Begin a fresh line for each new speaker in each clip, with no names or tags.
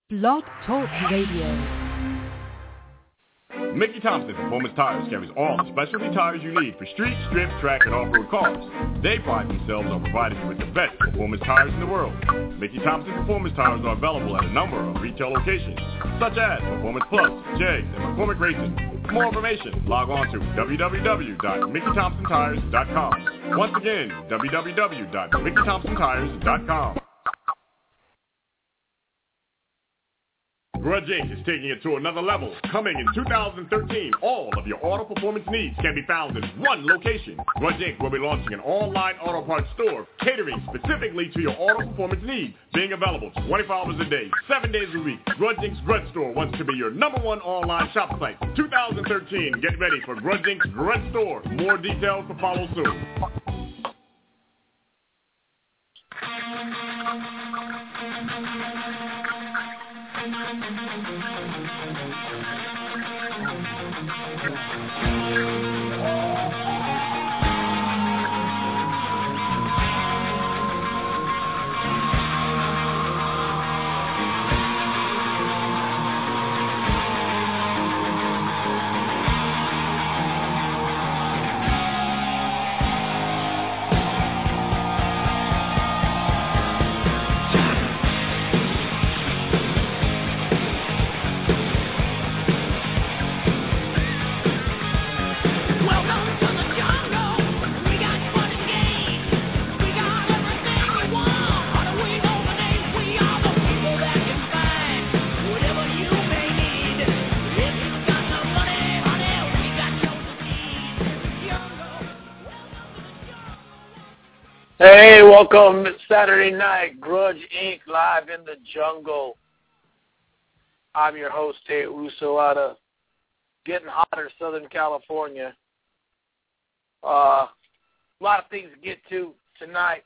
Blog Talk Radio.
Mickey Thompson Performance Tires carries all the specialty tires you need for street, strip, track, and off-road cars. They pride themselves on providing you with the best performance tires in the world. Mickey Thompson Performance Tires are available at a number of retail locations, such as Performance Plus, Jegs, and McCormick Racing. For more information, log on to www.MickeyThompsonTires.com. Once again, www.MickeyThompsonTires.com. Grudge Inc. is taking it to another level. Coming in 2013, all of your auto performance needs can be found in one location. Grudge Inc. will be launching an online auto parts store catering specifically to your auto performance needs, being available 24 hours a day, 7 days a week. Grudge Inc.'s Grudge Store wants to be your #1 online shop site. 2013, get ready for Grudge Inc.'s Grudge Store. More details to follow soon.
Hey, welcome. It's Saturday night, Grudge Inc. live in the jungle. I'm your host, Tate Russo, out of getting hotter Southern California. A lot of things to get to tonight.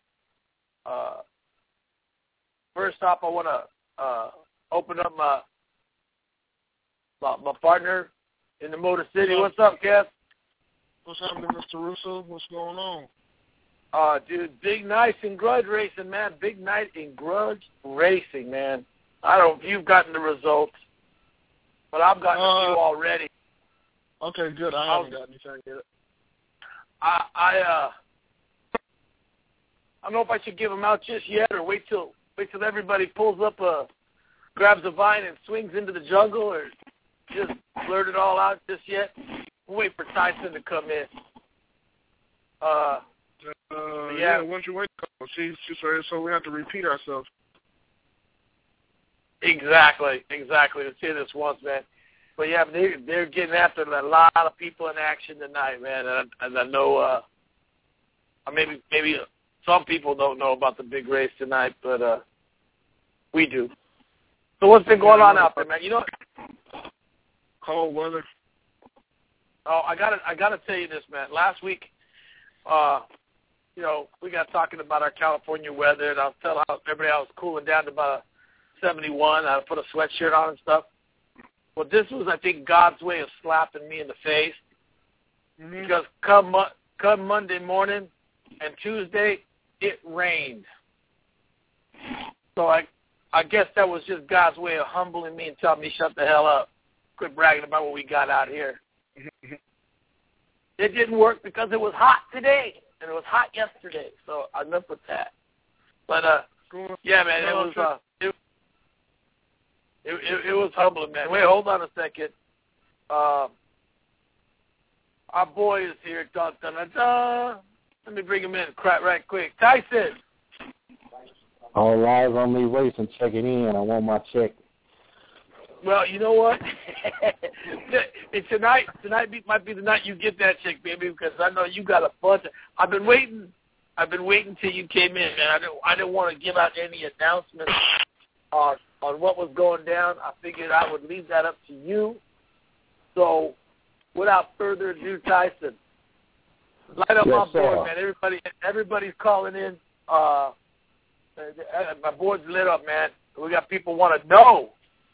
First off, I want to open up my partner in the Motor City. What's up, Kev?
What's happening, Mr. Russo? What's going on?
Dude, big night in Grudge Racing, man. Big night in Grudge Racing, man. I don't know if you've gotten the results, but I've gotten a few already.
Okay, good. I haven't got anything yet.
I don't know if I should give them out just yet or wait till everybody pulls up, grabs a vine and swings into the jungle, or just blurt it all out just yet. We'll wait for Tyson to come in.
Yeah, why don't you wait? So we have to repeat ourselves.
Exactly. Let's hear this once, man. But yeah, they're getting after a lot of people in action tonight, man. And I know maybe some people don't know about the big race tonight, but we do. So what's been going on out there, man? You know,
cold weather.
Oh, I gotta tell you this, man. Last week, we got talking about our California weather, and I was telling everybody I was cooling down to about 71. I put a sweatshirt on and stuff. Well, this was, I think, God's way of slapping me in the face. Mm-hmm. Because come Monday morning and Tuesday, it rained. So I guess that was just God's way of humbling me and telling me, shut the hell up. Quit bragging about what we got out here. It didn't work because it was hot today. And it was hot yesterday, so I live with that. But yeah, man, it was humbling, man. Wait, hold on a second. Our boy is here. Dun, dun, dun, dun. Let me bring him in right quick. Tyson.
All live on me racing, checking in. I want my check.
Well, you know what? Tonight might be the night you get that check, baby, because I know you got a bunch. I've been waiting till you came in, man. I didn't want to give out any announcements on what was going down. I figured I would leave that up to you. So, without further ado, Tyson, light up my board, man. Everybody's calling in. My board's lit up, man. We got people want to know.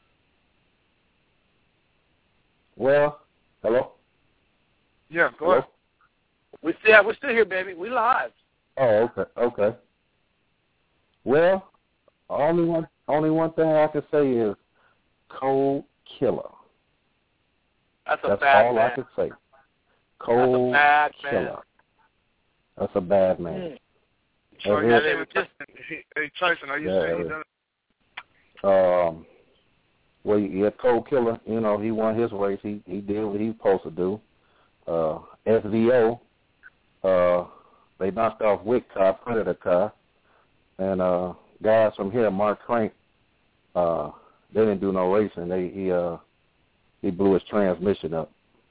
Well, hello?
Yeah, go ahead.
We're still here, baby. We live.
Oh, okay. Well, only one thing I can say is Cold killer.
That's
all
man.
I could say. Cold
That's a bad
killer.
Man.
That's a bad man.
Sorry, hey, Tyson, are you saying he done it?
Well, yeah, Cold Killer, you know, he won his race. He did what he was supposed to do. SVO, they knocked off Wick car, Predator car, and guys from here, Mark Crank, they didn't do no racing. He blew his transmission up.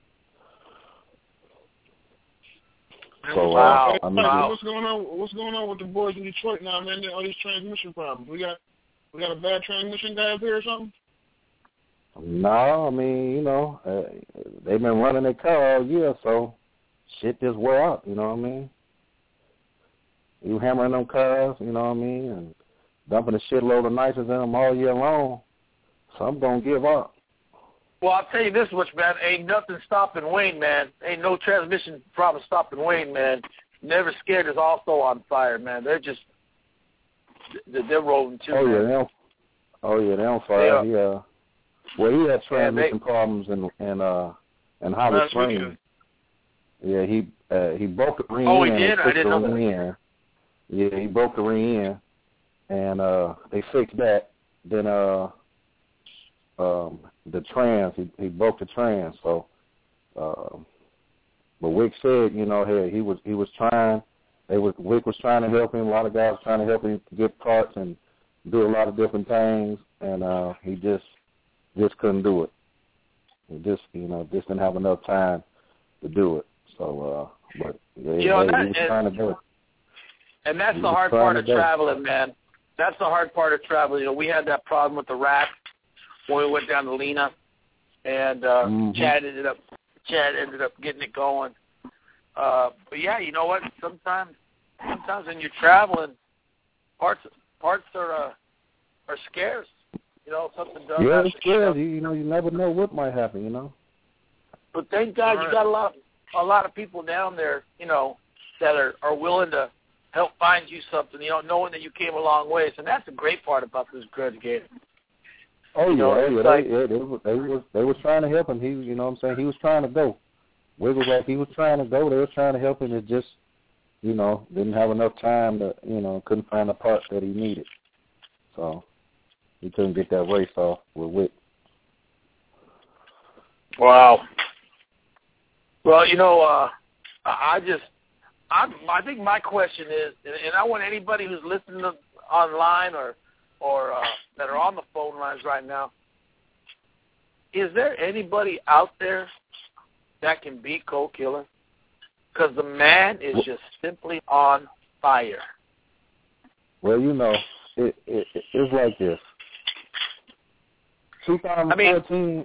So
wow.
What's going on with the boys in Detroit now, man? All these transmission problems. We got a bad transmission guy up here or something?
No, I mean, you know, they've been running their car all year, so shit just wear out, you know what I mean? You hammering them cars, you know what I mean, and dumping a shitload of nitrous in them all year long, some going to give up.
Well, I'll tell you this much, man. Ain't nothing stopping Wayne, man. Ain't no transmission problem stopping Wayne, man. Never Scared is also on fire, man. They're rolling too, man.
They're on fire. Yeah. Well, he had transmission problems in Holly Springs. Yeah, he broke the ring in.
Oh, he did? I didn't know that.
Yeah, he broke the ring in, and they fixed that. Then the trans, he broke the trans. So, but Wick said, you know, hey, he was trying. Wick was trying to help him. A lot of guys were trying to help him get parts and do a lot of different things, and he just couldn't do it. He just didn't have enough time to do it. So, but yeah, he was trying to do it.
And that's the hard part of traveling, man. That's the hard part of traveling. You know, we had that problem with the rack when we went down to Lena, and Chad ended up getting it going. But yeah, you know what? Sometimes when you're traveling, parts are scarce. You know, something does.
Yeah, it's scarce. You know, you never know what might happen. You know.
But thank God you got a lot of people down there, you know, that are willing to help find you something. You know, knowing that you came a long ways, and that's the great part about this Grudge Gator.
Oh yeah, they was trying to help him. He, you know what I'm saying, he was trying to go. Wiggle back, he was trying to go. They were trying to help him. It just, you know, didn't have enough time to, you know, couldn't find the parts that he needed. So he couldn't get that race off with Wick.
Wow. Well, you know, I think my question is, and I want anybody who's listening online or that are on the phone lines right now, is there anybody out there that can beat Cold Killer? Because the man is just simply on fire.
Well, you know, it's like this. 2013,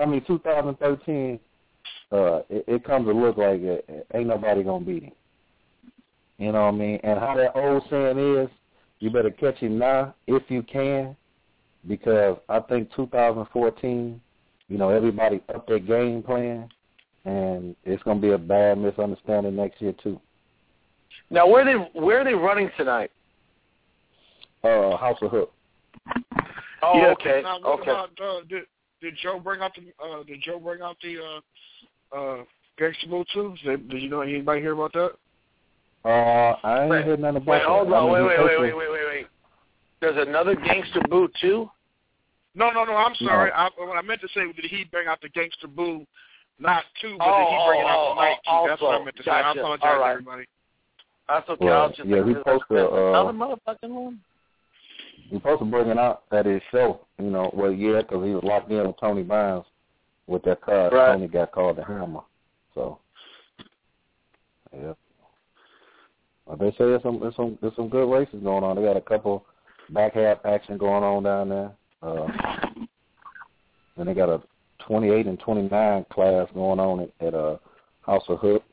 it comes to look like ain't nobody going to beat him. You know what I mean? And how that old saying is, you better catch him now if you can, because I think 2014, you know, everybody upped their game plan, and it's going to be a bad misunderstanding next year too.
Now, where are they running tonight?
House of Hook.
Oh,
yeah,
okay.
Now,
okay.
Did Joe bring out the Gangsta Boo too? Did you know anybody hear about that?
I ain't heard nothing about that.
Hold on. Wait. There's another Gangsta Boo too?
No. I'm sorry. No. What I meant to say, did he bring out the Gangsta Boo, not two, but did he bring it out tonight too? That's what I meant to say. I apologize, everybody.
That's okay.
Well,
I was just thinking, another motherfucking one?
He's supposed to bring it out at his show, you know. Well, yeah, because he was locked in with Tony Barnes with that car. Right. Tony got called the Hammer. So, yeah. Well, they say there's some good races going on. They got a couple back half action going on down there. And they got a 28 and 29 class going on at House of Hook.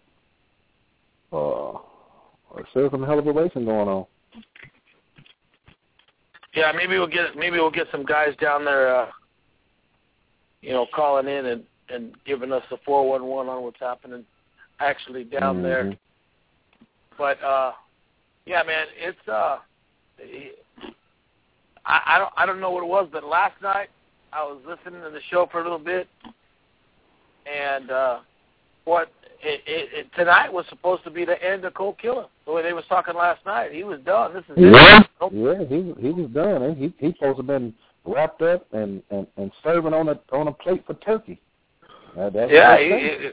There's some hell of a racing going on.
Yeah, maybe we'll get some guys down there, you know, calling in and giving us a 411 on what's happening actually down there. But yeah, man, it's I don't know what it was, but last night I was listening to the show for a little bit, and tonight was supposed to be the end of Cole Killer. The way they was talking last night, he was done. This is
it. Yeah, he was done, and he supposed to have been wrapped up and serving on a plate for turkey. It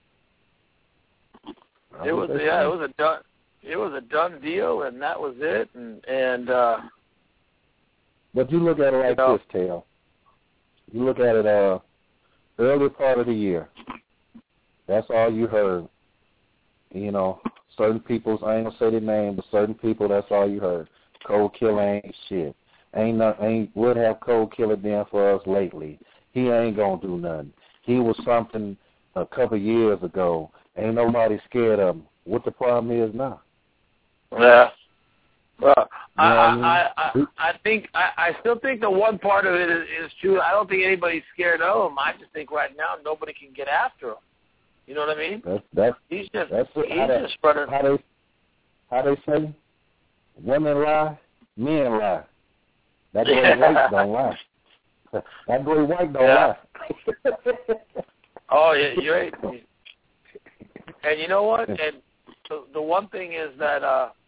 was a done deal, and that was it. And
but you look at it like this, Tail. You look at it early part of the year. That's all you heard. You know, certain people, I ain't gonna say their name, but certain people, that's all you heard. Cole Killer ain't shit. What have Cole Killer done for us lately? He ain't gonna do nothing. He was something a couple years ago. Ain't nobody scared of him. What the problem is now?
Yeah. Well, I still think the one part of it is true. I don't think anybody's scared of him. I just think right now nobody can get after him. You know what I mean? He's just running.
How they say? Women lie, men lie. That boy White don't lie. That boy White don't lie.
Oh, yeah, you're right. And you know what? And the one thing is that,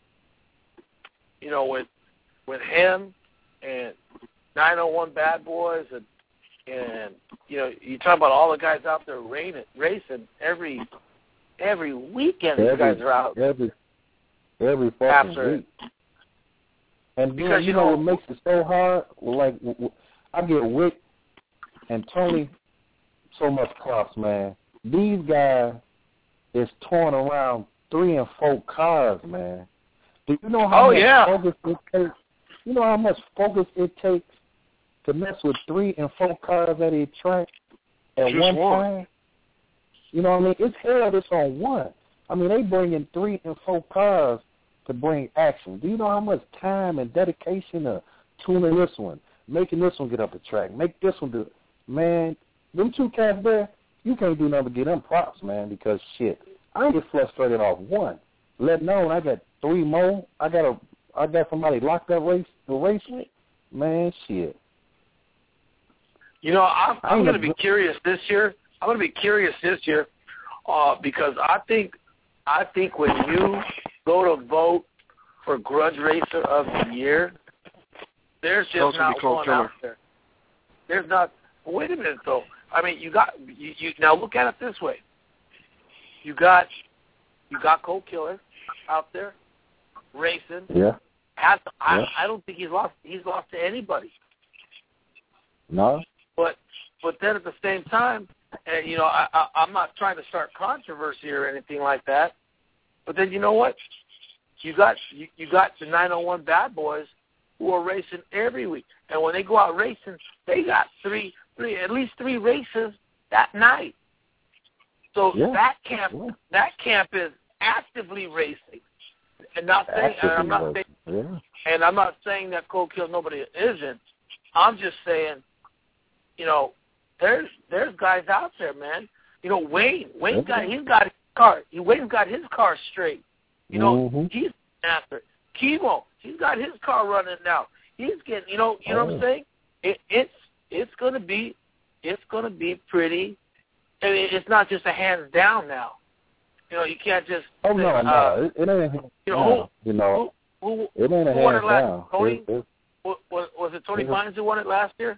with him and 901 Bad Boys and you talk about all the guys out there racing every weekend. These guys are out
every fucking week. And because you know what makes it so hard? Like I give Wick and Tony so much props, man. These guys is touring around 3 and 4 cars, man. Do you know how much focus it takes? You know how much focus it takes to mess with 3 and 4 cars at a track at one time? You know what I mean? It's hell it's on one. I mean, they bring in 3 and 4 cars to bring action. Do you know how much time and dedication to tuning this one, making this one get up the track, make this one do it? Man, them 2 cats there, you can't do nothing but get them props, man, because shit, I get frustrated off one. Let known I got 3 more. I got somebody locked up race with. Man, shit.
You know, I'm going to be curious this year. Because I think when you go to vote for Grudge Racer of the Year, there's just not one out there. There's not. Wait a minute, though. I mean, you now look at it this way. You got Cole Killer out there racing.
Yeah.
I don't think he's lost to anybody.
No.
But then at the same time, and I'm not trying to start controversy or anything like that. But then you know what? You got the 901 Bad Boys who are racing every week, and when they go out racing, they got at least three races that night. So that camp is actively racing, and I'm not saying that Cole Kill nobody isn't. I'm just saying, there's guys out there, man. Wayne's got his car. Wayne's got his car straight. He's after it. Kimo, he's got his car running now. He's getting, what I'm saying? It's gonna be pretty. I mean, it's not just a hands down now. You can't just.
Oh no, it ain't. It ain't a hands down.
Tony, was it Tony Vines who won it last year?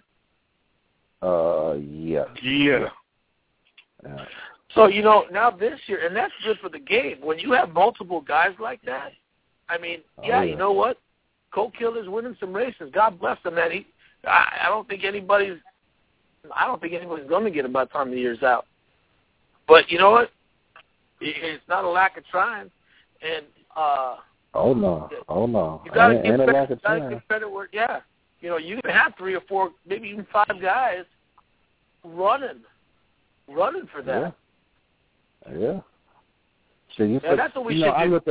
Yeah.
Yeah.
So, now this year, and that's good for the game. When you have multiple guys like that, I mean, you know what? Cole Killer's winning some races. God bless him, man. I don't think anybody's going to get him by the time the year's out. But you know what? It's not a lack of trying. And
Oh no.
You got to
give
credit where, you can have 3 or 4, maybe even 5 guys running for that.
Yeah. So
that's what we should do.
I look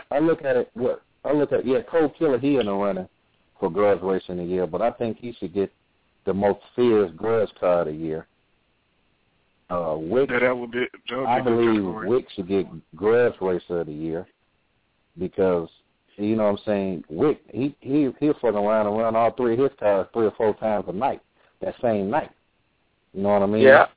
at Cole Killer, he in the running for Grudge Racing of the Year, but I think he should get the most fierce grudge car of the year. Wick, I believe Wick should get Grudge Racer of the Year because, you know what I'm saying, Wick, he'll fucking around and run all 3 of his cars 3 or 4 times a night. that same night. You know what I mean?
Yeah.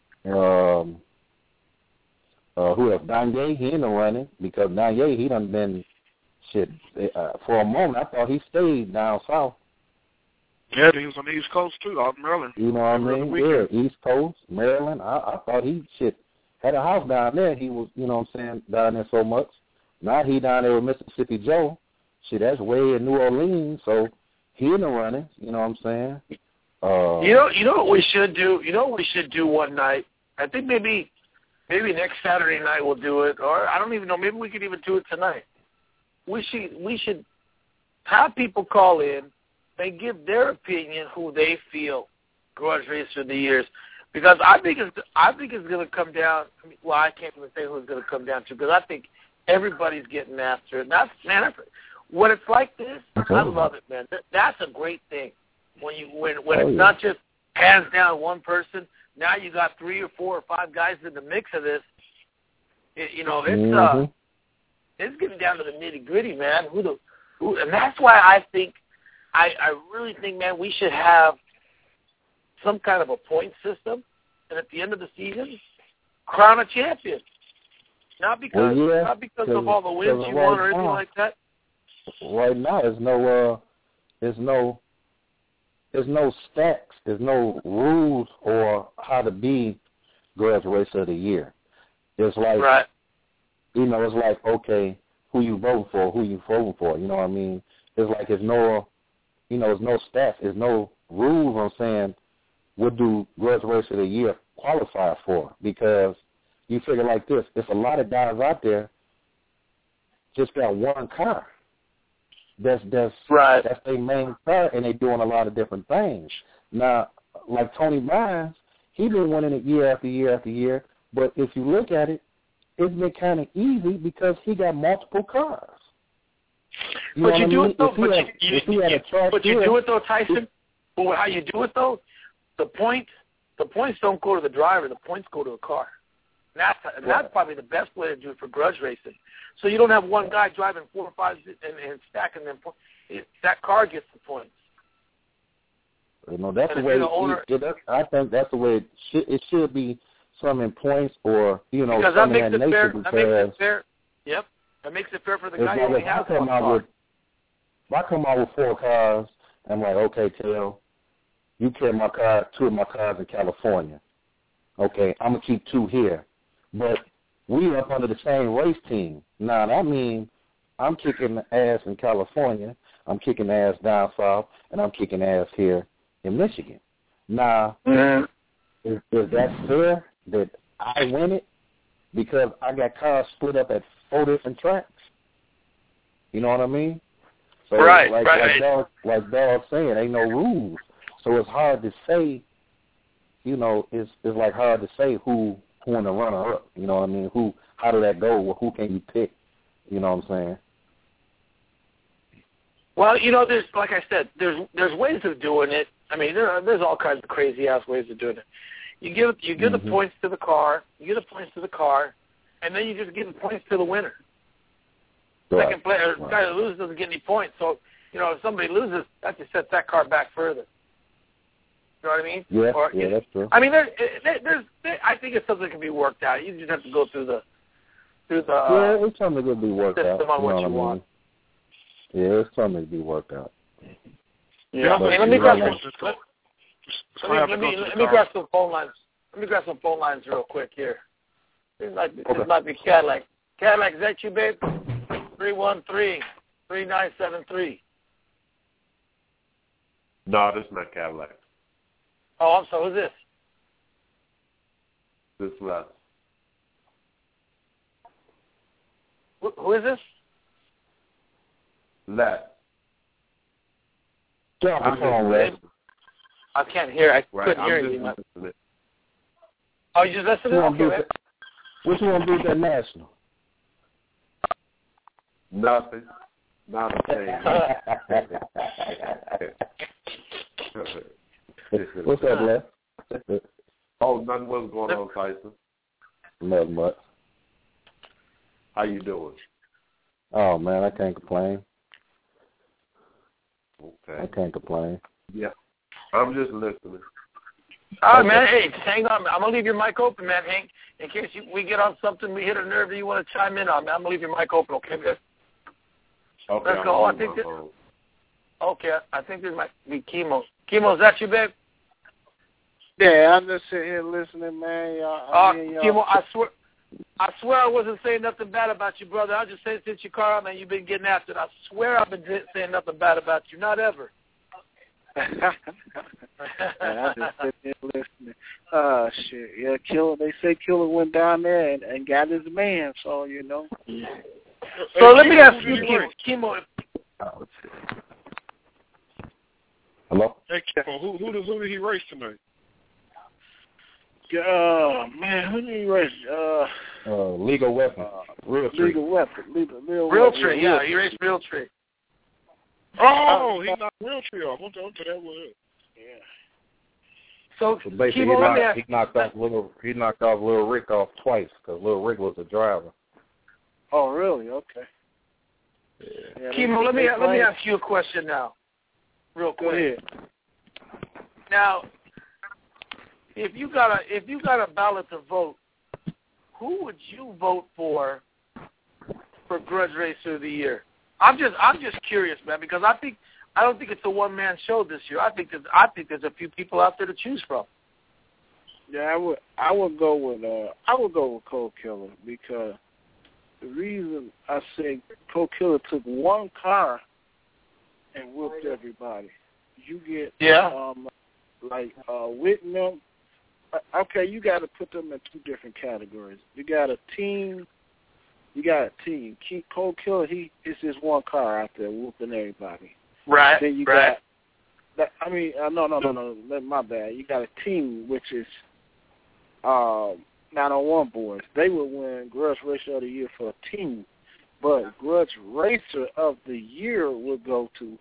Who else? Danye, he in the running because Danye, he done been shit. For a moment, I thought he stayed down south.
Yeah, he was on the East Coast too, out in Maryland.
You know what I mean? Yeah, East Coast, Maryland. I thought he had a house down there. He was, you know what I'm saying, down there so much. Now he down there with Mississippi Joe. Shit, that's way in New Orleans, so he in the running. You know what I'm saying?
You know what we should do? You know what we should do one night? I think maybe next Saturday night we'll do it, or I don't even know. Maybe we could even do it tonight. We should have people call in and give their opinion who they feel grudge racer of the years, because I think it's going to come down. Well, I can't even say who it's going to come down to because I think everybody's getting after it. When it's like this, I love it, man. That's a great thing. When it's not just hands down one person. Now you got 3 or 4 or 5 guys in the mix of this. It's getting down to the nitty gritty, man. And that's why I really think, man, we should have some kind of a point system, and at the end of the season, crown a champion. Not because of all the wins you won or anything like that.
Right now, there's no stacks, there's no rules or how to be grudge racer of the year. It's like,
right.
You know, it's like, okay, who you voting for? You know what I mean? It's like there's no stats, there's no rules on saying what do grudge racer of the year qualify for, because you figure like this, there's a lot of guys out there just got one car. That's
right.
That's their main car, and they're doing a lot of different things. Now, like Tony Bynes, he's been winning it year after year after year, but if you look at it, it's been kind of easy because he got multiple cars.
But you do it though. But you do it though, Tyson. But how you do it though? The points don't go to the driver. The points go to a car. And that's probably the best way to do it for grudge racing. So you don't have one guy driving 4 or 5 and stacking them points. That car gets the points.
You know, that's the way. I think that's the way it should be. Some in points, or
because that makes it fair. That makes it fair. Yep, that makes it fair for the guy who only has one car.
If I come out with 4 cars, I'm like, okay, Kel, you carry my car, 2 of my cars in California. Okay, I'm gonna keep 2 here, but we up under the same race team. Now that means I'm kicking the ass in California, I'm kicking the ass down south, and I'm kicking ass here in Michigan. Now, is that fair that I win it because I got cars split up at 4 different tracks? You know what I mean? So
right.
Like Dog saying, ain't no rules. So it's hard to say. It's like hard to say who in the runner up. You know what I mean? How did that go? Well, who can you pick? You know what I'm saying?
Well, there's, like I said, there's ways of doing it. I mean, there's all kinds of crazy ass ways of doing it. You give the points to the car. And then you just give the points to the winner.
Right.
Second player, the guy that loses doesn't get any points. So, if somebody loses, that just sets that car back further. You know what I mean?
Yeah, that's true.
I mean, there's I think it's something that can be worked out. You just have to go through the
it's something that can be worked out.
System on what you want.
Yeah, it's something to be worked out.
Yeah, let me grab some phone lines. Let me grab some phone lines real quick here. This might be Cadillac. Cadillac, is that you, babe? 313-3973.
No, this is not Cadillac.
Oh, I'm sorry. Who's this?
This is Les.
Who is this?
Les.
Les.
I can't hear. I couldn't hear you. Oh, you just listening? Okay.
What you want to do with that national?
Nothing. Not a thing.
What's up, Les?
Oh, nothing. What's going on, Tyson?
Nothing much.
How you doing?
Oh, man, I can't complain.
Okay.
I can't complain.
Yeah. I'm just listening.
All right, man. Hey, hang on. I'm going to leave your mic open, man, Hank, in case we get on something, we hit a nerve that you want to chime in on, man. I'm going to leave your mic open, okay, man?
Okay.
Let's go. I think this might be Chemo. Chemo, is that you, babe?
Yeah, I'm just sitting here listening, man.
Chemo, I swear I wasn't saying nothing bad about you, brother. I just said since your car, man, you've been getting after it. I swear I've been saying nothing bad about you. Not ever.
Man, I just sitting here listening. Shit. Yeah, Killer. They say Killer went down there and got his man, so, you know.
So let me ask you, Chemo.
Hello?
Hey, Chemo, who did he race tonight? Man, who did he race?
Legal Weapon. Realtree.
Legal Weapon.
Realtree, yeah, he raced Realtree.
Oh, he knocked Realtree off. What that was? Yeah.
So
basically,
Chemo,
he knocked off Little Rick off twice because Little Rick was the driver.
Oh, really? Okay.
Yeah.
Chemo, let me ask you a question now, real quick.
Go ahead.
Now, if you got a ballot to vote, who would you vote for Grudge Racer of the Year? I'm just curious, man, because I don't think it's a one-man show this year. I think there's a few people out there to choose from.
Yeah, I would go with Cold Killer, because the reason I say Cold Killer took one car and whooped everybody. You get Whitney. Okay, you got to put them in two different categories. You got a team. Cold Killer, it's just one car out there whooping everybody.
Right.
Then you got. No. My bad. You got a team, which is 901 boys. They would win Grudge Racer of the Year for a team, but Grudge Racer of the Year would go to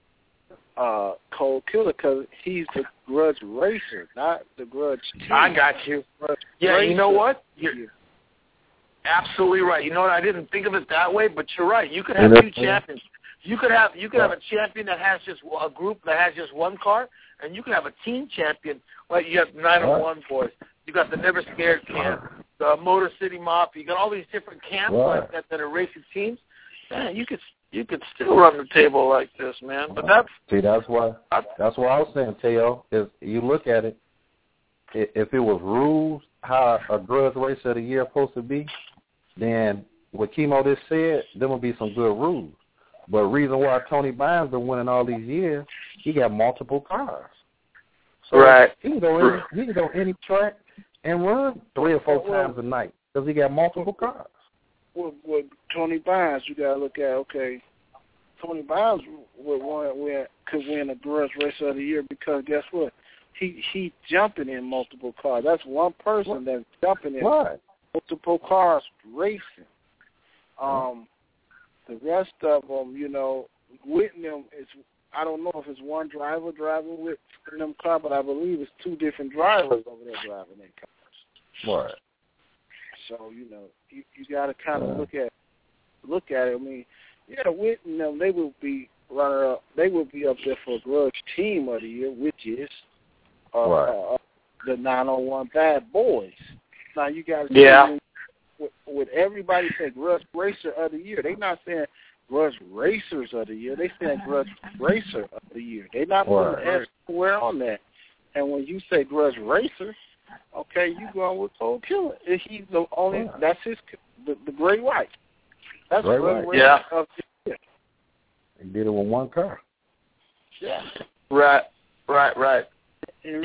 Cold Killer because he's the Grudge Racer, not the Grudge team.
I got you. Yeah, you know what? You're absolutely right. You know what? I didn't think of it that way, but you're right. You could have two champions. You could have a champion that has just a group that has just one car, and you could have a team champion. Like you have 901 boys. You got the Never Scared camp, the Motor City Mafia. You got all these different camps like that are racing teams. Man, you could still run the table like this, man. But that's
why I was saying, Teo, is you look at it. If it was rules how a Grudge Racer of the Year supposed to be, then what Chemo just said, there would be some good rules. But the reason why Tony Bynes been winning all these years, he got multiple cars. So he can go any track and run 3 or 4 times a night because he got multiple cars.
With Tony Bynes, you got to look at, Tony Bynes could win a Grudge Racer of the Year because guess what? He jumping in multiple cars. That's one person that's jumping in multiple cars racing. The rest of them, Whitney is, I don't know if it's one driver driving with them car, but I believe it's 2 different drivers over there driving their cars.
Right.
So, you got to kind of look at it. I mean, Whitney and them, they will be runner up. They will be up there for Grudge Team of the Year, which is the 901 Bad Boys. Now you got to with everybody say Grudge Racer of the Year. They're not saying Grudge Racers of the Year. They saying Grudge Racer of the Year. They're not putting an S square on that. And when you say Grudge Racer, okay, you going with Cold Killer. He's the only. That's his the Great White. That's Grudge Racer of the Year.
He did it with one car.
Yeah. Right.
And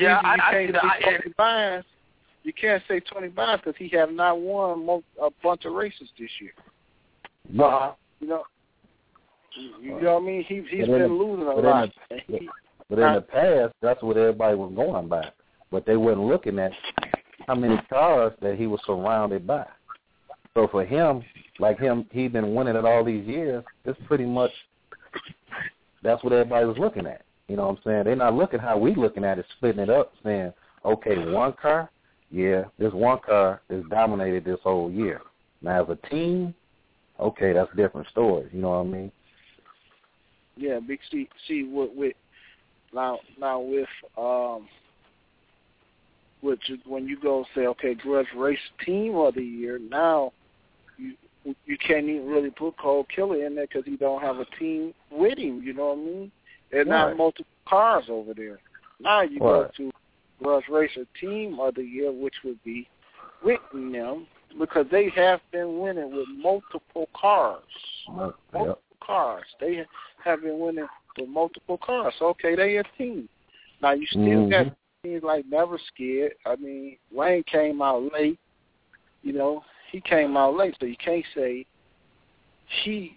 you can't say Tony Bynes because he have not won a bunch of races this year.
No.
You know what I mean? He's been losing a lot.
But in the past, that's what everybody was going by. But they weren't looking at how many cars that he was surrounded by. So for him, he's been winning it all these years. It's pretty much that's what everybody was looking at. You know what I'm saying? They're not looking how we looking at it, splitting it up, saying, okay, one car, this one car is dominated this whole year. Now, as a team, okay, that's a different story. You know what I mean?
Yeah, big see with which is when you go say, okay, Grudge Race Team of the Year, now you can't even really put Cold Killer in there because he don't have a team with him, you know what I mean? There's not multiple cars over there. Now you go to Grudge Racer Team of the Year, which would be Whitney, because they have been winning with multiple cars. Multiple cars. They have been winning with multiple cars. So, okay, they a team. Now, you still got teams like Never Scared. I mean, Wayne came out late. You know, he came out late, so you can't say he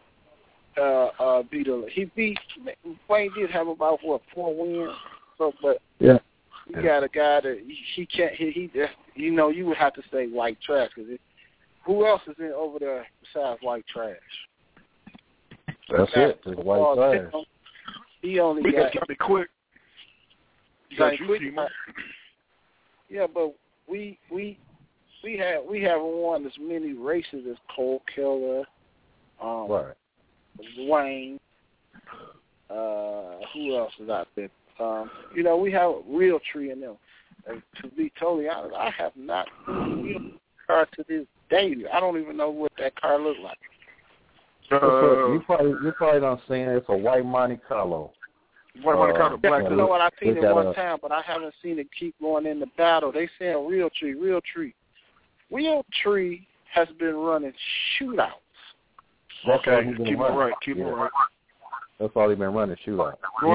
beat Wayne did have about 4 wins. So, but you got a guy that he can't. He you know, you would have to say White Trash, because who else is in over there besides White Trash?
That's it. Just White Trash.
He only got
it quick.
Yeah, but we haven't won as many races as Cold Killer, Wayne. Who else is out there? You know, we have Real Tree in them. To be totally honest, I have not seen a real car to this day. I don't even know what that car looks like.
You probably don't see it. It's a white Monte Carlo.
White Monte Carlo, black.
You know what? I seen it one time, but I haven't seen it keep going in the battle. They saying Real Tree. Real Tree has been running shootouts.
Okay, keep it right.
That's all he's been running, shootouts.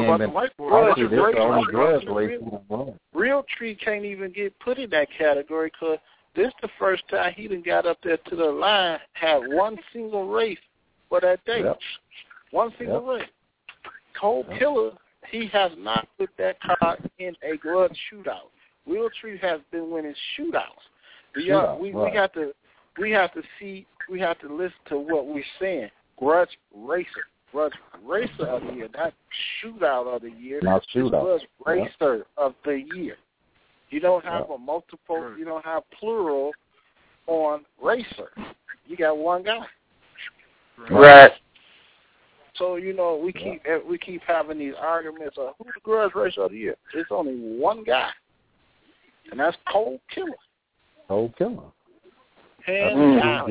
Real Tree can't even get put in that category because this is the first time he done got up there to the line, had one single race for that day. One single race. Cold Killer, he has not put that car in a grudge shootout. Real Tree has been winning shootouts. We have to listen to what we're saying. Grudge Racer of the year, not shootout of the year.
Not shootout.
Grudge Racer of the year. You don't have a multiple. You don't have plural on racer. You got one guy.
Right.
So you know we keep having these arguments of who's the Grudge Racer of the year. It's only one guy, and that's Cold Killer.
Cold Killer.
Hands down.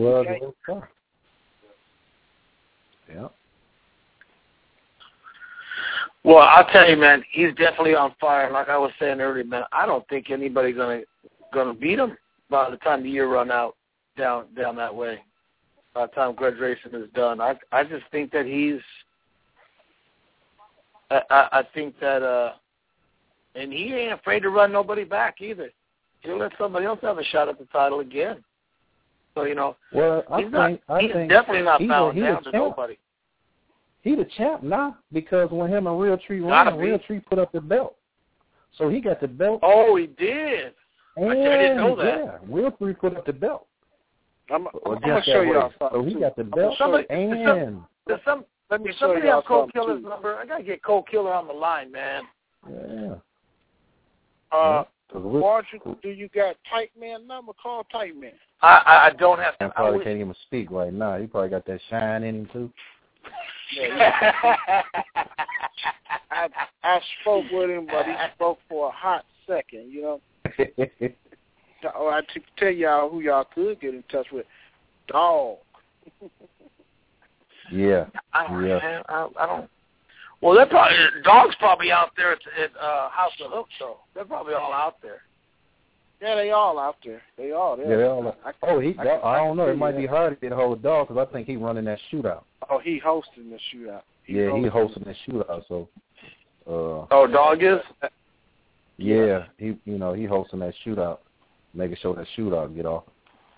Yeah.
Well, I'll tell you, man, he's definitely on fire. Like I was saying earlier, man, I don't think anybody's gonna beat him by the time the year run out down that way. By the time Grudge Racing is done, I just think that I think that and he ain't afraid to run nobody back either. He'll let somebody else have a shot at the title again. So you know, he's definitely not bowing down to nobody.
He the champ now because when him and Real Tree ran, Real Tree put up the belt. So he got the belt.
Oh, he did.
And,
I didn't know that.
Yeah, Real Tree put up the belt.
I'm going to show y'all something.
So he got the belt.
Somebody have Cold Killer's
too.
number. I got to get Cold Killer on the line, man.
Yeah.
Do you got Tight Man number? Call Tight Man.
I don't have to.
I probably can't even speak right now. He probably got that shine in him, too.
Yeah, I spoke with him, but he spoke for a hot second, you know. I tell y'all who y'all could get in touch with. Dog.
Yeah.
I don't. Well, they're probably Dog's probably out there at House of Hook, though. They're probably all out there.
Yeah, they all out there. They all.
Yeah, they all. I don't know. It might be hard to get a hold of Dog because I think he's running that shootout.
Oh, he hosting the shootout.
He's hosting the shootout. So.
Dog is.
Yeah, he hosting that shootout, making sure that shootout get off.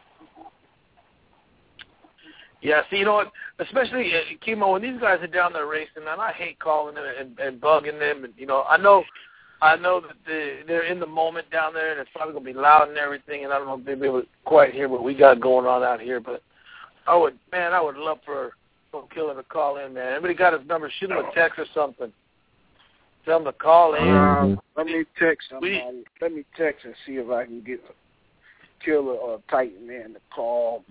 Yeah, see, you know what? Especially Kimo, when these guys are down there racing, man, I hate calling them and bugging them, and I know that they're in the moment down there, and it's probably gonna be loud and everything, and I don't know if they'll be able to quite hear what we got going on out here, but I would love for Cold Killer to call in, man. Everybody got his number? Shoot him a text or something. Tell him to call in.
Let me text somebody. Let me text and see if I can get Killer or Titan Man to call.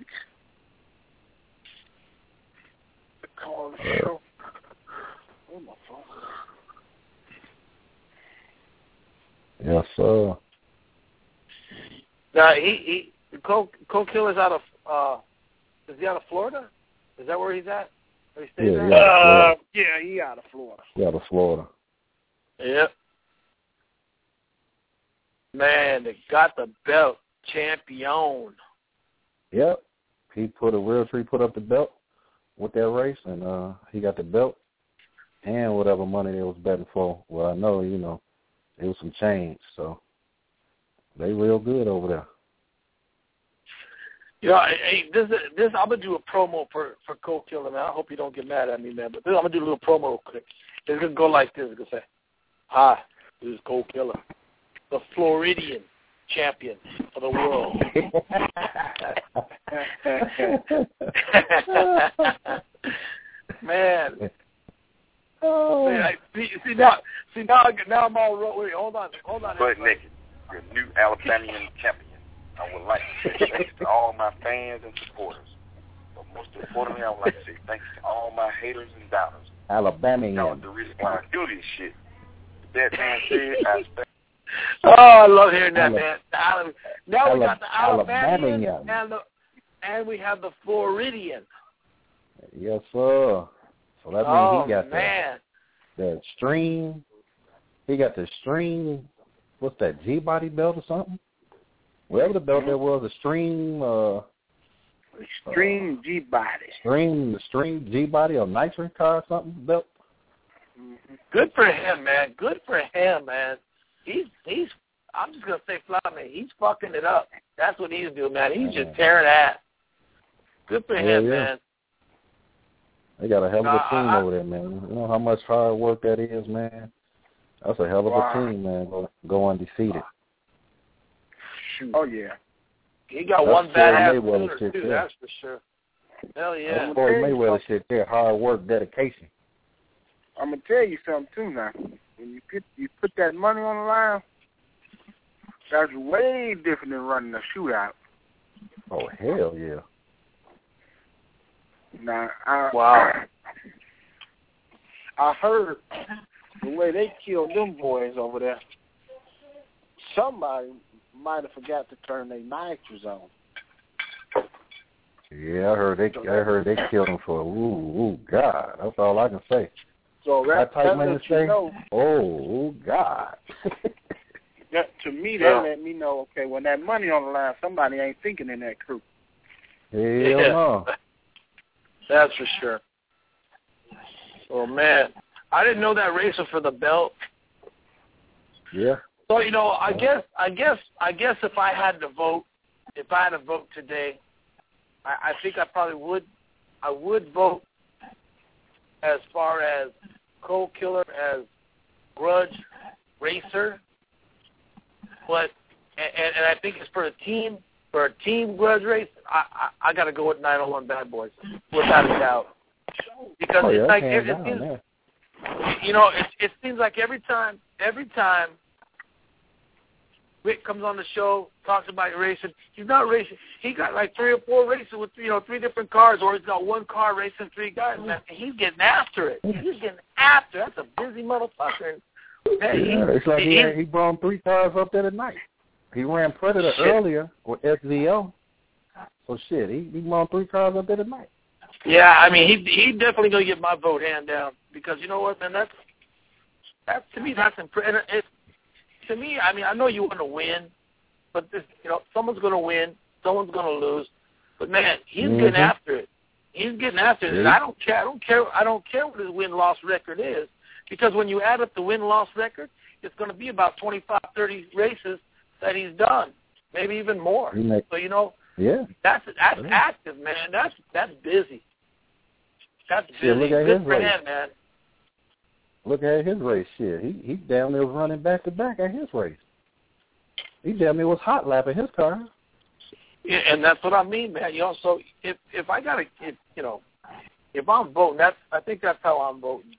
Call the show. Where's my phone?
Yes, sir.
Now Cole Killer's out of is he out of Florida? Is that where he's at? Where he stays at?
Yeah, he out of Florida.
He out of Florida.
Yep. Man, they got the belt. Champion.
Yep. He put up the belt with that race, and he got the belt and whatever money they was betting for. Well, I know, it was some change, so they real good over there.
Hey, this I'm gonna do a promo for Cole Killer, man. I hope you don't get mad at me, man. But I'm gonna do a little promo real quick. It's gonna go like this. It's gonna say, "Hi, this is Cole Killer, the Floridian champion of the world." Man.
Oh.
Now I'm all wrong. Wait, hold on.
Butt naked, your new Alabamian champion. I would like to say thanks to all my fans and supporters. But most importantly, I would like to say thanks to all my haters and doubters.
Alabamian.
That was the reason why I do this shit. That man said, I expect.
Oh, I love hearing that, man. Now we got the Alabamian and we have the Floridian.
Yes, sir. So that means he got the Extreme. He got the Extreme. What's that? G-body belt or something? Whatever the belt there was, Extreme
G-body.
Extreme G-body or Nitro car or something belt.
Good for him, man. He's I'm just gonna say flat, man. He's fucking it up. That's what he's doing, man. He's just tearing ass. Good for him, man.
They got a hell of a team over there, man. You know how much hard work that is, man? That's a hell of a team, man. Go undefeated.
Oh, yeah.
He got one bad ass shooter, too, that's for sure. Hell yeah.
That's Floyd Mayweather shit there. Hard work, dedication.
I'm going to tell you something, too, now. When you put that money on the line, that's way different than running a shootout.
Oh, hell yeah.
Now, I heard the way they killed them boys over there, somebody might have forgot to turn their nitrous on.
Yeah, I heard they killed them for God. That's all I can say.
So that
man say, oh God.
To me, that let me know. Okay, when that money on the line, somebody ain't thinking in that crew.
Hell no.
That's for sure. Oh man, I didn't know that racer for the belt.
Yeah.
So I guess if I had to vote today, I think I probably would. I would vote as far as Cole Killer as grudge racer, but and I think it's for a team grudge race. I got to go with 901 Bad Boys without a doubt, because it's like it seems like every time Rick comes on the show, talks about racing. He's not racing. He got like 3 or 4 races with 3 different cars, or he's got 1 car racing 3 guys. Man, he's getting after it. That's a busy motherfucker. Man,
it's like he brought 3 cars up there tonight. He ran Predator earlier with SVO. So shit, he brought 3 cars up there tonight.
Yeah, I mean he definitely gonna get my vote hand down, because you know what, man, that's to me that's impressive. To me, I mean, I know you want to win, but someone's going to win, someone's going to lose. But man, he's getting after it. He's getting after it. And I don't care what his win-loss record is, because when you add up the win-loss record, it's going to be about 25, 30 races that he's done, maybe even more. So that's active, man. That's busy. That's busy.
Yeah, look at
Good
his
for
race.
him, man.
Look at his race. Shit, he damn near was running back to back at his race. He damn near was hot lapping his car.
Yeah, and that's what I mean, man. So if I'm voting, I think that's how I'm voting.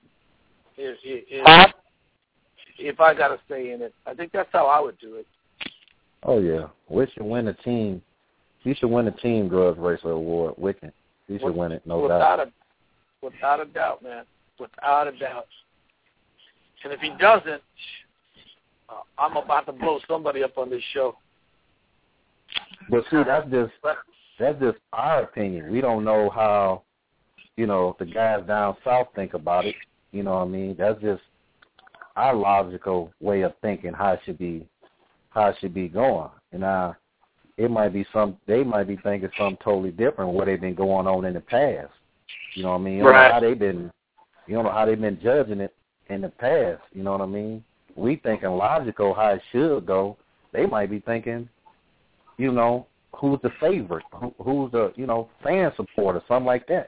If I got to stay in it, I think that's how I would do it.
Oh yeah, we should win the team. He should win the team grudge racer award. Wicken. He should win it, no doubt.
Without a doubt, man. Without a doubt. And if he doesn't, I'm about to blow somebody up on this show.
But see, that's just our opinion. We don't know how, the guys down south think about it. You know what I mean? That's just our logical way of thinking how it should be going. And they might be thinking something totally different what they've been going on in the past. You know what I mean? You don't know how they've been judging it in the past. You know what I mean? We thinking logical how it should go. They might be thinking, who's the favorite, who's the fan supporter, something like that.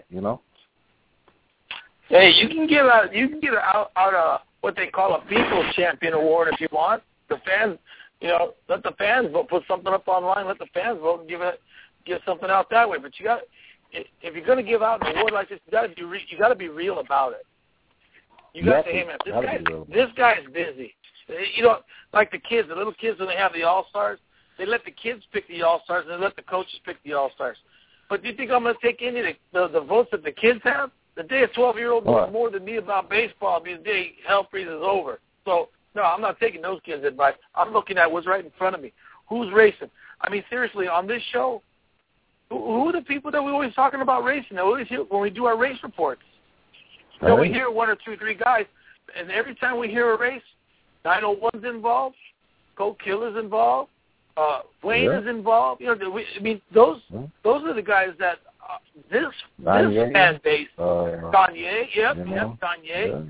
Hey, you can give out what they call a People's Champion Award if you want. The fans, let the fans vote. Put something up online. Let the fans vote and give something out that way. But if you're going to give out an award like this, you got to be real about it. You got to say, hey man, this guy's busy. Like the little kids when they have the All-Stars, they let the kids pick the All-Stars and they let the coaches pick the All-Stars. But do you think I'm going to take any of the votes that the kids have? The day a 12-year-old knows more than me about baseball, the day hell freezes over. So, no, I'm not taking those kids' advice. I'm looking at what's right in front of me. Who's racing? I mean, seriously, on this show, who are the people that we're always talking about racing? When we do our race reports. We hear one or two, three guys, and every time we hear a race, 901's involved, Colt Killer's involved, Wayne is involved. Those are the guys that this fan base, Kanye, Kanye,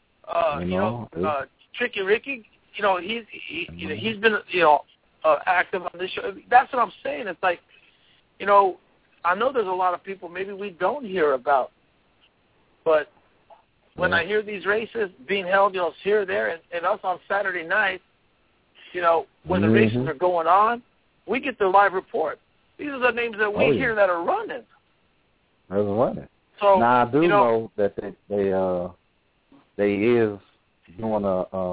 Tricky Ricky, he's been active on this show. That's what I'm saying. It's like, I know there's a lot of people maybe we don't hear about, but when I hear these races being held, here, there, and us on Saturday night, when the races are going on, we get the live report. These are the names that we hear that are running.
They're running.
So
now I do know that they is doing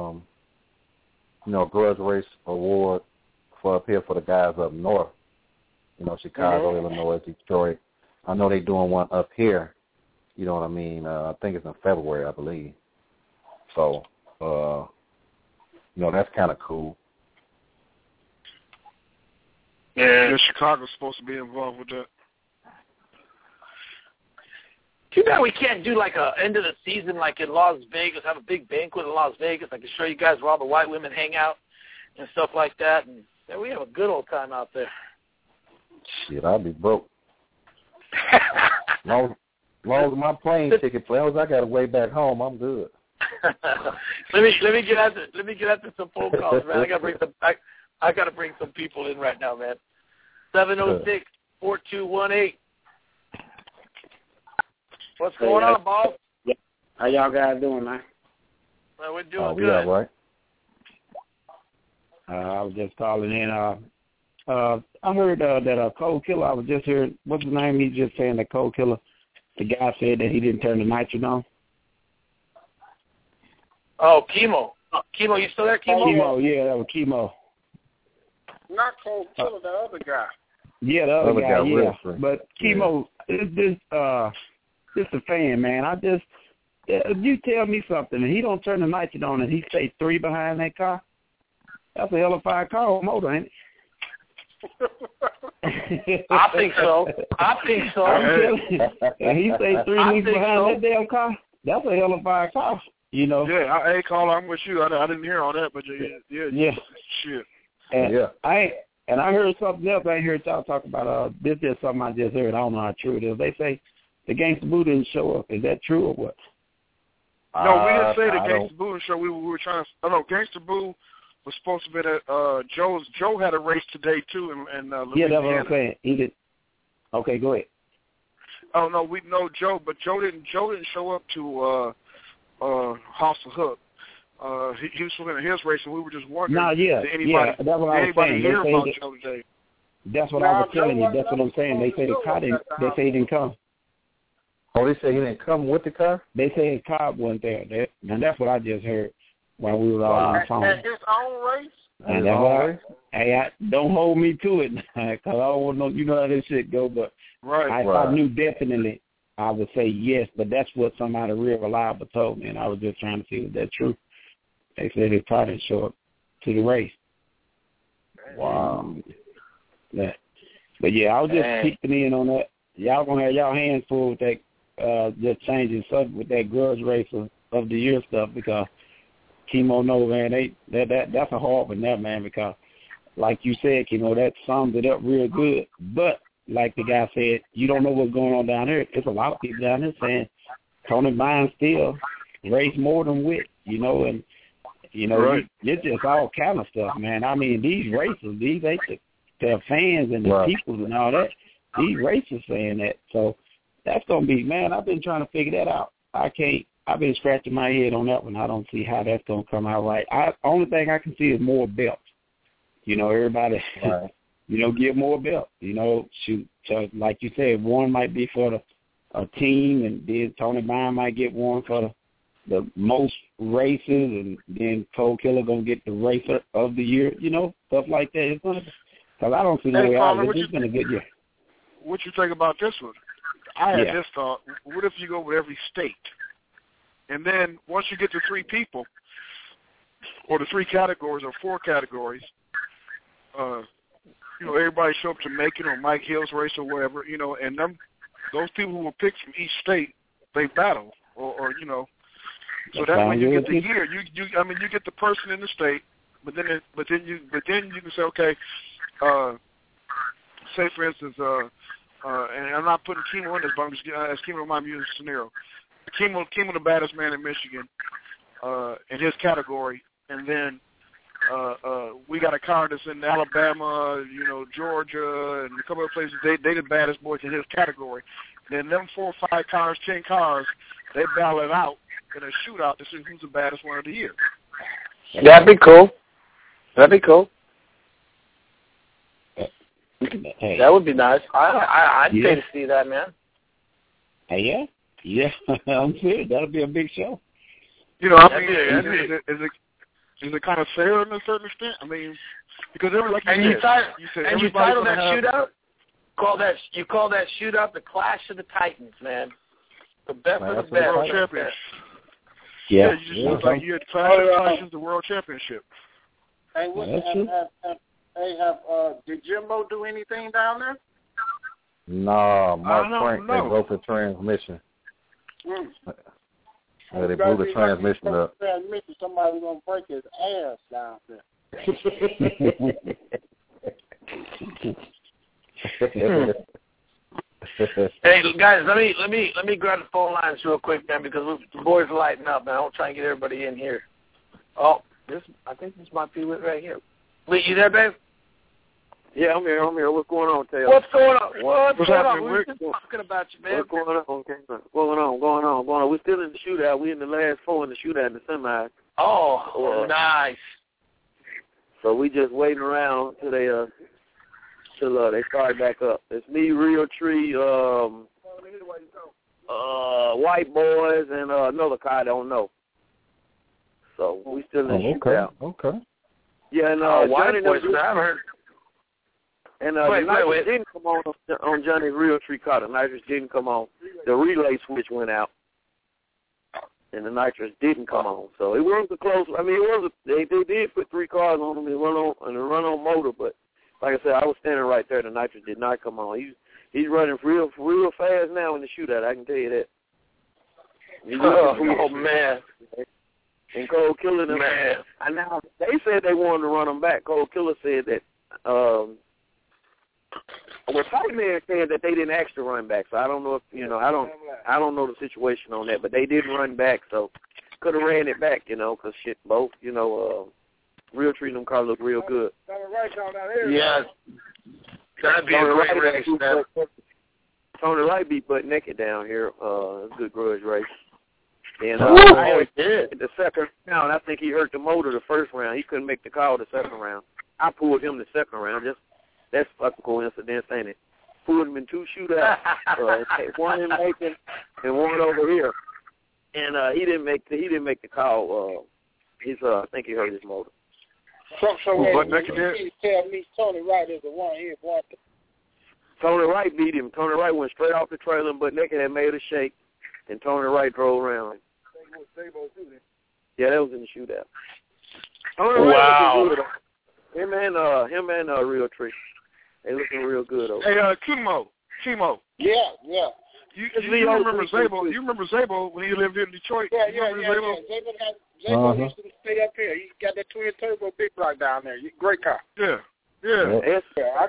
a grudge race award for up here for the guys up north. Chicago, Illinois, Detroit. I know they're doing one up here. You know what I mean? I think it's in February, I believe. So, that's kind of cool.
Yeah, Chicago's supposed to be involved with that.
Too bad we can't do like a end of the season like in Las Vegas, have a big banquet in Las Vegas. I can show you guys where all the white women hang out and stuff like that. And we have a good old time out there.
Shit, I'll be broke. Long as my plane ticket, as long as I got a way back home, I'm good.
let me get after some phone calls, man. I gotta bring some people in right now, man. 706-4218. What's going on, boss?
How y'all guys doing, man?
Well, we're doing
good.
Yeah,
right.
I was just calling in. I heard that Colt Killer, I was just hearing, what's his name? He's just saying that Colt Killer, the guy said that he didn't turn the nitro on.
Oh, Chemo. Chemo, you still there, Chemo?
Chemo, yeah, that was Chemo.
Not Colt Killer, the other guy.
Yeah, the other guy, yeah.
Really.
But Chemo, just a fan, man. You tell me something, and he don't turn the nitro on, and he stay 3 behind that car. That's a hell of a fire car or motor, ain't it?
I think so.
And he stay 3 weeks behind that damn car. That's a hell of a fire car,
Yeah, hey, Carl, I'm with you. I didn't hear all that, but yeah. Shit.
And I heard something else. I heard y'all talk about this is something I just heard. I don't know how true it is. They say the Gangsta Boo didn't show up. Is that true or what?
No, we didn't say the Gangsta Boo didn't show. We were trying to. Oh no, Gangsta Boo was supposed to be at Joe had a race today too in Louisiana.
Yeah, that's what I'm saying. He did. Okay, go ahead.
Oh no, we know Joe, but Joe didn't show up to House of Hook. He was looking at his race, and we were just wondering. Did anybody
that's what I was saying.
Hear about Joe today?
That's what I was telling you. That's what I'm saying. They say the car didn't. They say he didn't come.
Oh, they say he didn't come with the car?
They say his car wasn't there. And that's what I just heard while we were all on the phone.
At his own race?
And that's why, don't hold me to it, because I don't want to know, how this shit go. But if I knew definitely, I would say yes. But that's what somebody real reliable told me, and I was just trying to see if that's true. They said his car didn't show up to the race.
Wow.
But yeah, I was just keeping in on that. Y'all gonna have y'all hands full with that, just changing subject with that grudge race of the year stuff, because Chemo knows, man, that's a hard one there, man, because like you said, Chemo, that sums it up real good. But like the guy said, you don't know what's going on down there. There's a lot of people down there saying Tony Bynes still race more than Witt, and right. It's just all kind of stuff, man. I mean, these racers, these ain't the fans and the people and all that. These racers saying that. So that's going to be, man, I've been trying to figure that out. I've been scratching my head on that one. I don't see how that's going to come out right. Only thing I can see is more belts. Everybody, get more belts. Shoot. So like you said, one might be for a team, and then Tony Bynes might get one for the most races, and then Cole Killer going to get the racer of the year, stuff like that. It's going to, because I don't see no way out. It's just going to get you.
What you think about this one? I had this thought. What if you go with every state? And then once you get to 3 people, or the 3 categories or 4 categories, everybody show up to Macon or Mike Hill's race or whatever, and those people who were picked from each state, they battle, or so that when you get the year, you get the person in the state, but then you can say, okay, say for instance, and I'm not putting Chemo in this, but I'm just as Chemo remind me of the scenario. Chemo the baddest man in Michigan, in his category, and then we got a car that's in Alabama, Georgia, and a couple of places. They the baddest boys in his category. And then them 4 or 5 cars, 10 cars, they battle it out in a shootout to see who's the baddest one of the year.
That'd be cool.
Hey.
That would be nice. I'd pay to see that, man.
Hey, yeah, I'm serious. That'll be a big show.
Is it kind of fair in a certain extent? I mean, because like you
title that shootout. Call that shootout the Clash of the Titans, man. The best of the best.
World Championship.
Yeah,
you had Clash of the Titans, the World Championship.
Hey, did Jimbo do anything down there?
No, Mark Frank, they broke the transmission. They blew the transmission up.
Somebody's going to break his ass down there.
Hey guys, let me grab the phone lines real quick, man, because the boys are lighting up, man. I'll try and get everybody in here. Oh, I think this might be it right here. Lee, you there, babe?
Yeah, I'm here. What's going on, Taylor?
What's going on? We've been talking about you, man.
What's going on? We're still in the shootout. We're in the last 4 in the shootout in the semi.
Oh, nice.
So we just waiting around till they start back up. It's me, Real Tree, White Boys, and another guy I don't know. So we still in the shootout.
Okay.
Yeah, and
White Boys, I haven't heard.
And Nitrous didn't come on Johnny's Real Tree car. The Nitrous didn't come on. The relay switch went out, and the Nitrous didn't come on. So it wasn't close. I mean, they did put 3 cars on them and run on motor, but like I said, I was standing right there. The Nitrous did not come on. He's running real fast now in the shootout. I can tell you that.
Oh man.
And Cole Killer them.
Man.
And now they said they wanted to run them back. Cole Killer said that. Well, Tight Man said that they didn't ask to run back, so I don't know if I don't know the situation on that, but they didn't run back, so could have ran it back, because both, Real Tree and them cars look real good.
Yeah, that'd be a great race, man.
Tony Wright beat butt naked down here. A good grudge race. And the second round, I think he hurt the motor the first round. He couldn't make the call the second round. I pulled him the second round. That's fucking coincidence, ain't it? Pulled him in 2 shootouts. One in Macon and one over here. And he didn't make the call. I think he hurt his motor.
So you tell me Tony Wright is the one here, boy.
Tony Wright beat him. Tony Wright went straight off the trailer, but naked had made a shake, and Tony Wright drove around him. Yeah, that was in the shootout.
Wow.
Him and Real Tree. They looking real good over.
Hey, Chemo.
Yeah.
You remember Zabel? You remember Zabel when he lived in Detroit?
Yeah. Zabel used to stay up here. He got that twin turbo big block down there. Great car.
Yeah.
Hey,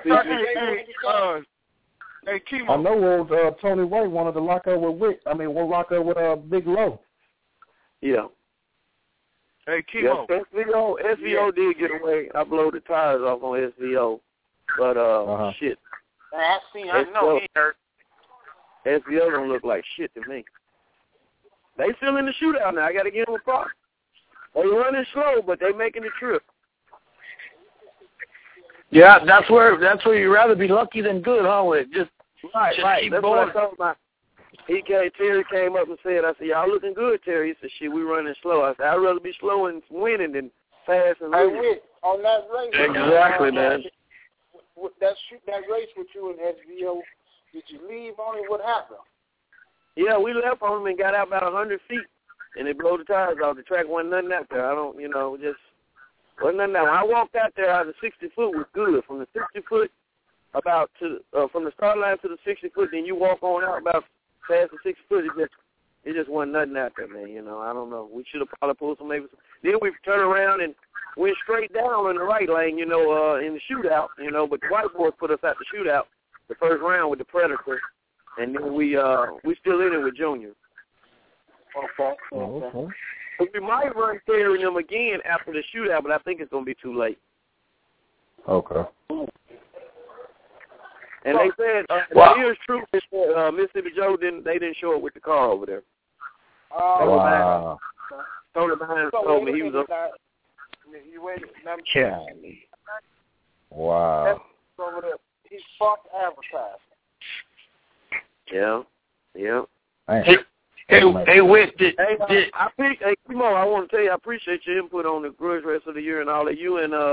Chemo.
I know Tony White wanted to lock up with Big Low.
Yeah.
Hey, Chemo.
Yes, SVO did get away. I blew the tires off on SVO. But, shit.
I know he hurt.
SVO don't look like shit to me. They still in the shootout now. I got to give them a props. They running slow, but they making the trip.
Yeah, that's where you'd rather be lucky than good, huh? With just
right.
Keep
That's
going.
what I told my. Terry came up and said, I said, y'all looking good, Terry. He said, shit, we running slow. I said, I'd rather be slow and winning than fast and losing.
On that race.
Exactly, man.
That race with you and SVO, did you leave on it? What happened?
Yeah, we left on him and got out about 100 feet, and they blew the tires off. The track wasn't nothing out there. Wasn't nothing out there. When I walked out there, the 60-foot was good. From the 60-foot from the start line to the 60-foot, then you walk on out about past the 60-foot, it just wasn't nothing out there, man. I don't know. We should have probably pulled some maybe. Then we turned around and went straight down in the right lane, in the shootout, but the white boys put us out the shootout the first round with the Predator, and then we still in it with Junior.
Okay.
We might run Terry and them again after the shootout, but I think it's going to be too late.
Okay.
And they said, it is true that Mississippi Joe didn't show up with the car over there.
Wow.
Tony Behind told me he was up.
Charlie. Wow.
Over there. He's false advertising.
Yeah.
Hey, Whit,
Come on, I want to tell you, I appreciate your input on the grudge rest of the year and all that. You and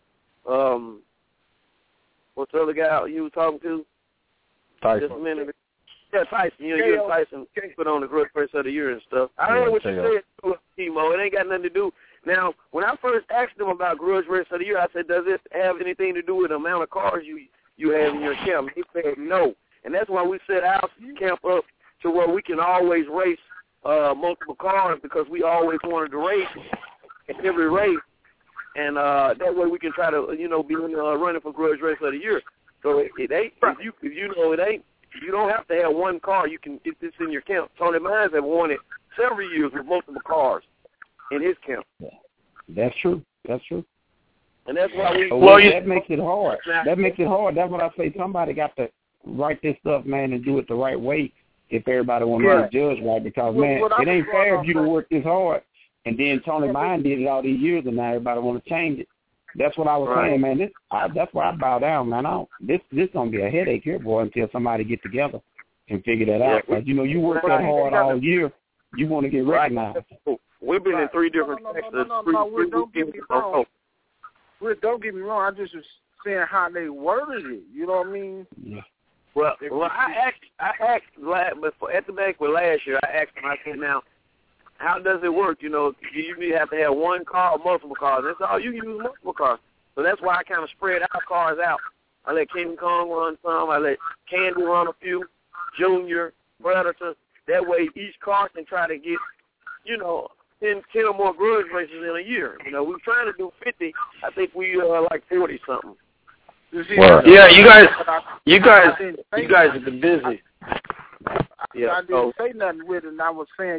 what's the other guy you were talking to?
Tyson.
Just a minute. Yeah, Tyson. You and Tyson put on the grudge rest of the year and stuff. I heard what you said, Timo. It ain't got nothing to do. Now, when I first asked him about grudge rest of the year, I said, does it have anything to do with the amount of cars you have in your camp? He said no. And that's why we set our camp up to where we can always race multiple cars, because we always wanted to race at every race. And that way we can try to, be running for grudge race of the year. So it ain't, you don't have to have one car. You can, if it's in your camp. Tony Mines have won it several years with multiple cars in his camp.
Yeah. That's true.
And that's why
that makes it hard. That's what I say. Somebody got to write this stuff, man, and do it the right way if everybody want to be judged right. Because, man, it ain't fair for you to work this hard. And then Tony Mine did it all these years, and now everybody want to change it. That's what I was saying, man. That's why I bow down, man. This going to be a headache here, boy, until somebody get together and figure that out. Because, you work that hard all year, you want to get recognized.
We've been in 3 different sectors.
No, don't get me wrong. Don't get me wrong. I just was saying how they worded it. You know what I mean?
Yeah.
Well, I asked at the banquet last year. I asked him. I said, now, how does it work? Do you have to have one car or multiple cars? That's all. You can use multiple cars. So that's why I kind of spread our cars out. I let King Kong run some. I let Candy run a few. Junior, Predator. That way each car can try to get, 10 or more grudge races in a year. We're trying to do 50. I think we like 40-something.
Yeah, you guys have been busy.
I didn't say nothing with it, and I was saying,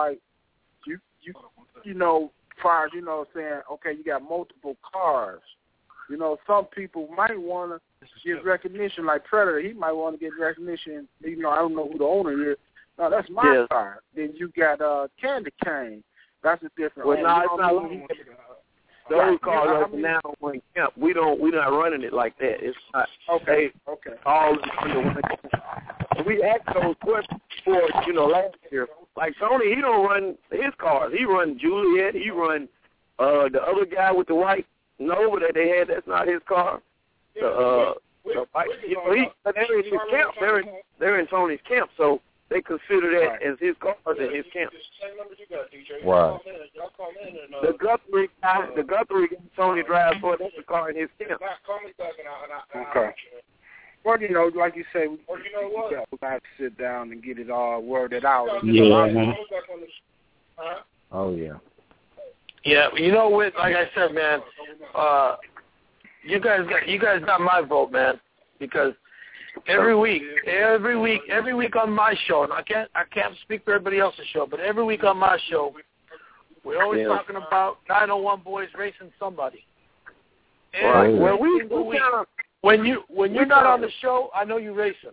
far as, saying, okay, you got multiple cars. Some people might want to get recognition, like Predator. He might want to get recognition, I don't know who the owner is. No, that's my car. Then you got Candy Cane. That's a different
one. Well, no, it's not. Those cars up now in camp. We're not running it like that. It's not.
Okay.
All under one. We asked those questions for last year. Like Tony, he don't run his cars. He run Juliet. He run the other guy with the white Nova that they had. That's not his car. They're in his camp. They're in Tony's camp. So they consider that as his cars in his camp.
Wow.
The Guthrie guy Tony drives for, that's the car in his camp.
Okay. Well, you know, like you say, we got to sit down and get it all worded out.
Yeah.
Oh, yeah.
Yeah, you know what? Like I said, man, you guys got my vote, man, because every week on my show, and I can't speak for everybody else's show, but every week on my show, we're always talking about 901 boys racing somebody.
Right. Well,
when you're not on the show, I know you racing.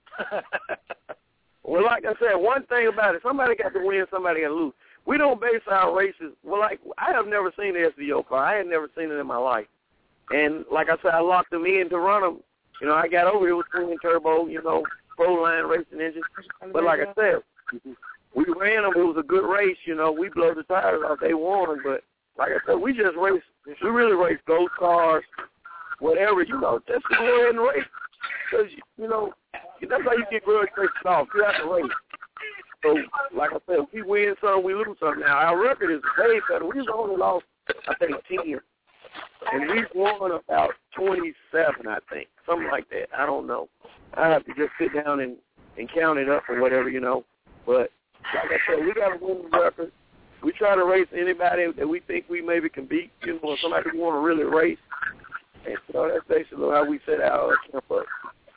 Well, like I said, one thing about it, somebody got to win, somebody got to lose. We don't base our races. Well, like, I have never seen the SVO car. I had never seen it in my life. And like I said, I locked them in to run them. You know, I got over here with twin turbo, you know, pro-line racing engines. But like I said, we ran them. It was a good race, you know. We blow the tires off. They won. But like I said, we just race. We really race ghost cars, whatever, you know, just to go ahead and race. Because, you know, that's how you get grudge races off. You have to race. So, like I said, if we win some, we lose some. Now, our record is way better. We've only lost, I think, 10. And we've won about 27, I think. Something like that. I don't know. I have to just sit down and count it up or whatever, you know. But, like I said, we got to win the record. We try to race anybody that we think we maybe can beat, you know, somebody who want to really race. And so that's basically how we set our camp up.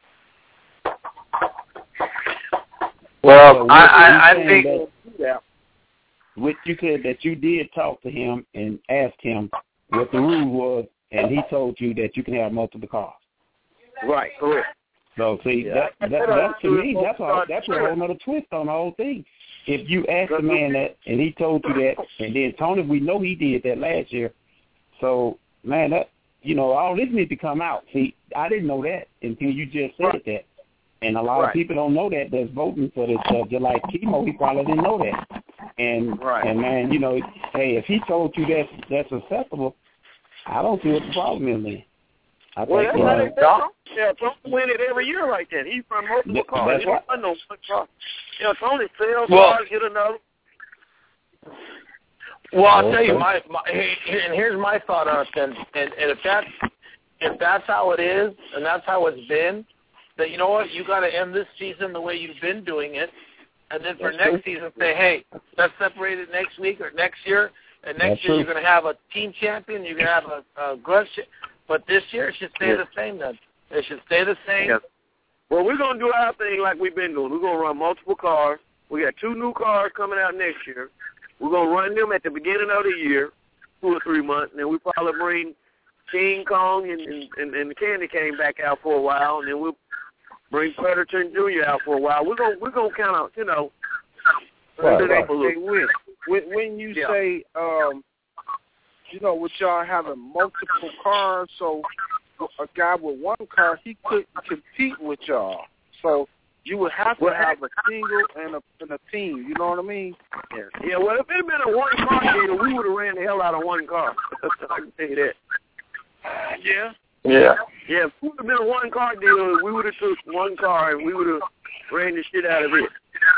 Well, I think
what you said that you did talk to him and ask him what the rule was, and he told you that you can have multiple cars.
Right, correct.
So see, that to me, that's a whole other twist on the whole thing. If you ask the man that and he told you that, and then Tony, we know he did that last year. So man, that, you know, all this needs to come out. See, I didn't know that until you just said that. And a lot of people don't know that that's voting for this stuff. Just like Kimo, he probably didn't know that. And man, you know, hey, if he told you that's acceptable, I don't see what the problem is then. I think,
that's how they say Tony win it every year like that. He's from multiple cars. He don't run no one car. You know, Tony sells cars, get another.
Well, I'll tell you, and here's my thought on it. And if that's how it is, and that's how it's been, then you know what? You got to end this season the way you've been doing it, and then for next season say, hey, let's separate it next week or next year, and next year you're going to have a team champion, you're going to have a grudge. But this year it should stay the same then. It should stay the same.
Yeah. Well, we're going to do our thing like we've been doing. We're going to run multiple cars. We got 2 new cars coming out next year. We're going to run them at the beginning of the year, 2 or 3 months, and then we'll probably bring King Kong and the Candy Cane back out for a while, and then we'll bring Predator Jr. out for a while. We're gonna kind of, you know,
when you say, you know, with y'all having multiple cars, so a guy with one car, he couldn't compete with y'all. So you would have to have a single and a team. You know what I mean?
Yeah. Well, if it had been a one-car deal, we would have ran the hell out of one car. I can tell you that.
Yeah.
Yeah, if it would have been a one-car deal, we would have took one car and we would have ran the shit out of it.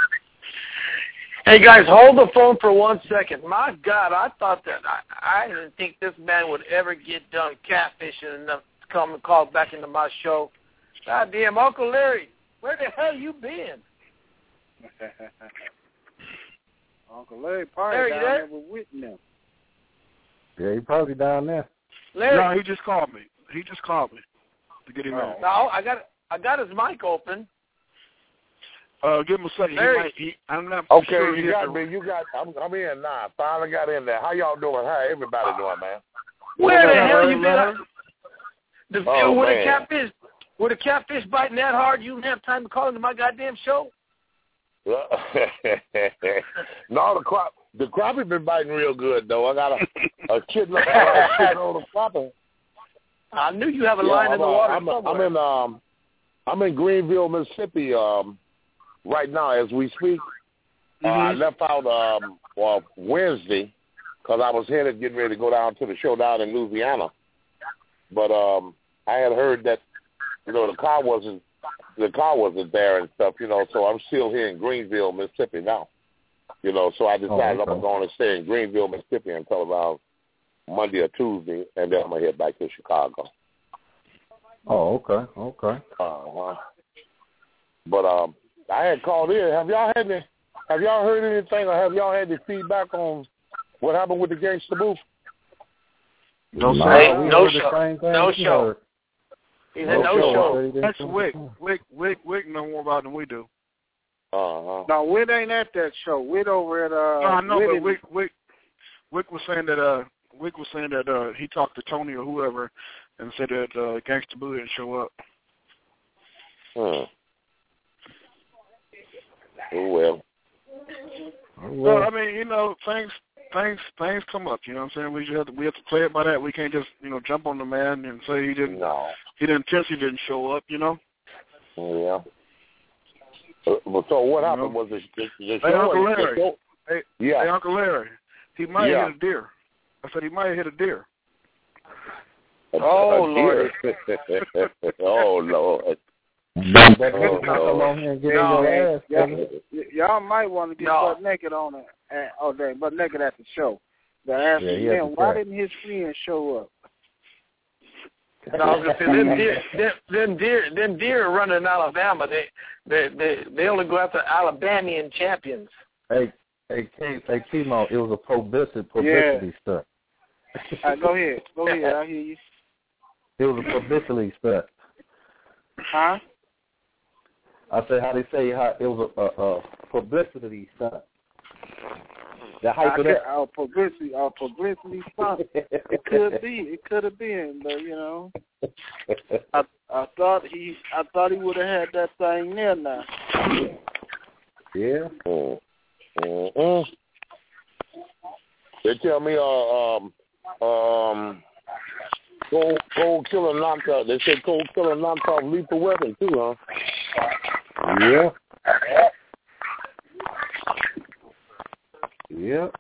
Hey, guys, hold the phone for 1 second. My God, I thought that I didn't think this man would ever get done catfishing enough to come and call back into my show. God damn, Uncle Larry, where the hell you been?
Uncle Larry probably down there with Whitney.
Yeah, he probably down there.
Larry.
No, he just called me. To get him out.
No, I got his mic open.
Give him a second.
Larry.
I'm not
okay,
sure
you got me. I'm in now. Finally got in there. How y'all doing? How everybody doing, man?
Where the hell you been? With a catfish biting that hard, you didn't have time to call into my goddamn show?
No, the crappie been biting real good though. I got a kid looking on the crappie.
I knew you have a line in the water somewhere.
I'm in Greenville, Mississippi, right now as we speak. I left out Wednesday because I was headed getting ready to go down to the show down in Louisiana. But I had heard that, you know, the car wasn't there and stuff, you know, so I'm still here in Greenville, Mississippi now. You know, so I decided I'm going to stay in Greenville, Mississippi until about Monday or Tuesday, and then I'm going to head back to Chicago.
Oh, okay.
But I had called in. Have y'all heard anything, or have y'all had any feedback on what happened with the Gangsta Booth?
No show. He said no show.
That's Wick. Wick know more about it than we do.
No, Wick ain't at that show. Wick over at
I know, but Wick was saying that he talked to Tony or whoever and said that Gangsta Boo didn't show up.
Oh well.
Well, I mean, things come up. You know what I'm saying? We have to play it by that. We can't just jump on the man and say he didn't intentionally didn't show up.
Yeah. So what happened was the
Hey, Uncle Larry. Hey, Uncle Larry. He might have hit a deer. I said he might have hit a deer.
Oh, Lord. Oh, Lord.
Y'all might want to get butt naked on it. Butt naked at the show. They're asking him, why didn't his friend show up?
No, them deer are running in Alabama. They only go after Alabamian champions.
Hey, Kimo, it was a publicity stunt.
Go ahead. I hear you.
It was a publicity stunt.
Huh?
I said how they say it was a publicity stunt. The hype of that.
Publicity stunt. It could have been, but I thought he would have had that thing there now.
Yeah.
They tell me Cold Killer knocked out. They said Cold Killer knocked off Lethal Weapon too, huh?
Yeah. Yep.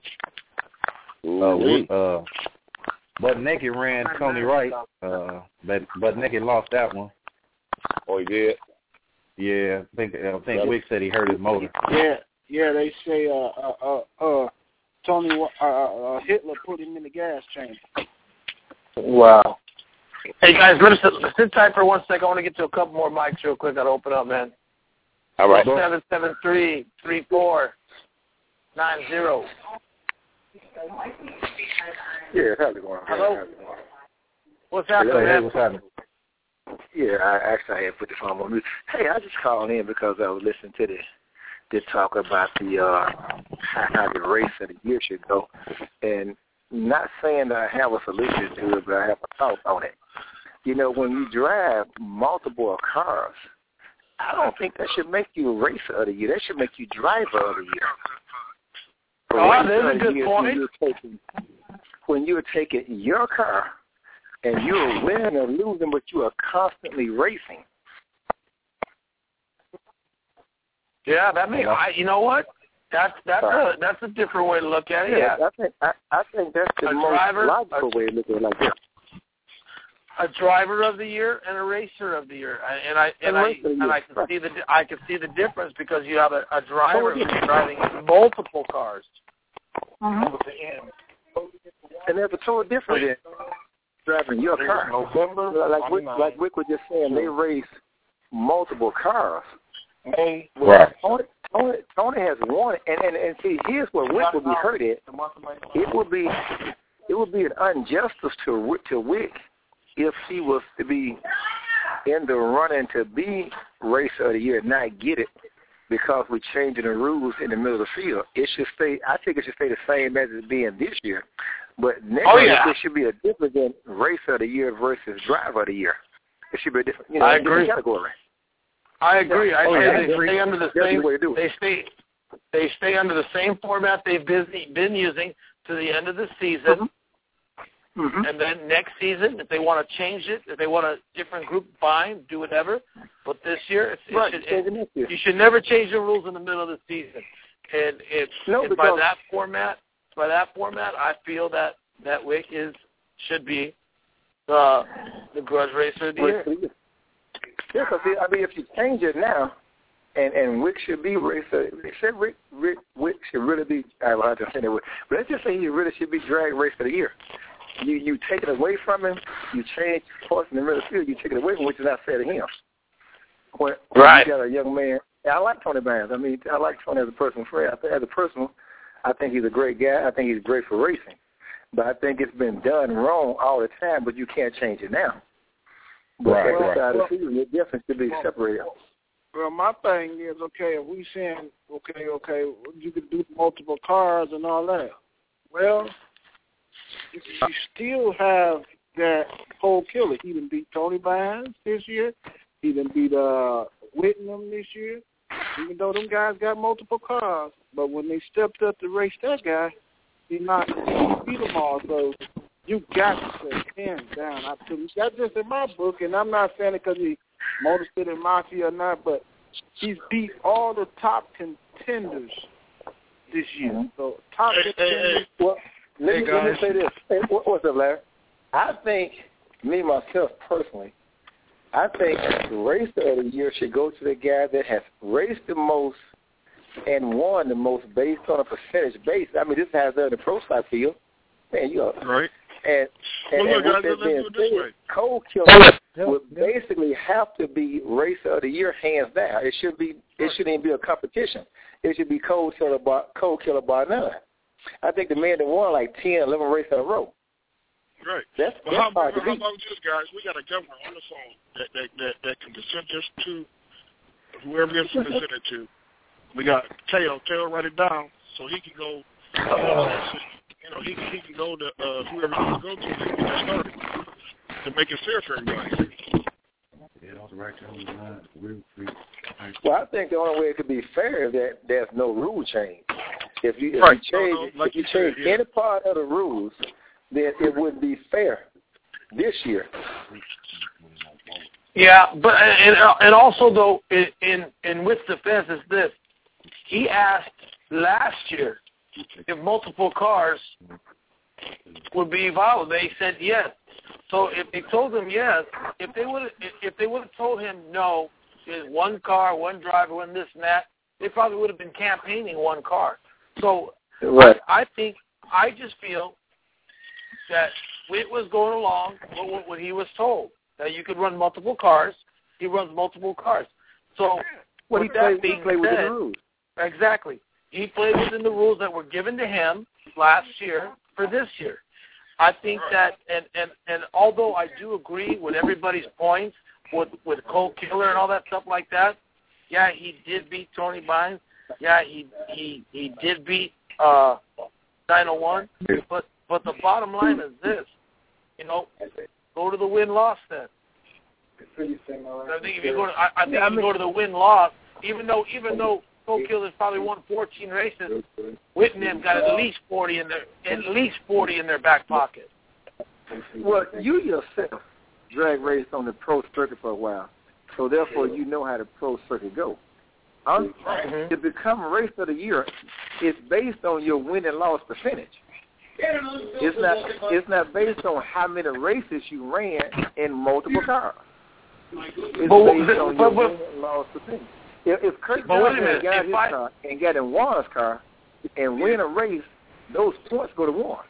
Butt Naked ran Tony Wright. Butt Naked lost that one.
Oh, he did.
Yeah, I think Wick said he hurt his motor.
Yeah. They say Tony Hitler put him in the gas chamber.
Wow. Hey guys, let's sit tight for 1 second. I want to get to a couple more mics real quick. I'll open up, man.
All right.
773-3490.
Yeah, how's it going?
Hello. What's happening, man?
Hey, what's happening?
Yeah, I had put the phone on mute. Hey, I just called in because I was listening to the talk about how the race of the year should go, and not saying that I have a solution to it, but I have a thought on it. When you drive multiple cars, I don't think that should make you a racer of the year. That should make you driver of the year.
That's a good point.
When you're taking your car and you're winning or losing, but you are constantly racing.
Yeah, that makes. You know what? That's a different way to look at it.
Yeah, I think that's the most logical way to look at it like that.
A driver of the year and a racer of the year, and I can see the difference because you have a driver who's driving multiple cars.
Mm-hmm. And there's a total difference in driving your car. Like Wick was just saying, they race multiple cars.
Right.
Tony has won, and see, here's where Wick would be hurt at. It would be an injustice to Wick if he was to be in the running to be racer of the year and not get it because we're changing the rules in the middle of the field. It should stay. I think it should stay the same as it's being this year. But next year there should be a difference in racer of the year versus driver of the year. It should be a different.
I agree.
Category.
I agree. They stay under the same. They stay under the same format they've been using to the end of the season. Mm-hmm. And then next season, if they want to change it, if they want a different group, fine, do whatever. But this year, you should never change the rules in the middle of the season. And by that format, I feel that Wick should be the grudge racer of the year.
Yeah, because if you change it now, and Wick should be racer, they said Wick should really be. I don't have to say that, but let's just say he really should be drag racer of the year. you take it away from him, you change parts in the middle of the field, you take it away from him, which is not fair to him. When you got a young man, I like Tony Barnes. I mean, I like Tony as a personal friend. As a personal, I think he's a great guy. I think he's great for racing. But I think it's been done wrong all the time, but you can't change it now. But
right.
Side of the season, it definitely should be separated.
Well, my thing is, okay, if we saying, okay, you could do multiple cars and all that. Well, you still have that Cole Killer. He done beat Tony Barnes this year. He done beat Whitney this year. Even though them guys got multiple cars, but when they stepped up to race that guy, he beat them all. So you got to say hands down. That's just in my book, and I'm not saying it because he's Motor City Mafia or not, but he's beat all the top contenders this year. So top contenders.
Well, let me say this. Hey, what's up, Larry? I think, me, myself, personally, I think the racer of the year should go to the guy that has raced the most and won the most based on a percentage base. I mean, this has done in the pro side field. Man, you are
right.
And
well,
with that being said, Cole Killer would basically have to be racer of the year hands down. It shouldn't even be a competition. It should be Cole Killer by none. I think the man that won like 10, 11 races in a row.
Right.
That's
how about
this,
guys? We got a governor on the phone that can present this to whoever gets to present it to. We got Teo. Teo, write it down so he can go. He can go to whoever he needs to go to get that started to make it fair for everybody.
Well, I think the only way it could be fair is that there's no rule change. If you change any part of the rules, then it would be fair this year.
Yeah, but and also though, in Witt's defense is this: he asked last year if multiple cars would be viable. They said yes. So if they told him yes, if they would have told him no, it's one car, one driver, one this and that, they probably would have been campaigning one car. So
right.
I just feel that Witt was going along with what he was told, that you could run multiple cars. He runs multiple cars. So
he played within the rules.
Exactly. He played within the rules that were given to him last year for this year. I think that, and although I do agree with everybody's points with Cole Killer and all that stuff like that, yeah, he did beat Tony Barnes. Yeah, he did beat 901. But the bottom line is this, go to the win-loss then. I think if you go to the win-loss, even though Cole Killer's probably won 14 races, Whitney got at least 40 in their back pocket.
Well, you yourself drag raced on the pro circuit for a while, so therefore you know how the pro circuit goes. To become racer of the year, it's based on your win and loss percentage. It's not based on how many races you ran in multiple cars. It's based on your win and loss percentage. If Kurt Johnson got his car and got in Warren's car and win a race, those points go to Warren.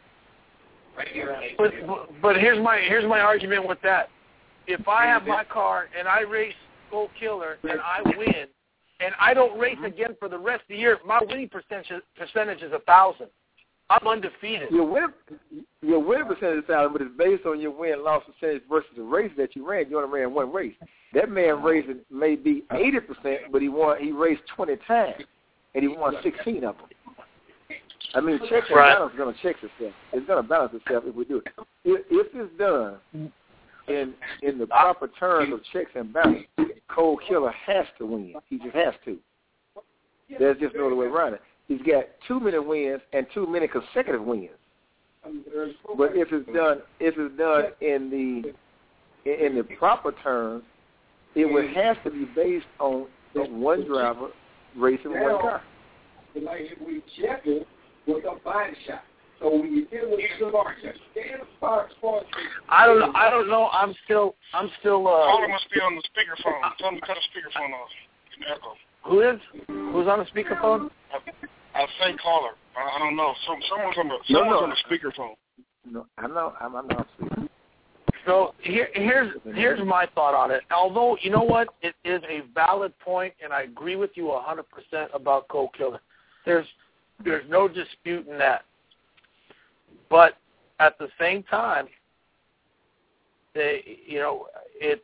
But here's my argument with that. If I have my car and I race Cole Killer and I win, and I don't race again for the rest of the year, my winning percentage is 1,000. I'm undefeated.
Your win percentage is 1,000, but it's based on your win-loss percentage versus the race that you ran. You only ran one race. That man raced may be 80%, but he raced 20 times, and he won 16 of them. I mean, checks and balance is going to check itself. It's going to balance itself if we do it. If it's done in the proper terms of checks and balance, Cole Killer has to win. He just has to. There's just no other way around it. He's got too many wins and too many consecutive wins. But if it's done in the proper terms, it would have to be based on one driver racing one car.
Like if we check it with a body shot. So when you deal with the
I don't know. I'm still.
Caller must be on the speakerphone. Tell him to cut the speakerphone off. An echo.
Who is? Who's on the speakerphone?
I say caller. I don't know. Someone's on the speakerphone.
No, I'm not.
So here's my thought on it. Although, you know what? It is a valid point, and I agree with you 100% about Cole Killer. There's no disputing that. But at the same time, it's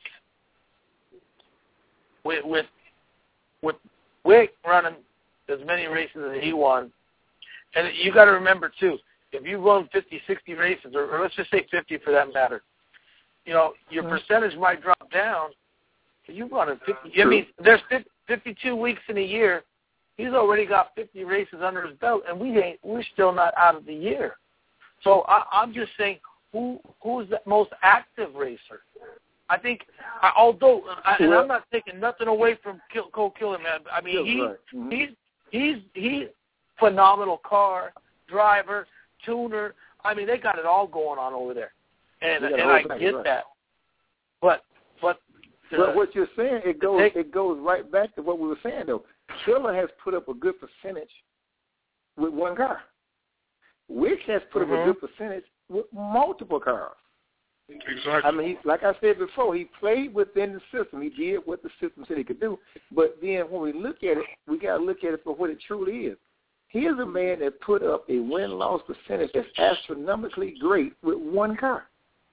with Wick running as many races as he won, and you got to remember too, if you run 50, 60 races, or let's just say 50 for that matter, your percentage might drop down. You run 50. I mean, there's 52 weeks in a year. He's already got 50 races under his belt, and we're still not out of the year. So I'm just saying, who's the most active racer? I think, and I'm not taking nothing away from Cole Killer, man. I mean, he's phenomenal car, driver, tuner. I mean, they got it all going on over there, and I get that. But
what you're saying, it goes right back to what we were saying though. Killer has put up a good percentage with one car. Wick has put up a good percentage with multiple cars.
Exactly.
I mean, like I said before, he played within the system. He did what the system said he could do. But then when we look at it, we got to look at it for what it truly is. He is a man that put up a win-loss percentage that's astronomically great with one car.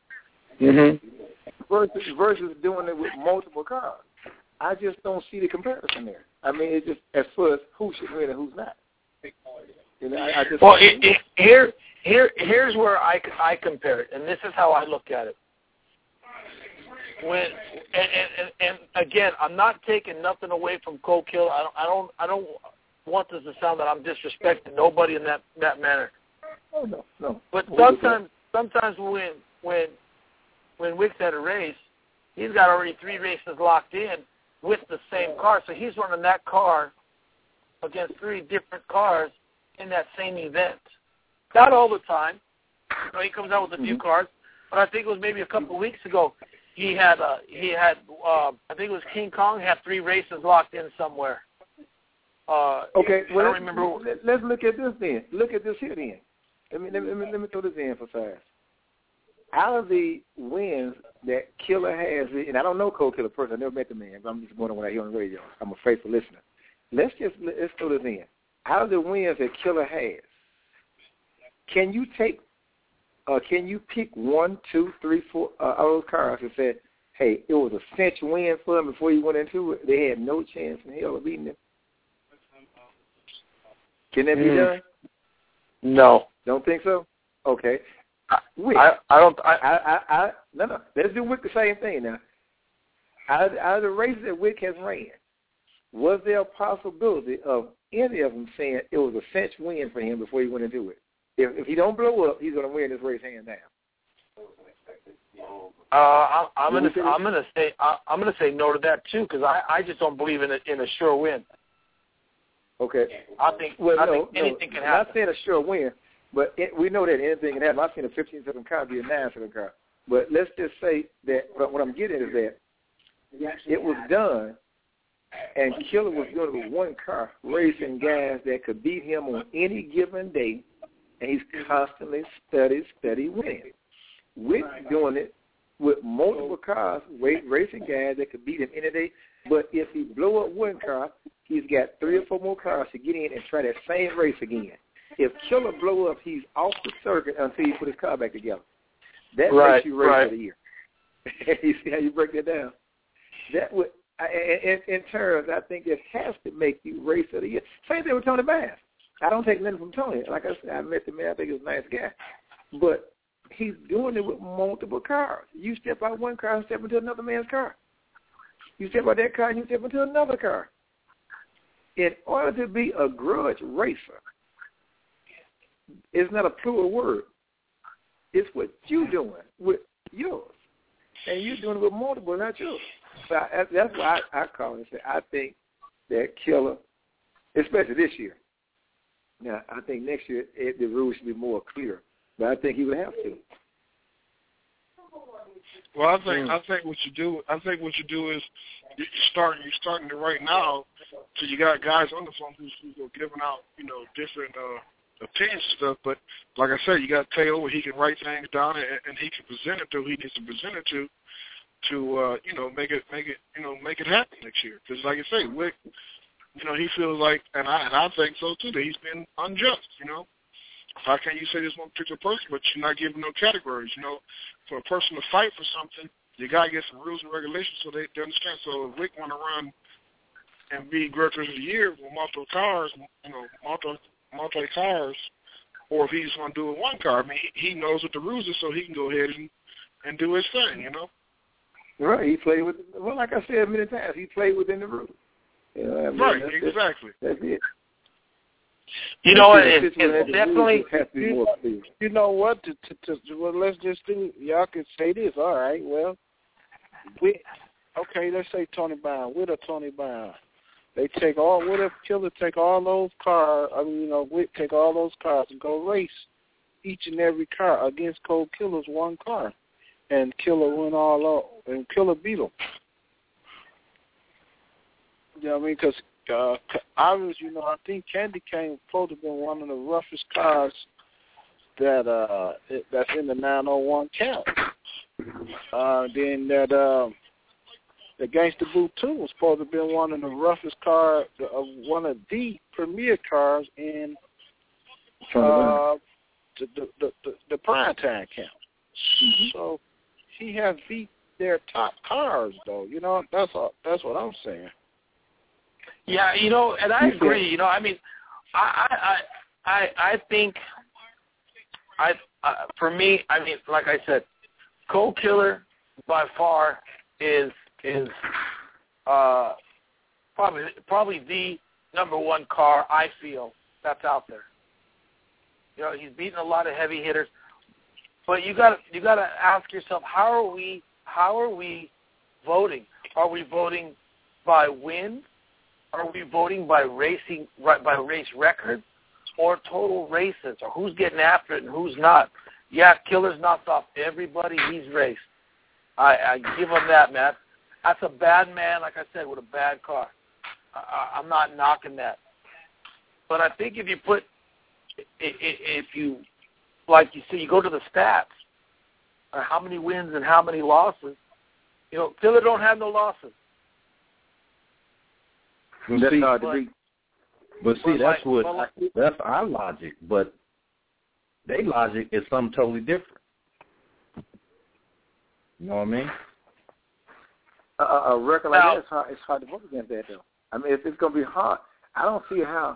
Versus doing it with multiple cars. I just don't see the comparison there. I mean, it's just as far as who should win and who's not.
Here's where I compare it, and this is how I look at it. And again, I'm not taking nothing away from Cole Killer. I don't want this to sound that I'm disrespecting nobody in that manner.
Oh no.
But sometimes when Wick's at a race, he's got already 3 races locked in with the same car, so he's running that car against 3 different cars in that same event. Not all the time. He comes out with a few cars, but I think it was maybe a couple of weeks ago. He had I think it was King Kong had 3 races locked in somewhere.
Okay, well,
I don't remember.
Let's look at this then. Look at this here then. Let me throw this in for fast. Out of the wins that Killer has, and I don't know Cole Killer personally, I never met the man, but I'm just going on what I hear on the radio. I'm a faithful listener. Let's throw this in. Out of the wins that Killer has, can you pick 1, 2, 3, 4 of those cars and say, hey, it was a cinch win for him before he went into it? They had no chance in hell of beating him. Can that be done?
No.
Don't think so? Okay. Wick.
No.
Let's do Wick the same thing now. Out of the races that Wick has ran, was there a possibility of any of them saying it was a cinch win for him before he went into it? If he don't blow up, he's going to win this race hands down.
I'm gonna say no to that too, because I just don't believe in a sure win.
Okay.
I think anything can happen.
I'm not saying a sure win, but we know that anything can happen. I've seen a 15-second car be a 9-second car. But let's just say that what I'm getting is that it was done, and Killer was doing it with one car, racing guys that could beat him on any given day, and he's constantly steady winning. Wick doing it with multiple cars, racing guys that could beat him any day. But if he blow up one car, he's got 3 or 4 more cars to get in and try that same race again. If Killer blow up, he's off the circuit until he put his car back together. That makes you race of the year. You see how you break that down? That would, in terms, I think it has to make you race of the year. Same thing with Tony Bass. I don't take nothing from Tony. Like I said, I met the man. I think he's a nice guy. But he's doing it with multiple cars. You step out one car and step into another man's car. You step out that car and you step into another car. In order to be a grudge racer, it's not a plural word. It's what you're doing with yours. And you're doing it with multiple, not yours. So that's why I call it and say I think that Killer, especially this year. Now, I think next year the rules should be more clear, but I think he would have to.
Well, I think what you do is you're starting it right now. So you got guys on the phone who's giving out different opinions and stuff, but like I said, you got Teo where he can write things down and he can present it to who he needs to present it to make it happen next year. Because like I say, Wick, he feels like, and I think so too, that he's been unjust. How can you say this one particular person, but you're not giving no categories? For a person to fight for something, you gotta get some rules and regulations so they understand. So if Wick want to run and be Grudge of the Year with multiple cars, multi cars, or if he's going to do it one car, I mean, he knows what the rules are, so he can go ahead and do his thing.
Right. He played with. Well, like I said many times, he played within the rules.
Right. Exactly.
That's it.
It's definitely.
You know what? Well, let's just do. Y'all could say this. All right. Well, let's say Tony Brown. With a Tony Brown, they take all. What if Killer take all those cars? Wick take all those cars and go race each and every car against Cold Killer's one car, and Killer went all out, and Killer beat him. You know what I mean? Because I think Candy Cane supposed to have been one of the roughest cars that's in the 901 count. Then the Gangsta Boot 2 was supposed to have been one of the roughest cars, one of the premier cars in the prime time count. Mm-hmm. So he has beat their top cars, though. That's what I'm saying.
Yeah, and I agree. I mean, I think, for me, I mean, like I said, Cold Killer by far is probably the number one car I feel that's out there. He's beaten a lot of heavy hitters, but you got to ask yourself, how are we voting? Are we voting by wins? Are we voting by race records or total races, or who's getting after it and who's not? Yeah, Killer's knocked off everybody he's raced. I give him that, man. That's a bad man, like I said, with a bad car. I'm not knocking that. But I think if you, like you see, you go to the stats, how many wins and how many losses, Killer don't have no losses.
That's our logic, but their logic is something totally different. You know what I mean?
A record like that, it's hard to vote against that, though. I mean, if it's going to be hard, I don't see how.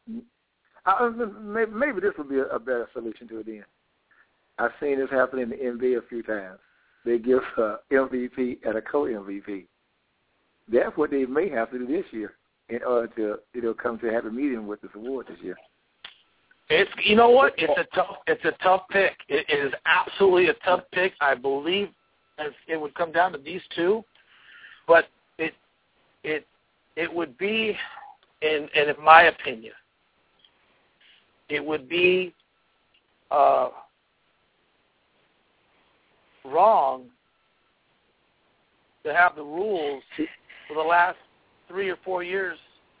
Maybe this would be a better solution to it then. I've seen this happen in the NBA a few times. They give MVP and a co-MVP. That's what they may have to do this year in order to come to a happy medium with this award this year.
It's It's a tough pick. It is absolutely a tough pick. I believe it would come down to these two, but it would be, in my opinion, it would be wrong to have the rules for the last 3 or 4 years,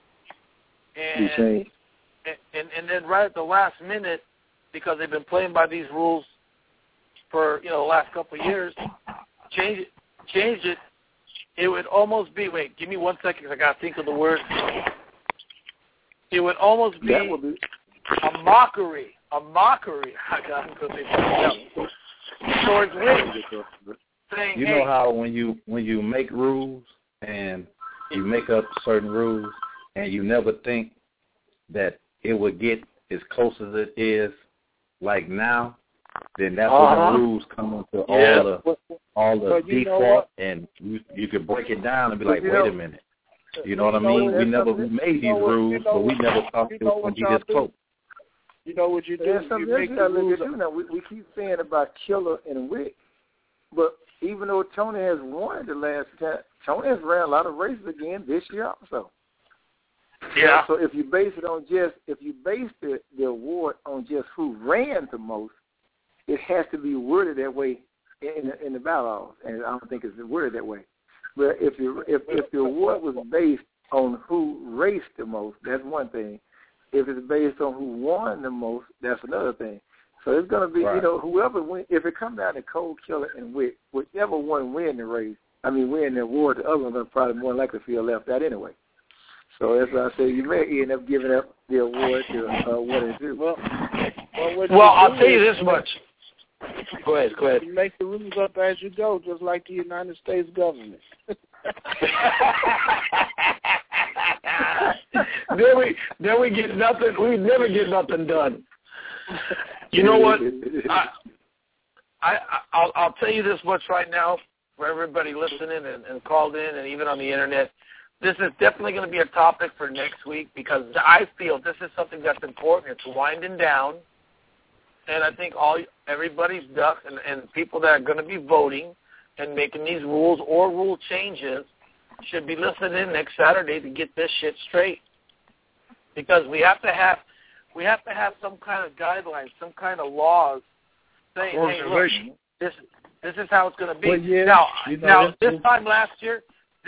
and then right at the last minute, because they've been playing by these rules for the last couple of years, change it. It would almost be. Wait, give me 1 second, because I got to think of the word. It would almost be a mockery. A mockery. I got to say something else. Towards Wick.
You know how when you make rules and you make up certain rules and you never think that it would get as close as it is like now, then that's when the rules come into all the default, and you could break it down and be like, wait a minute. You know what I mean? We made these rules, but we never thought it was going to be this close.
You know what you do?
We keep saying about Killer and Wick, but even though Tony has won the last time, Tony has ran a lot of races again this year also.
Yeah.
So if you base the award on just who ran the most, it has to be worded that way in the bylaws, and I don't think it's worded that way. But if the award was based on who raced the most, that's one thing. if it's based on who won the most, that's another thing. So it's going to be, whoever win. If it comes down to Cole Killer and Wick, whichever one win the race, win the award, the other one's going to probably more likely feel left out anyway. So that's why I say you may end up giving up the award to one and two.
Well,
I'll tell you this much. Go ahead.
You make the rules up as you go, just like the United States government.
Then we get nothing. We never get nothing done. You know what? I'll tell you this much right now, for everybody listening and called in, and even on the internet. This is definitely going to be a topic for next week because I feel this is something that's important. It's winding down, and I think everybody's ducks and people that are going to be voting and making these rules or rule changes should be listening next Saturday to get this shit straight. Because we have to have some kind of guidelines, some kind of laws saying, hey, look, this is how it's going to be.
Well, yeah,
now this time last year,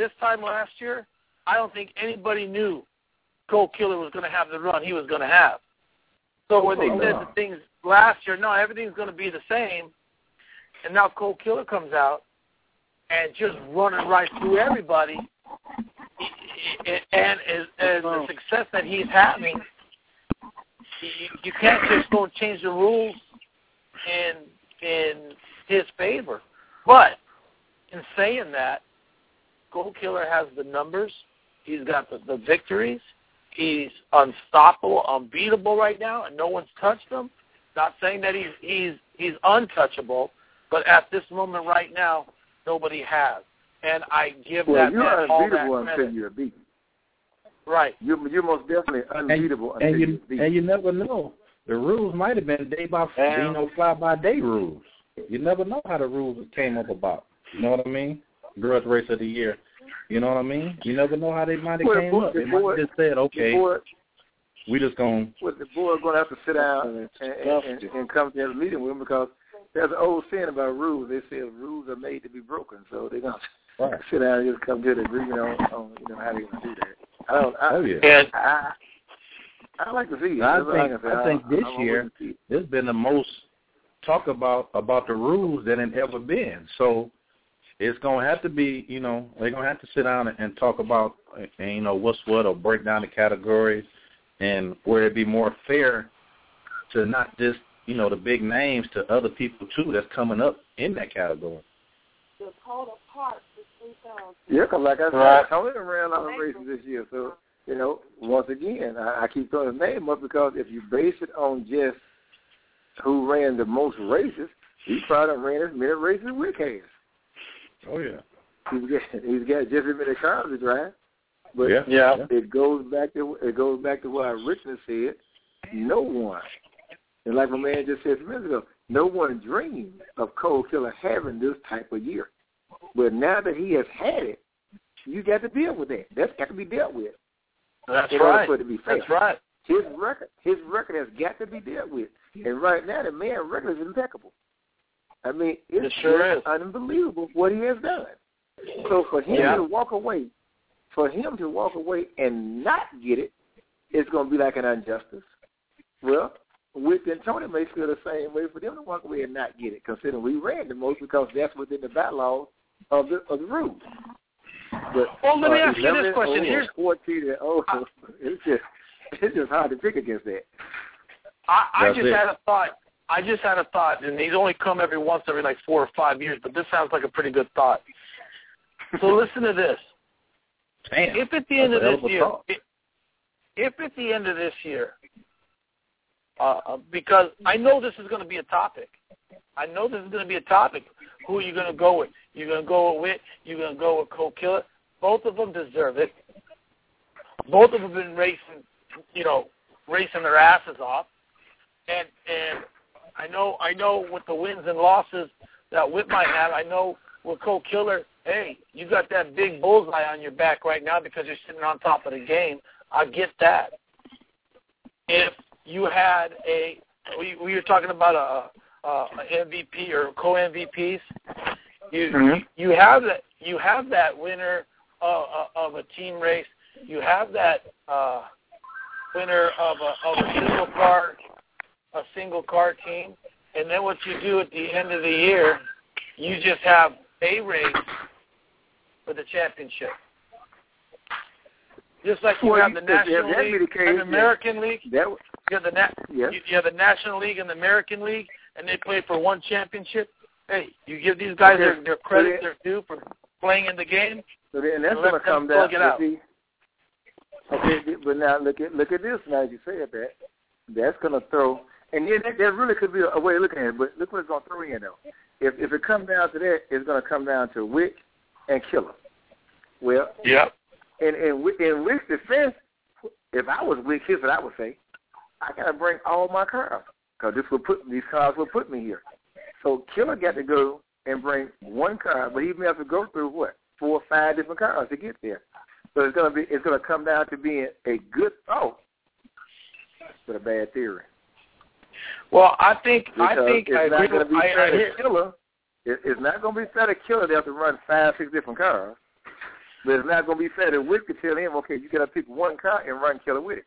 I don't think anybody knew Cole Killer was going to have the run he was going to have. So when they said the things last year, no, everything's going to be the same, and now Cole Killer comes out and just running right through everybody, and the success that he's having, you can't just go and change the rules in his favor. But in saying that, Cole Killer has the numbers. He's got the victories. He's unstoppable, unbeatable right now, and no one's touched him. Not saying that he's untouchable, but at this moment right now, nobody has. And I give that man all that credit.
Until you're beaten.
Right.
You're most definitely unbeatable until you're beaten.
And you never know. The rules might have been fly-by-day rules. You never know how the rules came up about. You know what I mean? Grudge Race of the Year. You know what I mean? You never know how they might have came up. They might have just said, okay, we just going to...
The board's going to have to sit down and come to a meeting with them because there's an old saying about rules. They say rules are made to be broken, so they're going to sit down and just come to an agreement on how they're going to do that. I like to see it.
I think this year there's been the most talk about the rules than it ever been. So it's going to have to be, they're going to have to sit down and talk about, what's what, or break down the categories, and where it be more fair to not just, the big names, to other people, too, that's coming up in that category.
The total part is 3,000.
Yeah, because like I said, Tony ran a lot of races this year, so, once again, I keep throwing his name up because if you base it on just who ran the most races, he probably ran as many races as Wick has.
Oh, yeah.
He's got just as many cars to drive. But it goes back to what Richard said. No one, and like my man just said a minute ago, no one dreamed of Cole Killer having this type of year. But now that he has had it, you got to deal with that. That's got to be dealt with.
That's right.
For it to be fair.
That's right.
His record has got to be dealt with. And right now, the man's record is impeccable. I mean, it's
sure is
unbelievable what he has done. So for him to walk away, and not get it, it's going to be like an injustice. Well, Wick and Tony may feel the same way for them to walk away and not get it, considering we ran the most because that's within the bylaws of the rules. But,
let me ask you this question.
Here's 14 and it's just hard to pick against that.
I just had a thought, and these only come every 4 or 5 years, but this sounds like a pretty good thought. So listen to this.
Damn.
If at the end of this year, because I know this is going to be a topic. Who are you going to go with? You're going to go with Witt. You're going to go with Cole Killer. Both of them deserve it. Both of them have been racing their asses off. And I know with the wins and losses that Witt might have, I know with Cole Killer, hey, you got that big bullseye on your back right now because you're sitting on top of the game. I get that. If you had we were talking about a MVP or co-MVPs, you have that winner of a team race. You have that winner of a single car team, and then what you do at the end of the year, you just have a race for the championship. Just like you have the National League and the American League. You have the National League and the American League, and they play for one championship. Hey, you give these guys their credit, their due for playing in the game.
So then that's going to come down to okay, but now look at this. Now, as you said that, that's going to throw, and then there really could be a way of looking at it. But look what it's going to throw in though. If it comes down to that, it's going to come down to Wick and Killer. Well,
yeah.
In Wick's defense, if I was Wick, here's what I would say: I got to bring all my cars because these cars will put me here. So Killer got to go and bring one car, but he may have to go through what 4 or 5 different cars to get there. So it's going to come down to being a good thought, but a bad theory.
Well, I think I agree.
Killer. It's not going to be fair to Killer to have to run 5, 6 different cars. But it's not going to be fair to Wick to tell him, okay, you got to pick one car and run Killer with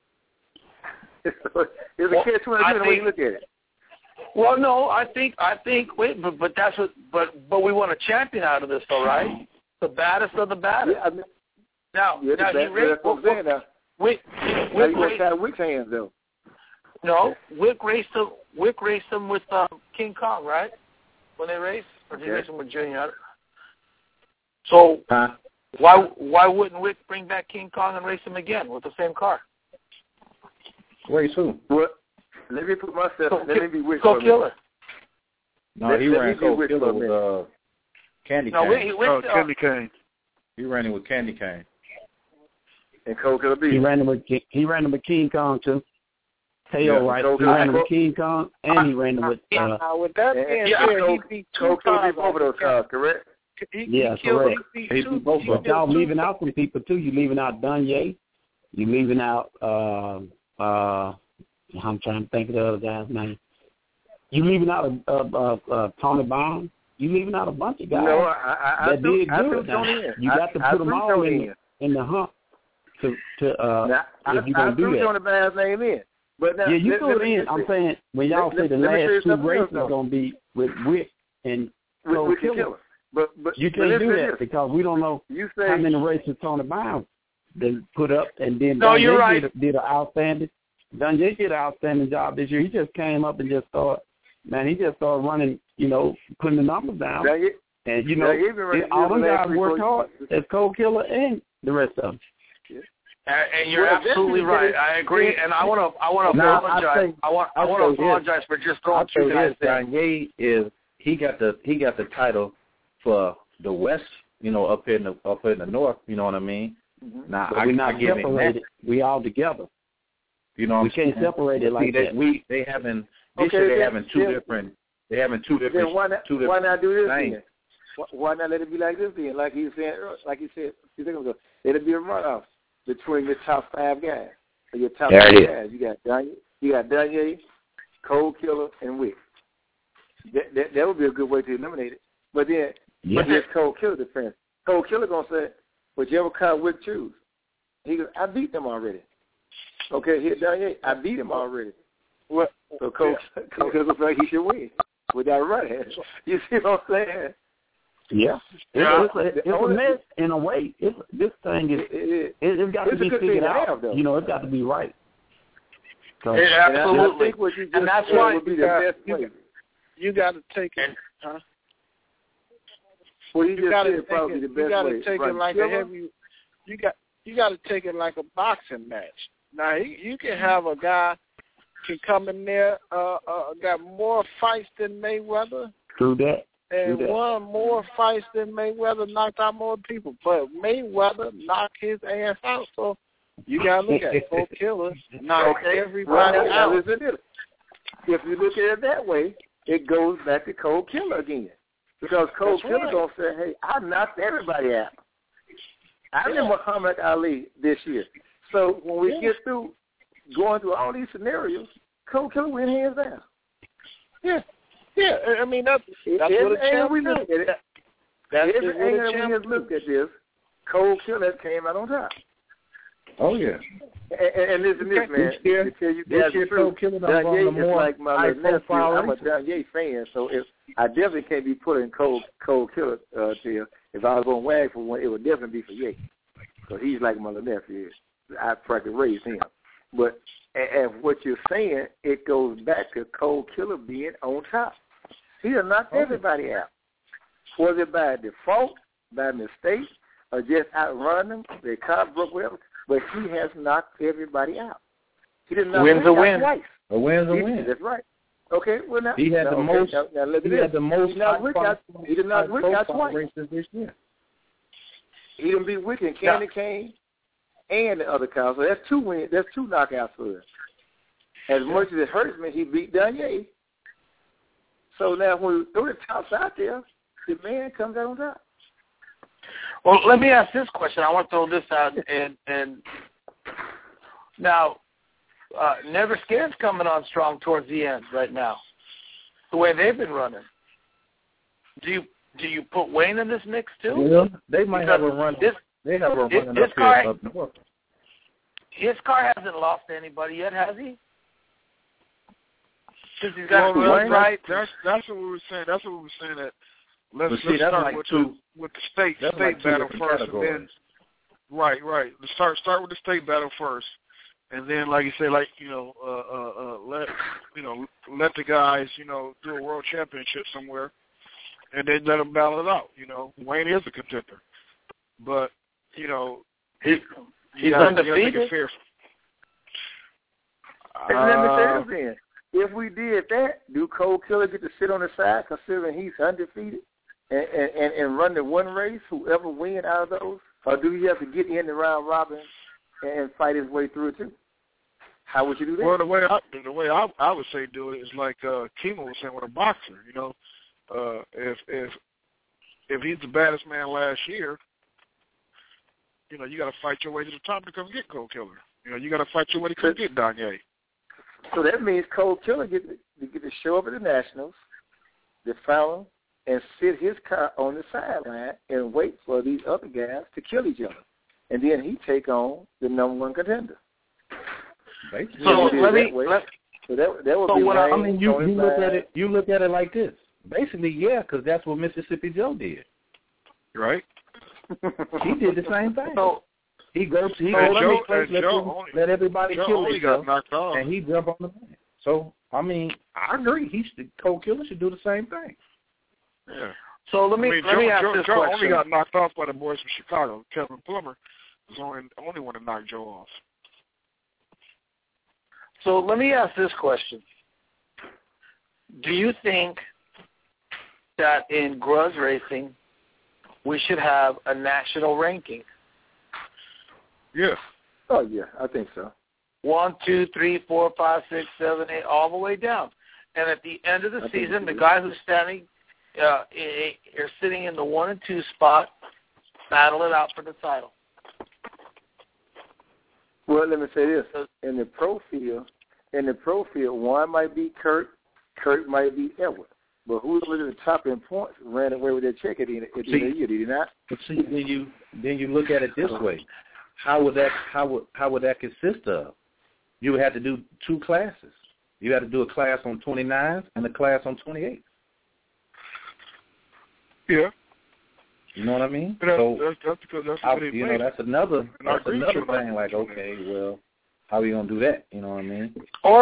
it. So it's a catch-22 the way you look at it.
Well, no, I think. Wait, but that's what. But we want a champion out of this, though, right? The baddest of the baddest.
Yeah, I mean,
now he raced. Wick
raced Wick's hands, though.
No, Wick raced him with King Kong, right? When they raced, or did he race him with Junior? So why wouldn't Wick bring back King Kong and race him again with the same car?
Race who?
What? Let me put myself. Let me be Wick.
Cold Killer.
No, he ran Cold Killer with Candy Cane.
Candy Cane.
He ran it with Candy Cane.
And Cold Killer B.
He ran him with King Kong too. Tail right. He ran him with King Kong, and he ran him with.
With that being said, he beat Cold Killer both of those cars, correct?
Yeah, correct. But y'all leaving out some people too. You leaving out Dunye. You leaving out. I'm trying to think of the other guy's name. You leaving out Tony Bond. You leaving out a bunch of guys that did good. You got to put them all in the hunt to if you're gonna do that.
Tony Bond's name in. But now,
you threw it in. I'm saying when y'all say the last 2 races are gonna be with Wick and Cold Killer. But you can't do that because we don't know how many races Tony Bond then put up, and then
you're right.
did an outstanding. Dunje did an outstanding job this year. He just came up and just started running, putting the numbers down. And, all them guys worked hard as Cold Killer and the rest of them.
And you're absolutely right. I agree. And I want to apologize. I want to apologize for just throwing 2 guys in.
Dunje he got the title for the West, up in the North, you know what I mean?
Mm-hmm. Now, we're not separated. We all together.
You know,
we can't separate it like that.
They having two different.
Why not do this then? Why not let it be like this then? Like he said a few seconds ago, let it be a runoff between your top 5 guys. Or your top 5 guys. You got Dunye, Cold Killer, and Wick. That would be a good way to eliminate it. But then, there's Cold Killer defense. Cold Killer gonna say, whichever car Wick choose. He goes, I beat them already. Okay, here, Dunye, I beat him already. What? So Coach looks like he should win with that run. You see what I'm saying?
Yeah. It's a mess in a way. This thing it's got to be figured out. It's got to be right.
Absolutely.
And that's why would be the best way.
You got to take it, huh?
Well, you got to probably the best way.
You got to take it like a heavy. You got to take it like a boxing match. Now, you can have a guy can come in there, got more fights than Mayweather.
True that.
And won more fights than Mayweather, knocked out more people. But Mayweather knocked his ass out. So you got to look at Cold Killer knocked everybody out.
If you look at it that way, it goes back to Cold Killer again. Because Cold Killer going to say, hey, I knocked everybody out. I did Muhammad Ali this year. So when we get through going through all these scenarios, Cold Killer win hands down.
Yeah. I mean that's what a champ
we look at it. Every angle we have looked at this, Cold Killer came out on top.
Oh, yeah.
And listen to this, man. To tell you guys the truth, Danye is like my little nephew. I'm a Danye fan, so I definitely can't be putting Cole Killer to you. If I was going to wag for one, it would definitely be for Ye. Because he's like my little nephew. I practically raised him. But and what you're saying, it goes back to Cole Killer being on top. He has knocked everybody out. Was it by default, by mistake, or just outrun them? They caught broke whatever. But he has knocked everybody out. He didn't knock
wins a win.
Twice.
A win's a win.
That's right. Okay, well now
he had the most.
Now look at
he had the most.
He did not Rick out twice.
This year.
He didn't beat Wick and Candy Cane and the other cows. So that's 2 wins. That's 2 knockouts for him. As much as it hurts me, he beat Danye. So now when we throw the tops out there, the man comes out on top.
Well, let me ask this question. I want to throw this out, and now Never Scared's coming on strong towards the end right now. The way they've been running. Do you put Wayne in this mix too?
Yeah, they might have a run. They have a run up here up north.
His car hasn't lost to anybody yet, has he? Since he's got Wayne, right?
That's what we were saying. That's what we were saying. That let's start
like
with the state battle first, and then right. Let's start with the state battle first, and then like you say, let the guys do a world championship somewhere, and then let them battle it out. Wayne is a contender, but
he's undefeated.
And let me say this then. If we did that, do Cole Killer get to sit on the side considering he's undefeated and run the one race, whoever win out of those? Or do he have to get in the round robin and fight his way through it too? How would you do that?
Well, the way I would say do it is like Kimo was saying with a boxer. If he's the baddest man last year, you got to fight your way to the top to come get Cole Killer. You got to fight your way to come get Danye.
So that means Cole Killer get to show up at the Nationals, the final, and sit his car on the sideline and wait for these other guys to kill each other, and then he take on the number one contender.
Basically,
so let me.
So that would
so
be.
What I mean, you look at it. You look at it like this. Basically, yeah, because that's what Mississippi Joe did.
Right.
He did the same thing.
So,
He goes let everybody kill themselves, and he jump on the man. So, I mean, I agree. Cole Killer should do the same thing.
Yeah.
So let me ask this
Joe
question.
Only got knocked off by the boys from Chicago. Kevin Plummer was the only one to knock Joe off.
So let me ask this question. Do you think that in grudge racing we should have a national ranking?
Yeah.
Oh, yeah, I think so.
1, 2, 3, 4, 5, 6, 7, 8, all the way down. And at the end of the season, the guy who's standing are sitting in the 1 and 2 spot, battle it out for the title.
Well, let me say this. In the pro field, one might be Kurt might be Edward. But who's at the top in points ran away with their check at the end of the year, did he not?
See, then you look at it this way. How would that consist of? You would have to do 2 classes. You had to do a class on 29s and a class on 28.
Yeah.
You know what I mean?
That's
that's another thing. Like, okay, well, how are we gonna do that? You know what I mean?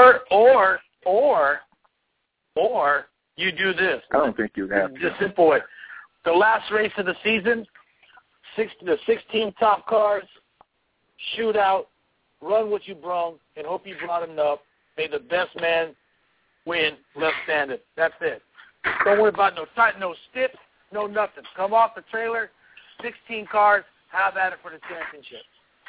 Or you do this.
I don't think you have to.
Just simple way. The last race of the season, the 16 top cars, shootout, run what you brung, and hope you brought enough. May the best man win, left standing. That's it. Don't worry about no stiff, no nothing. Come off the trailer, 16 cars, have at it for the championship.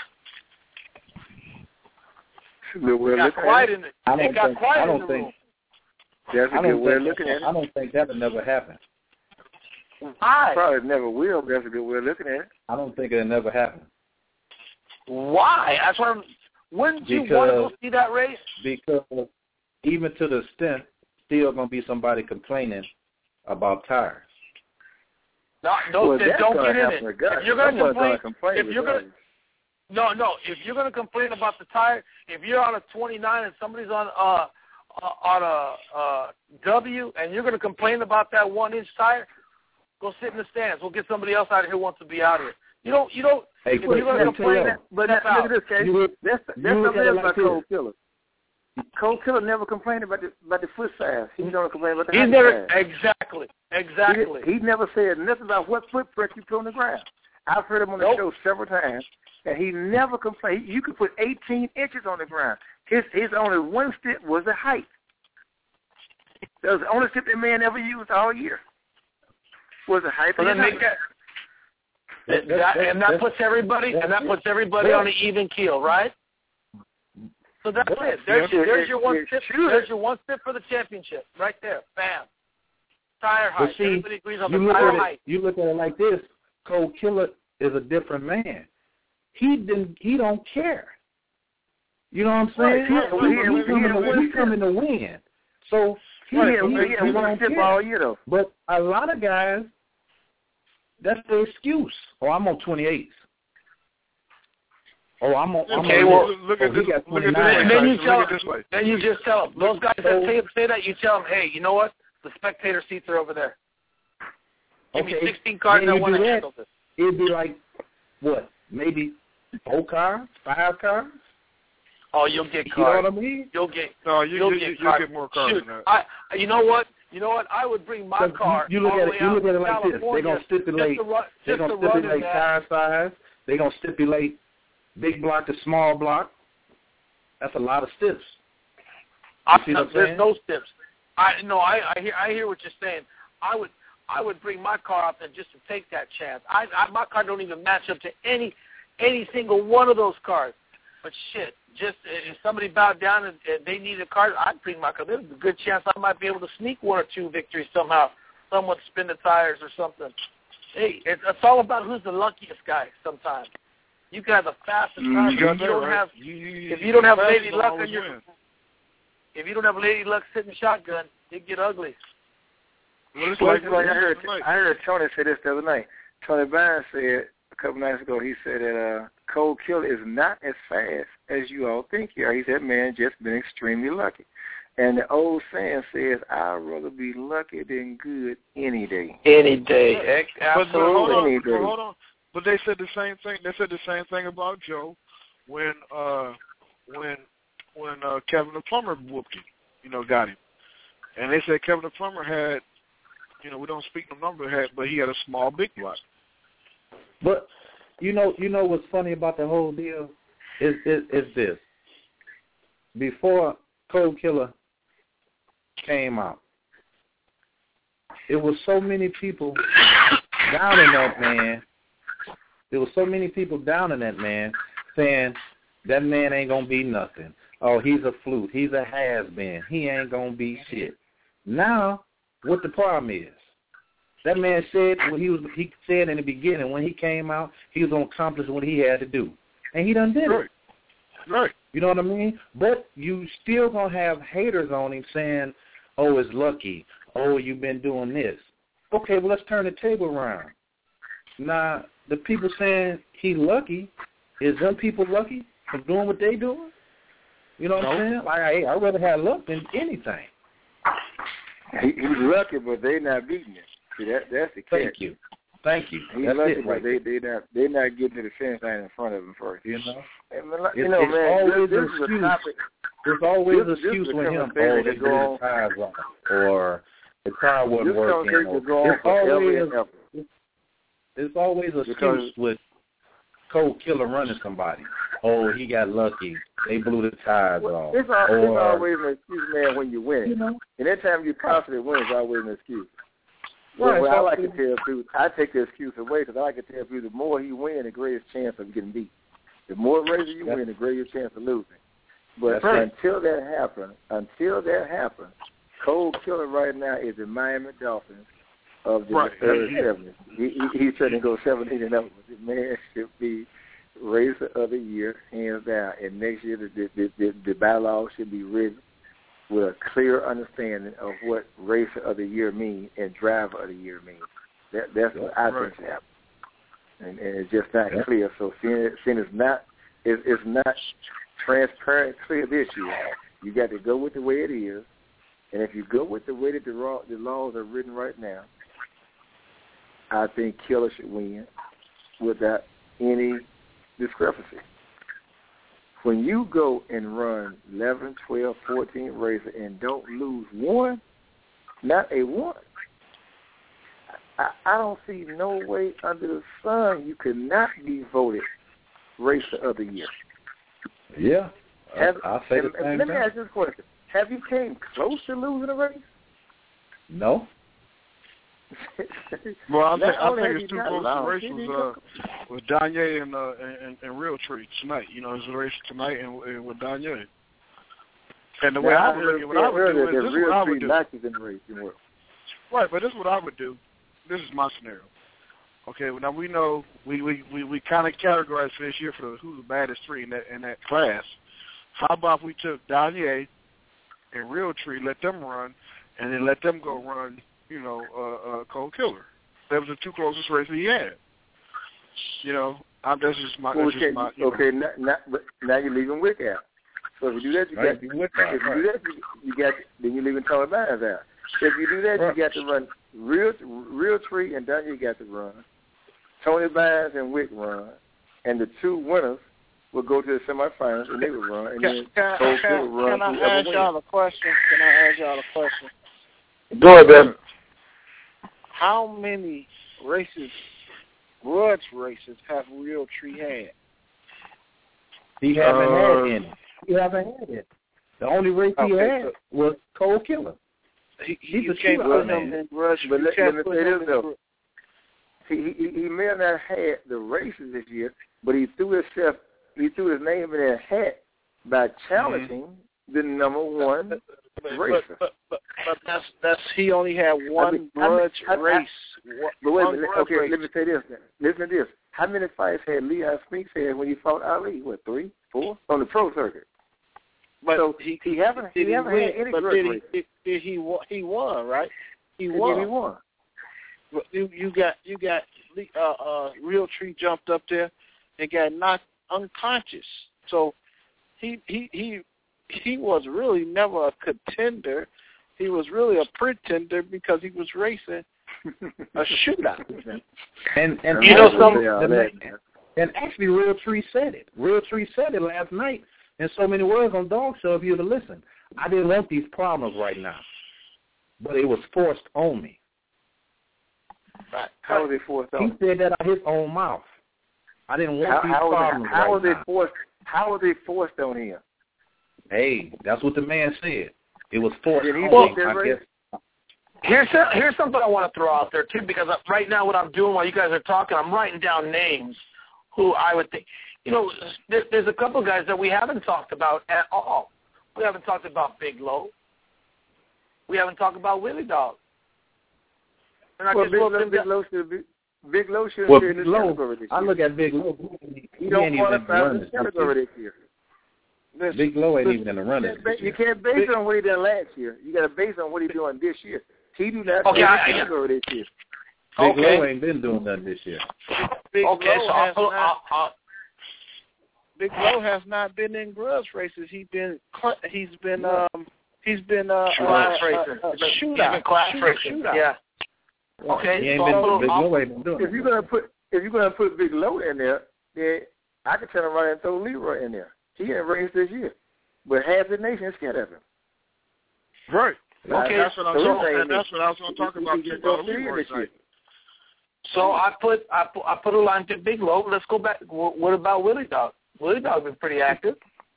It got quiet in the room.
That's a good way of looking at it.
I don't think that would never happen.
Why?
Probably never will, but that's a good way of looking at it.
I don't think it'll never happen.
Why? That's what wouldn't you want to go see that race?
Because even to the extent, still going to be somebody complaining about tires.
Don't get in it. If you're going to complain, No. If you're going to complain about the tire, if you're on a 29 and somebody's on a W, and you're going to complain about that 1-inch tire, go sit in the stands. We'll get somebody else out of here who wants to be out here. You don't.
Hey,
if you're going to complain,
look at this, Case. That's something else about Cole Killer. Cole Killer never complained about the foot size. He's going to complain about the height size.
Exactly.
He never said nothing about what footprint you put on the ground. I've heard him on the show several times, and he never complained. You could put 18 inches on the ground. His only one step was the height. That was the only step that man ever used all year. Was the height.
That puts everybody on an even keel, right? So that's it. There's your one step. There's your one step for the championship, right there. Bam. Tire height.
See,
everybody agrees on the tire height.
You look at it like this. Cole Killer is a different man. He don't care. You know what I'm saying? He's coming to win. So he don't care.
All year, though.
But a lot of guys, that's their excuse. Oh, I'm on 28s. Oh, I'm on.
Look at this.
Then you just tell them. Those guys that say that, you tell them, hey, you know what? The spectator seats are over there. Give me 16 cars that want to handle this.
It'd be like, what, maybe 4 cars, 5 cars?
Oh, you'll get cars.
You know what I mean?
You'll get
more cars than that.
You know what? I would bring my car.
You look at it like this. They're gonna stipulate. Tire size. They're gonna stipulate big block to small block. That's a lot of steps.
There's no steps. I hear what you're saying. I would bring my car up there just to take that chance. My car don't even match up to any single one of those cars. But shit, just if somebody bowed down and they needed a car, I'd bring my car. There's a good chance I might be able to sneak 1 or 2 victories somehow. Someone spin the tires or something. Hey, it's all about who's the luckiest guy sometimes. You got the fastest car. If you don't have Lady Luck on your, if you don't have Lady Luck sitting shotgun, it get ugly.
I heard Tony say this the other night. Tony Bynes said a couple nights ago, he said that Cole Killer is not as fast as you all think he are. He said, man, just been extremely lucky. And the old saying says, I'd rather be lucky than good any day.
Any day. Absolutely.
But hold on. But they said the same thing. They said the same thing about Joe when Kevin the Plumber whooped him, got him. And they said Kevin the Plumber had, we don't speak the number, but he had a small big block.
But you know what's funny about the whole deal is this. Before Cole Killer came out, it was so many people downing that man. There were so many people downing that man, saying that man ain't gonna be nothing. Oh, he's a fluke. He's a has-been. He ain't gonna be shit. Now, what the problem is? That man said he said in the beginning when he came out, he was gonna accomplish what he had to do, and he done did it.
Right.
You know what I mean? But you still gonna have haters on him saying, "Oh, it's lucky. Oh, you've been doing this." Okay, well let's turn the table around. Now, the people saying he's lucky, is them people lucky for doing what they doing? You know what I'm saying? Like, I'd rather have luck than anything.
He's lucky, but they not beating him. See, that's the catch.
Thank you.
He's
that's
lucky,
it,
but
right
they're not getting to the finish line in front of him first.
You know?
There's
always an excuse with him. Oh, they blew the tires off, or the car wasn't working. It's always an excuse with Cole Killer running somebody. Oh, he got lucky. They blew the tires off.
It's always an excuse, man, when you win. And every time you constantly win, it's always an excuse. Right, well, I like to tell people, I take the excuse away because I like to tell people the more he wins, the greatest chance of getting beat. The more races you win, the greater chance of losing. But until that happens, Cole Killer right now is the Miami Dolphins of the early 70s. He's trying to go 17-0. The man should be Racer of the Year, hands down. And next year, the bylaws should be written with a clear understanding of what Racer of the Year means and Driver of the Year means. That's what I think should happen. And it's just not clear. So seeing it's not It's not transparent, clear this year. You got to go with the way it is, and if you go with the way that the laws are written right now, I think Killer should win without any discrepancy. When you go and run 11, 12, 14 races and don't lose one, not a one, I don't see no way under the sun you could not be voted Racer of the Year.
Yeah, I'll say the same
Let me
thing.
ask you this question. Have you came close to losing a race?
No.
Well, I think it's too close to race with Danye and Realtree tonight. You know, it's a race tonight and with Danye. And the way I would look at what I would do is this is what I would do. Right, but this is what I would do. This is my scenario. Okay, well, now we know we kind of categorized this year for who's the baddest three in that class. How about if we took Danye and Realtree, let them run, and then let them go run, you know, Cold Killer. That was the two closest races he had. You know, that's just my.
Well,
that's just my
okay, now you're leaving Wick out. So if you do that, then you're leaving Tony Bynes out. If you do that, you got to run Realtree and Danye got to run. Tony Bynes and Wick run, and the two winners will go to the semifinals, and they will run. And then Cold Killer run.
Can I ask y'all a question?
Go ahead, Ben.
How many races, grudge races, have Realtree had?
He haven't had any. He haven't had it. The only race he had was Cold Killer. He's a
can't put
man.
him in grudge.
But let me say this though. He may have not had the races this year, but he threw his name in that hat by challenging the number one racer.
But that's he only had one grudge race.
But wait a minute. Okay, let me say this then. Listen to this. How many fights had Leon Spinks had when he fought Ali? What, 3, 4? On the pro circuit.
But
so he haven't had any grudge races.
He won, right? He
He
won.
won.
You got Realtree jumped up there and got knocked unconscious. So he was really never a contender. He was really a pretender because he was racing a shootout.
And
you know something.
And actually, Realtree said it. Realtree said it last night in so many words on Dog Show. If you were to listen, I didn't want these problems right now, but it was forced on me.
Right. How was it forced on?
He said that out of his own mouth. I didn't want these problems
how
right now.
How was it forced on him?
Hey, that's what the man said. It was forced on him, I guess.
Here's something I want to throw out there, too, because right now what I'm doing while you guys are talking, I'm writing down names who I would think. You know, there's a couple guys that we haven't talked about at all. We haven't talked about Big Low. We haven't talked about Willie Dog.
Well, Big Low should be in this category this year.
I look at Big Low.
He don't qualify in this category this year.
Big Low ain't even in the running.
You can't base it on what he did last year. You got to base it on what he's doing this year. He do not in the category this year.
Big Low ain't been doing nothing this year.
Big Low has not been in grudge races. He's been class racing.
He's been class racing. Yeah. Okay.
He ain't been, Big Low ain't been doing
if you're gonna put Big Low in there, then I could turn around and throw Leroy in there. He ain't raced this year, but half the nation is scared of him.
Right. Okay. That's what I was going to talk about.
Leroy so I put a line to Big Low. Let's go back. What about Willie Dog? Willie Dog been pretty active.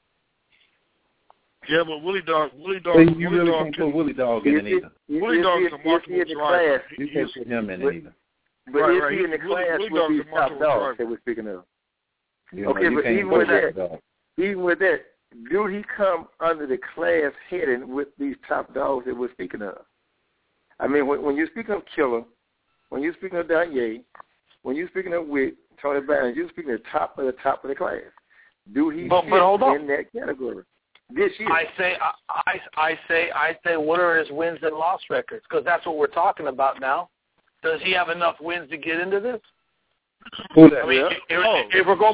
Yeah, but Willie Dog.
You really can't put Willie Dog in it either.
Willie Dog is a marketable driver.
You can't put him in it either.
But is he in the class with these top dogs that we're speaking of? Okay, but even with that, do he come under the class heading with these top dogs that we're speaking of? I mean, when you're speaking of Killer, when you're speaking of Danye, when you're speaking of Wick, Tony Bynes, you're speaking of the top of the class. Do he fit in that category this year?
I say, what are his wins and loss records? Because that's what we're talking about now. Does he have enough wins to get into this?
Who that?
I mean, if we're going by,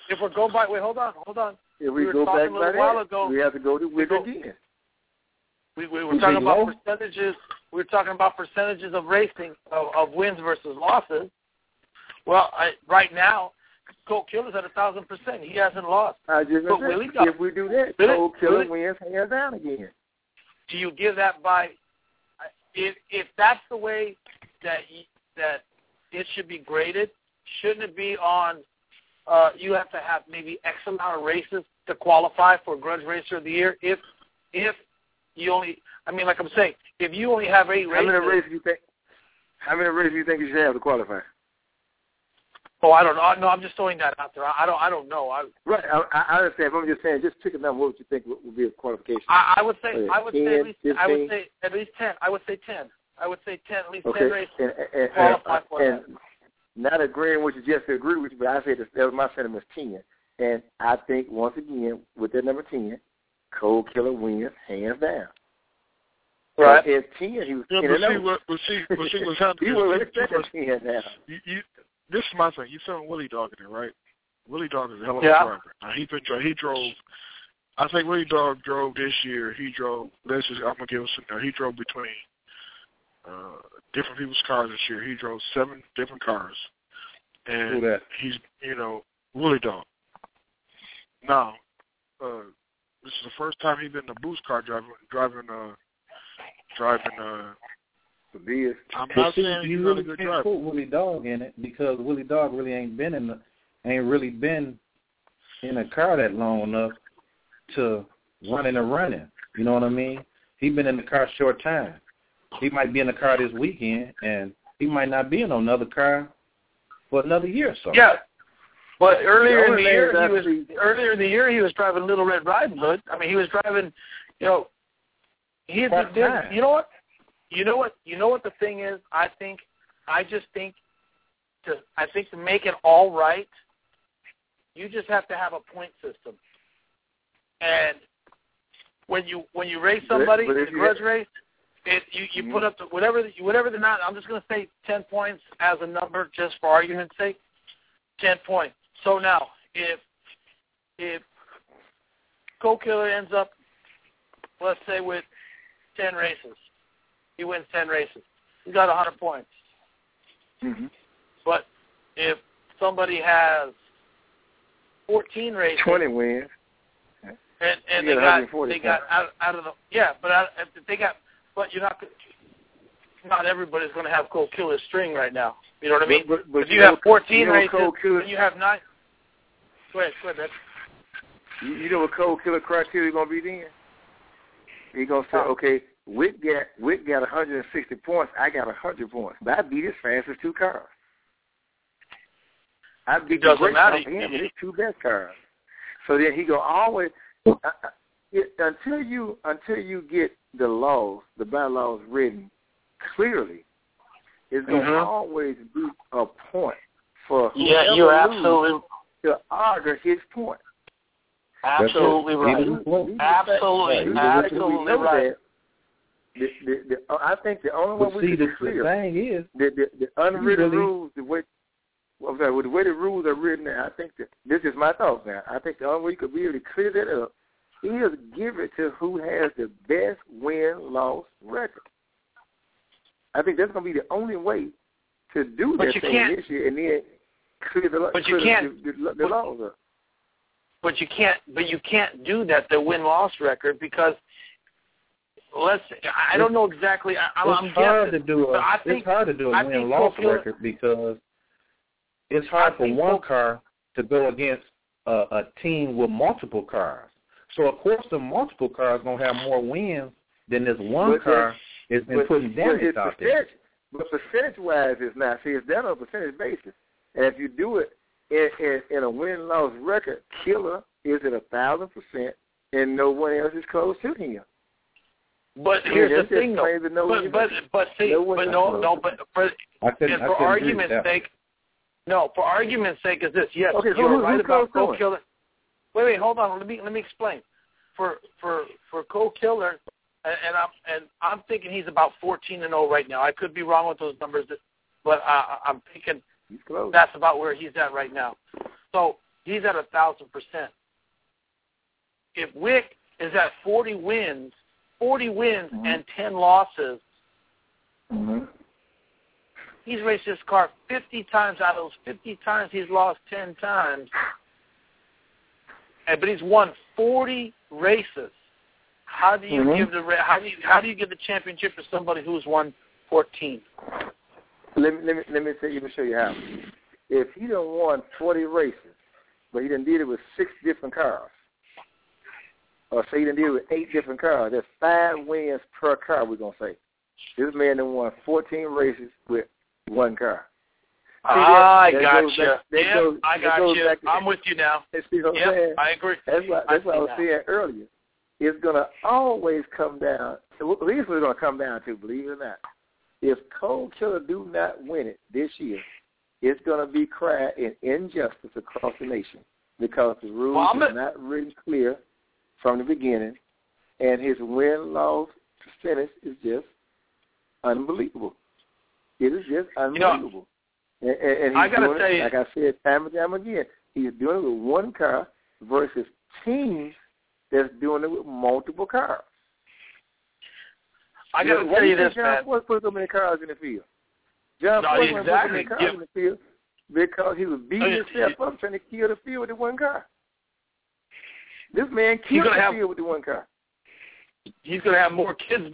if we're going by, hold on.
If we go back by that, we have to go to Wick again.
We were talking about percentages. We were talking about percentages of racing of wins versus losses. Well, right now, Cole Killer's at 1,000%. He hasn't lost.
I just said, if we do that, Cole Killer wins hands down again.
Do you give that by? If that's the way that it should be graded, shouldn't it be on? You have to have maybe X amount of races to qualify for Grudge Racer of the Year. If you only, like I'm saying, if you only have 8 races. How many races
do you think you should have to qualify?
Oh, I don't know. No, I'm just throwing that out there. I don't know.
Right. I understand. But I'm just saying, just pick a number. What would you think would be a qualification?
I would say at least 10. I would say 10. I would say 10. At least 10 races qualify for that.
Not agreeing with you, just to agree with you, but I say that was my sentiment, 10. And I think once again with that number 10, Cole Killer wins hands down.
Right.
At 10, he was
see what's happening.
He was expecting 10 now.
This is my thing. You're throwing Willie Dog in there, right? Willie Dog is a hell of a driver. Now, he drove. I think Willie Dog drove this year. He drove. I'm gonna give us. He drove between different people's cars this year. He drove 7 different cars, and he's Willie Dog. Now, this is the first time he's been in a boost car driving.
I'm not saying he's really good driver. Put Willie Dog in it because Willie Dog really ain't really been in a car that long enough to running. You know what I mean? He's been in the car a short time. He might be in the car this weekend, and he might not be in another car for another year or so.
Yeah, but earlier in the year he was driving Little Red Riding Hood. He was driving. You know what the thing is? I think to make it all right, you just have to have a point system. And when you race somebody in a grudge race, you put up whatever the amount. I'm just going to say 10 points as a number, just for argument's sake. 10 points. So now, if Cole Killer ends up, let's say, with 10 races. He wins 10 races. He's got 100 points.
Mm-hmm.
But if somebody has 14 races,
20 wins,
and they got out of the but you're not everybody's going to have Cole Killer's string right now. You know what I mean?
But
if you have 14 races, and you have 9. Go ahead, man.
You know what Cole Killer criteria is going to be then? He's going to say, okay, Wick got 160 points. I got 100 points. But I beat as fast as 2 cars. I beat the great off him with his 2 best cars. So then he go always until you get the bylaws written clearly. It's going to always be a point for
you're absolutely
to argue his point.
Absolutely right. Absolutely right.
I think the only way we can clear
the thing is
the unwritten rules, the way the rules are written. I think that this is my thoughts now. I think the only way you could be able to clear that up is give it to who has the best win-loss record. I think that's going to be the only way to do that thing this year, and then clear the laws up.
But you can't do that, the win-loss record, because I don't know exactly.
It's hard to do a win-loss record because it's hard for one car to go against a team with multiple cars. So, of course, the multiple cars going to have more wins than this one car has been putting damage out there.
But percentage-wise, it's not. See, it's done on a percentage basis. And if you do it in a win-loss record, Killer is at 1,000%, and no one else is close to him.
But here's the thing, though. For argument's sake, is this? Yes, you're right about Cole Killer. Wait, hold on. Let me explain. For Cole Killer, and I'm thinking he's about 14-0 right now. I could be wrong with those numbers, but I'm thinking that's about where he's at right now. So he's at 1,000%. If Wick is at 40 wins and 10 losses, he's raced his car 50 times. Out of those 50 times, he's lost 10 times. But he's won 40 races. How do you give how do you give the championship to somebody who's won 14?
Let me show you how. If he done won 40 races, but he done did it with 6 different cars, or say he done did it with 8 different cars, that's 5 wins per car, we're going to say. This man done won 14 races with 1 car.
I got you. I'm with you now.
See what I'm saying?
I agree.
That's what I was saying earlier. It's going to always come down. Here's what it's going to come down to, believe it or not. If Cold Killer do not win it this year, it's going to be cried in injustice across the nation because the rules are not written clear from the beginning, and his win-loss percentage is just unbelievable. It is just unbelievable. And he's doing it, like I said time and time again, he's doing it with 1 car versus teams that's doing it with multiple cars.
I got to tell you this, man.
John Ford put so many cars in the field. John Ford put so many cars in the field because he was beating himself up trying to kill the field with the 1 car. This man killed the field with the 1 car.
He's going to have more kids.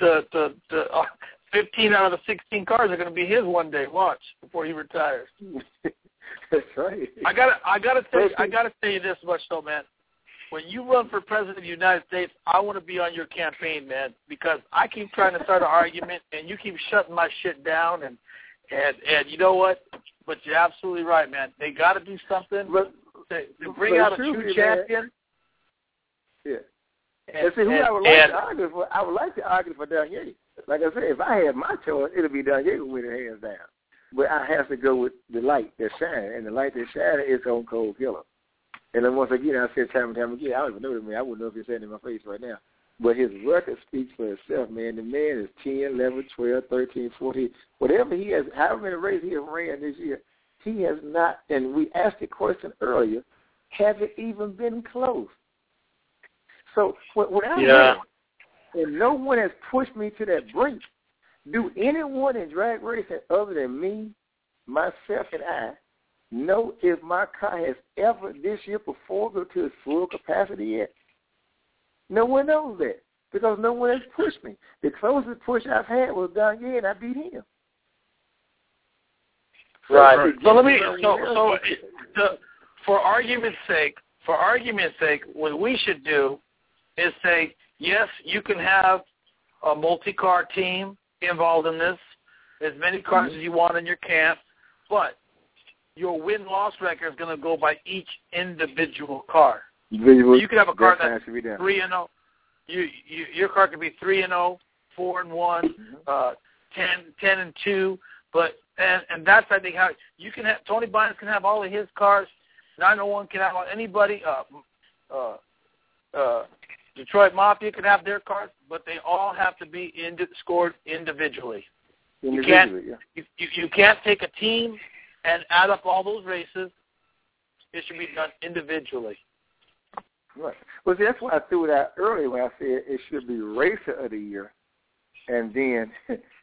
15 out of the 16 cars are going to be his one day. Watch before he retires.
That's right.
I gotta tell you this much though, man. When you run for president of the United States, I want to be on your campaign, man, because I keep trying to start an argument, and you keep shutting my shit down, and you know what? But you're absolutely right, man. They got to do something to bring out a true champion.
Yeah. And see, who I would like to argue for? I would like to argue for Don Yates. Like I said, if I had my choice, it would be Don Yates with his hands down. But I have to go with the light that's shining, and the light that's shining is on Cold Killer. And then once again, I said time and time again, I don't even know the man. I wouldn't know if he's saying it in my face right now. But his record speaks for itself, man. The man is 10, 11, 12, 13, 14. Whatever he has, however many races he has ran this year, he has not, and we asked the question earlier, has it even been close? So when I win, and no one has pushed me to that brink, do anyone in drag racing other than me, myself, and I know if my car has ever this year performed to its full capacity yet? No one knows that because no one has pushed me. The closest push I've had was Don Yates, and I beat him.
Right. So let me. For argument's sake, what we should do is say, yes, you can have a multi-car team involved in this, as many cars as you want in your camp, but your win-loss record is going to go by each individual car. You could have a car that's 3-0. Your car could be 3-0, 4-1, 10-2. But and that's I think how you can have. Tony Bynes can have all of his cars. 901 can have anybody. Detroit Mafia can have their cars, but they all have to be scored individually. You can't take a team and add up all those races. It should be done individually.
Right. Well, see, that's why I threw it out earlier when I said it should be Racer of the Year, and then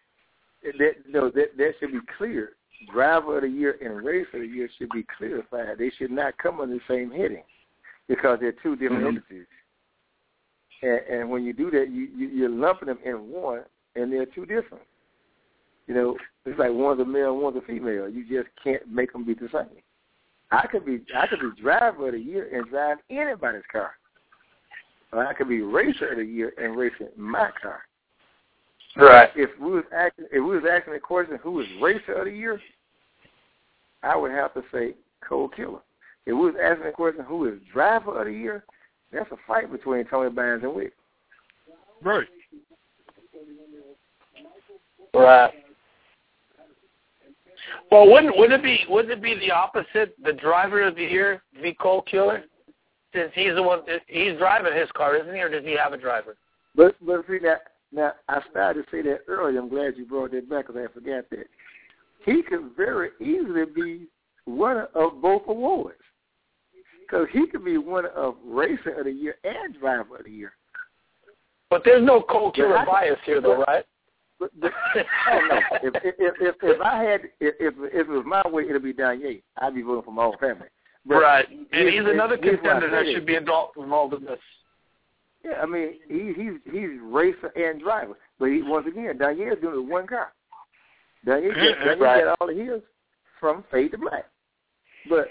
that should be clear. Driver of the Year and Racer of the Year should be clarified. They should not come under the same heading because they're two different entities. And when you do that, you're lumping them in one, and they're two different. You know, it's like one's a male, one's a female. You just can't make them be the same. I could be driver of the year and drive anybody's car, or I could be racer of the year and racing my car.
Right.
If we was asking the question, who is racer of the year, I would have to say Cold Killer. If we was asking the question, who is driver of the year, that's a fight between Tony Bynes and Wick.
Right.
Right. Well, wouldn't it be the opposite? The driver of the year be Cold Killer, since he's the one he's driving his car, isn't he, or does he have a driver?
But see that now I started to say that earlier. I'm glad you brought that back because I forgot that he could very easily be winner of both awards. Because he could be one of Racer of the Year and Driver of the Year.
But there's no Cole Killer bias here, though, right?
But oh no! If I had if it was my way, it'd be Danye. I'd be voting for my whole family. But
right, and he's another contender that should be involved in this.
Yeah, I mean he's Racer and Driver, but once again, Danye is doing it with one car. Danye got all of his from Fade to Black, but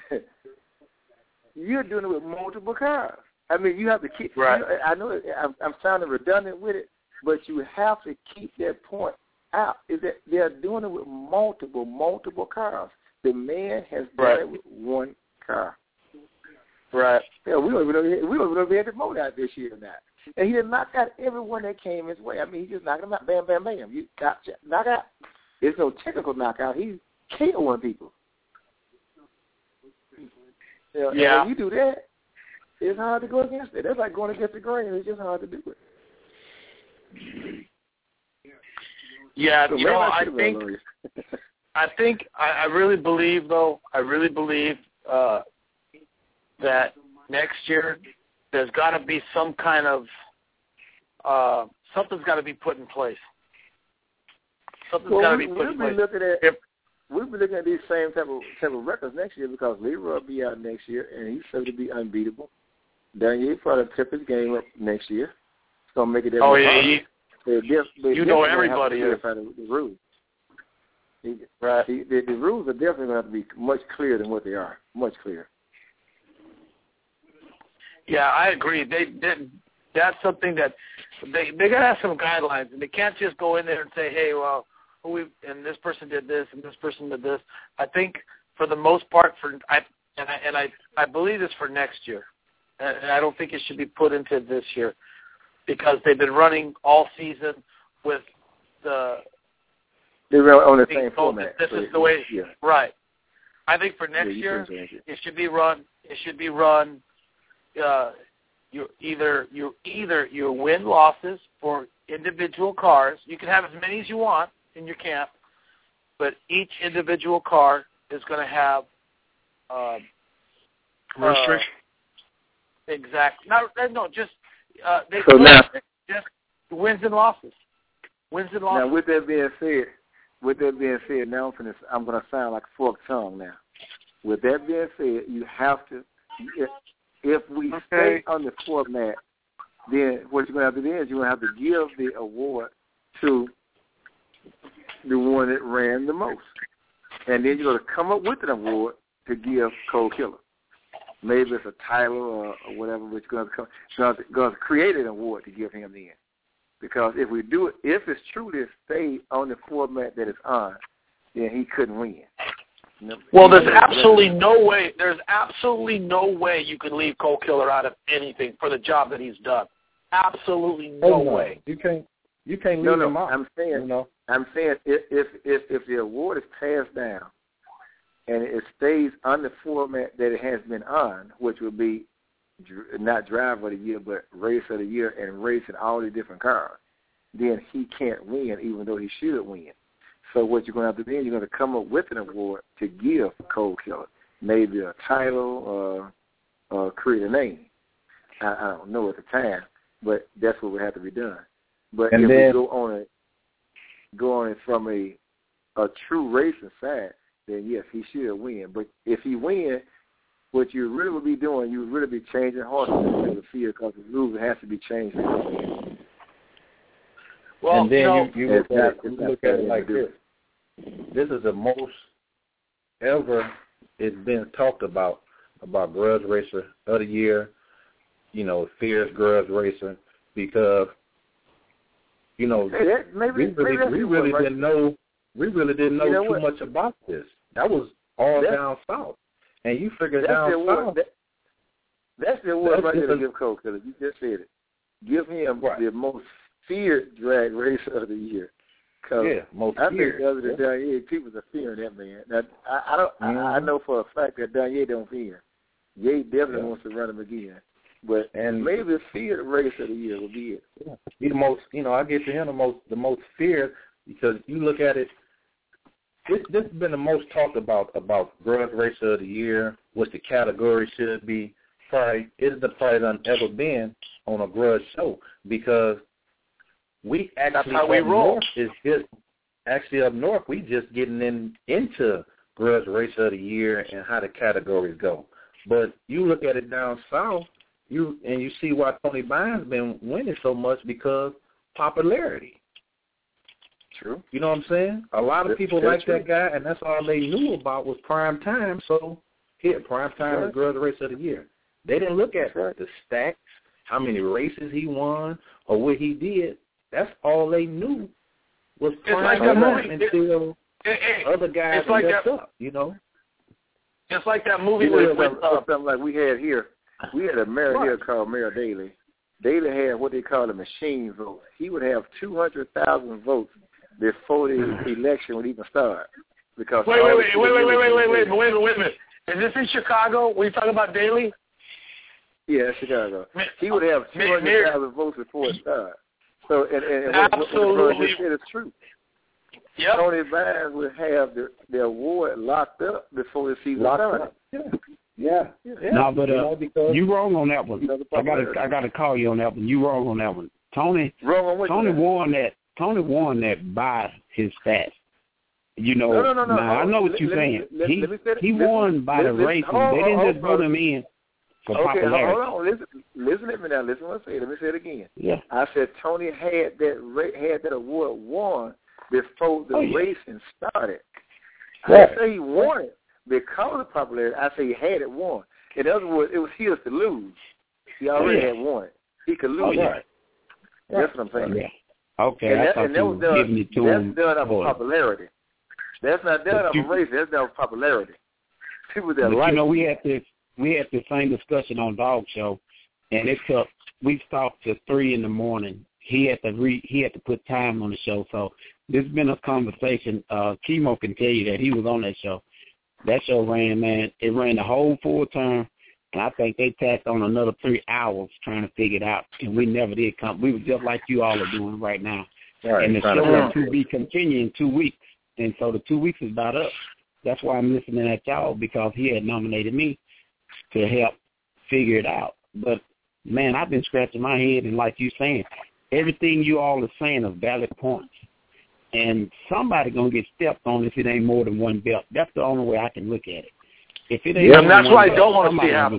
you're doing it with multiple cars. I mean, you have to keep.
Right.
You know, I know I'm sounding redundant with it, but you have to keep that point out. Is that they're doing it with multiple cars. The man has done it with one car.
Right.
Yeah, we don't even know if he had the motor out this year or not. And he did knock out everyone that came his way. I mean, he just knocked them out. Bam, bam, bam. You got knock out. It's no technical knockout. He's KOing people.
Yeah.
And when you do that, it's hard to go against it. That's like going against the grain. It's just hard to do it.
Yeah,
so
you know, I really believe, though, that next year there's got to be some kind of something's got to be put in place. Something's got to be put in place.
We'll be looking at these same type of records next year because Leroy will be out next year, and he's said to be unbeatable. Daniel probably tip his game up next year. It's going to make it that much harder.
You know everybody is.
The rules.
Right.
The rules are definitely going to have to be much clearer than what they are. Much clearer.
Yeah, I agree. That's something that they got to have some guidelines, and they can't just go in there and say, hey, well, and this person did this and this person did this. I think for the most part, I believe this for next year, and I don't think it should be put into this year because they've been running all season with the.
They're on the same format.
This is the way. Yeah. Right. I think for next year, it should be run. It should be run. You win losses for individual cars. You can have as many as you want in your camp, but each individual car is going to have
restriction.
Exactly. Just wins and losses. Wins and losses.
Now, with that being said, now I'm going to sound like a forked tongue now. With that being said, you have to. If we stay on the format, then what you're going to have to do is you're going to have to give the award to the one that ran the most. And then you're going to come up with an award to give Cole Killer. Maybe it's a title or whatever, but you're going to create an award to give him then. Because if we do it, if it's truly stayed on the format that it's on, then he couldn't win.
Well, there's absolutely no way. There's absolutely no way you can leave Cole Killer out of anything for the job that he's done. Absolutely no way.
You can't leave him out.
I'm saying if the award is passed down and it stays on the format that it has been on, which would be not Driver of the Year but Race of the Year and racing all the different cars, then he can't win even though he should win. So what you're going to have to do is you're going to come up with an award to give Cole Killer, maybe a title or create a name. I don't know at the time, but that's what would have to be done. But if we go on it from a true racing side, then yes, he should win. But if he wins, what you really would be doing, you would really be changing horses in the field because the rules has to be changed.
Well, and then you look at it like this. This is the most ever it's been talked about Grudge Racer of the Year, fierce Grudge Racer, because, we really didn't know too much about this. That was all down south. And you figure down south.
That's the award right there to give Cole Killer. You just said it. Give him the most feared drag racer of the year.
Most
I
feared.
think other than Danye, people are fearing that man. Now, I know for a fact that Danye don't fear. Ye definitely wants to run him again. But maybe the feared racer of the year will be it.
Yeah. He the most, I get to him the most feared because you look at it, this has been the most talked about grudge racer of the year, what the category should be. Probably done ever been on a grudge show, because we actually up north is just up north. We just getting into grudge racer of the year and how the categories go. But you look at it down south, you see why Tony Bynes been winning so much, because popularity.
True.
You know what I'm saying? A lot of people like that guy, and that's all they knew about was Prime Time. So here, Prime Time is grudge racer of the year. They didn't look at the stats, how many races he won, or what he did. That's all they knew was Prime Time until other guys stepped up, you know?
Just like that movie with
something like we had here. We had a mayor here called Mayor Daley. Daley had what they call a machine vote. He would have 200,000 votes before the election would even start. Because
wait a minute. Is this in Chicago? We talking about Daley?
Yeah, Chicago. He would have 200,000 votes before it started. So, and what you said is true.
Yep.
Tony Bynes would have the award locked up before the season started.
Yeah.
No, but you wrong on that one. I got to call you on that one. You wrong on that one. Tony won that by his stats. You know,
no.
Now, I know what you're saying. He won by the race. They didn't just vote him in for popularity.
Hold on. Listen to me now. Listen to what I say. Let me say it again.
Yeah.
I said Tony had that award won before the racing started. I didn't say he won it because of popularity. I say he had it won. In other words, it was his to lose. He already had won it. He could lose it. That's what I'm saying.
Yeah. Okay, I thought you were giving it to him.
That's done off of popularity. That's not done off of racing. That's done off of popularity. People that like.
You know, we had the same discussion on Dog Show, and we stopped till 3 a.m. He had to put time on the show, so this has been a conversation. Chemo can tell you that he was on that show. That show ran the whole full term, and I think they tacked on another 3 hours trying to figure it out, and we never did come. We were just like you all are doing right now.
Right,
and the show is to be continuing 2 weeks, and so the 2 weeks is about up. That's why I'm listening at y'all, because he had nominated me to help figure it out. But, man, I've been scratching my head, and like you saying, everything you all are saying is valid points. And somebody going to get stepped on if it ain't more than one belt. That's the only way I can look at it. If it ain't
and that's what I don't want to see happen.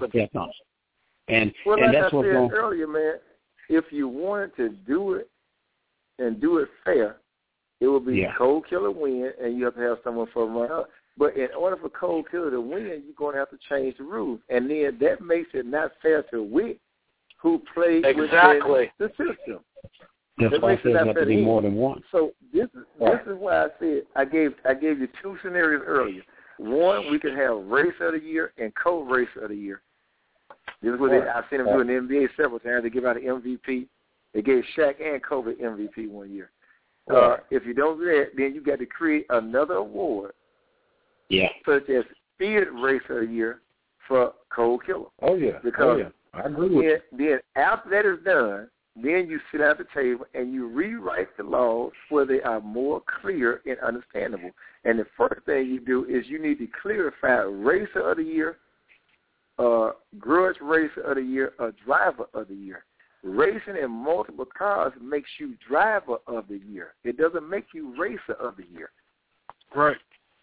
And
like
that's what's going on.
Earlier, man, if you wanted to do it and do it fair, it would be Cold Killer win, and you have to have someone for run up. But in order for Cold Killer to win, you're going to have to change the rules. And then that makes it not fair to Wick, who plays within the system.
That's why I said it has to be more than one.
So this is why I said I gave you 2 scenarios earlier. One, we could have race of the year and co-race of the year. This is what I've seen them do in the NBA several times. They give out an MVP. They gave Shaq and Kobe MVP one year. If you don't do that, then you got to create another award.
Yeah.
Such as Spirit Race of the Year for Cold Killer.
Oh yeah.
Because
I agree with you.
Then after that is done, then you sit at the table and you rewrite the laws where they are more clear and understandable. And the first thing you do is you need to clarify Racer of the Year, Grudge Racer of the Year, or Driver of the Year. Racing in multiple cars makes you Driver of the Year. It doesn't make you Racer of the Year.
Right.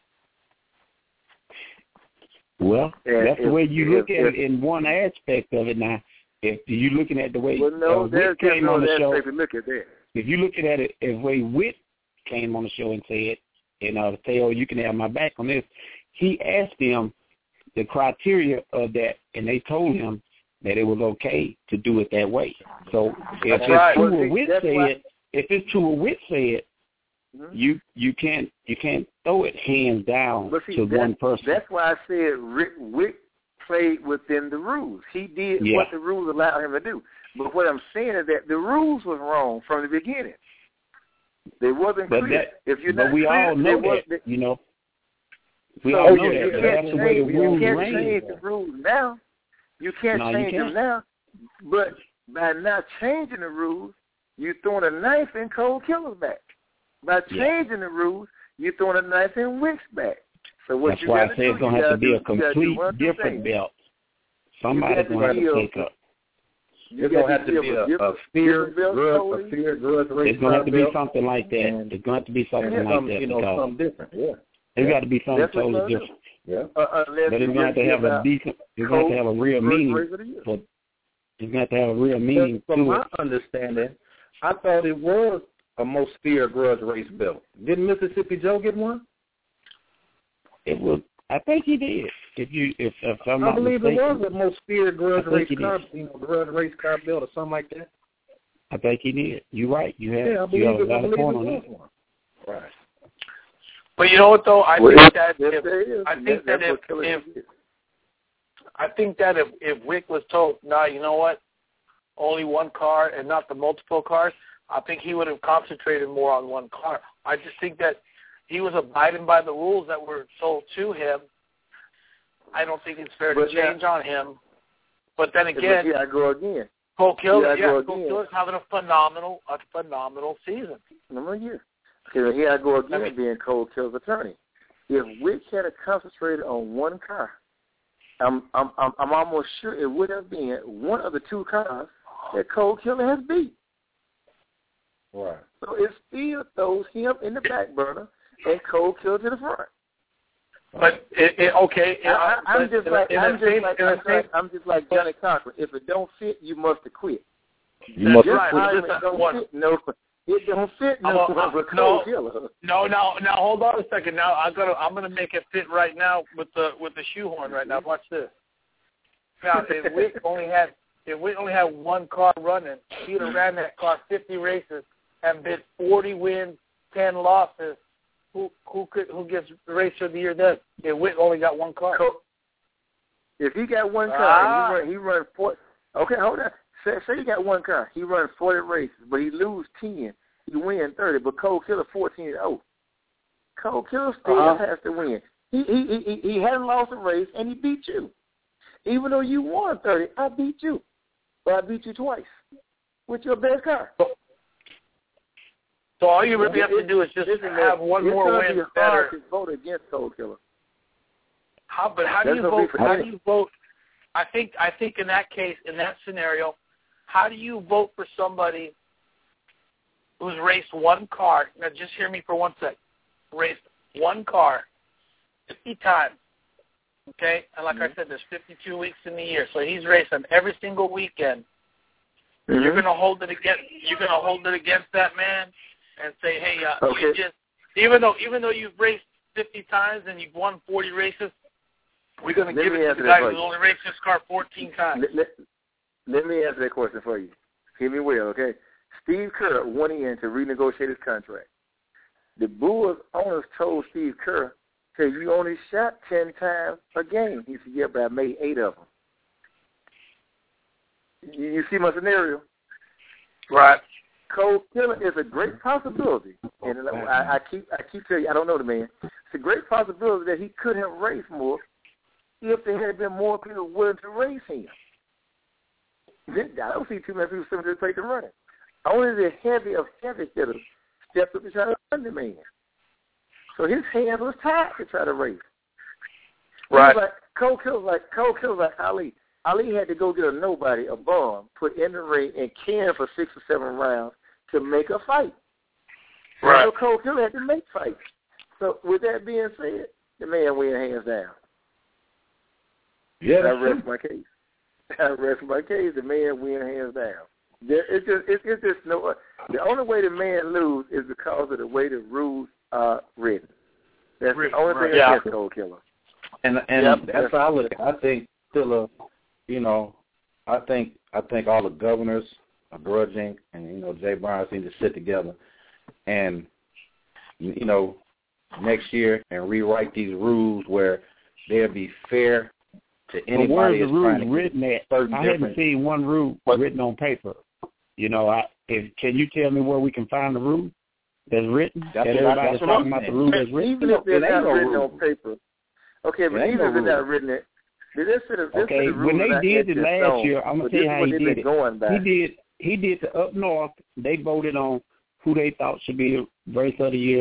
Well, that's the way you look at it in one aspect of it now. If you're looking at the way Witt came on the show,
look at that.
If you're looking at it as way Witt came on the show and said, say, you can have my back on this, he asked them the criteria of that, and they told him that it was okay to do it that way. So if it's true what Witt said, you can't throw it hands down to one person.
That's why I said Witt played within the rules. He did what the rules allowed him to do. But what I'm saying is that the rules was wrong from the beginning. They wasn't clear.
We all know that. We all know that. That's the way the rules
You can't change the rules now. You can't change them now. But by not changing the rules, you're throwing a knife in Cold Killer's back. By changing the rules,
you're throwing a knife in Wick's back. So what
that's
you
why I
got
say
to
it's going to have to be a complete different belt. Somebody's going to have to take up.
It's going to have to be a fear grudge race.
It's going to have to be something like that. It's going to have to be something like that.
Something different. Yeah.
It's got to be something totally different.
Yeah.
But it's going to have to have a decent. It's going to have to have a real meaning. But it's going to have to have a real meaning.
From my understanding, I thought it was a most fear grudge race belt. Didn't Mississippi Joe get one?
It was. I think he did. If I'm
I
not
believe
mistaken,
it was a most feared grudge race car, grudge race car belt or something like that.
I think he did. You're right. You have.
Yeah, I believe
you have
it,
a lot of point on that.
one. Right.
But you know what though? I think that if Wick was told, nah, you know what, only one car and not the multiple cars, I think he would have concentrated more on one car. I just think that he was abiding by the rules that were told to him. I don't think it's fair to change on him. But then again,
I go again.
Cole Killer's having a phenomenal season.
Number year. Okay, here I go again, being Cole Killer's attorney. If Wick had concentrated on one car, I'm almost sure it would have been one of the two cars that Cole Killer has beat.
Right.
So it still throws him in the back burner and Cole Killer to the front.
But
I'm just like Johnny Cochran. If it don't fit, you must have quit.
You must
have quit. It don't fit. No,
Now hold on a second. Now I'm gonna make it fit right now with the shoehorn right now. Watch this. Now if Wick only had one car running, he'd have ran that car 50 races and been 40 wins, 10 losses. Who gets the race of the year then? If Wick only got one car.
If he got one car, he run 40. Okay, hold on. Say he got one car. He runs 40 races, but he lose 10. He win 30, but Cole Killer 14-0. Cole Killer still has to win. He hadn't lost a race, and he beat you. Even though you won 30, I beat you. But I beat you twice with your best car.
So all you really have to do is just have one more win better.
To vote against Cole Killer.
How do you vote? How do you vote? I think in that case, in that scenario, how do you vote for somebody who's raced one car? Now, just hear me for 1 second. Raced one car 50 times. Okay, and like I said, there's 52 weeks in the year, so he's racing every single weekend. Mm-hmm. You're gonna hold it against that man and say, hey, you just even though you've raced 50 times and you've won 40 races, we're gonna give it to the guy who's only raced his car 14 times.
Let me answer that question for you. Hear me well, okay? Steve Kerr went in to renegotiate his contract. The Bulls owners told Steve Kerr, "Hey, you only shot 10 times a game." He said, "Yeah, but I made 8 of them." You see my scenario?
Right.
Cole Killer is a great possibility, and I keep telling you, I don't know the man. It's a great possibility that he could have raced more if there had been more people willing to race him. I don't see too many people sitting to take the running. Only the heavy of heavy hitters stepped up to try to run the man. So his hands was tied to try to race.
Right.
Cole Killer like Ali. Ali had to go get a bomb, put in the ring, and can for 6 or 7 rounds to make a fight.
Right.
So Cole Killer had to make fights. So with that being said, the man went hands down.
Yeah,
I rest my case. The man went hands down. It's just no. The only way the man lose is because of the way the rules are written. That's the only thing against Cole Killer.
And that's how I think still I think all the governors are grudging, and Jay Barnes need to sit together and next year and rewrite these rues where they'll be fair to anybody.
Where's the rules written at? I haven't seen one rule written on paper. Can you tell me where we can find the rule that's written? Everybody's talking about the rule that's written.
Even if they're not written on paper. Okay, but even if they're not written it.
When they did it last year, I'm going to tell you how he did it. He did the up north. They voted on who they thought should be the race of the year.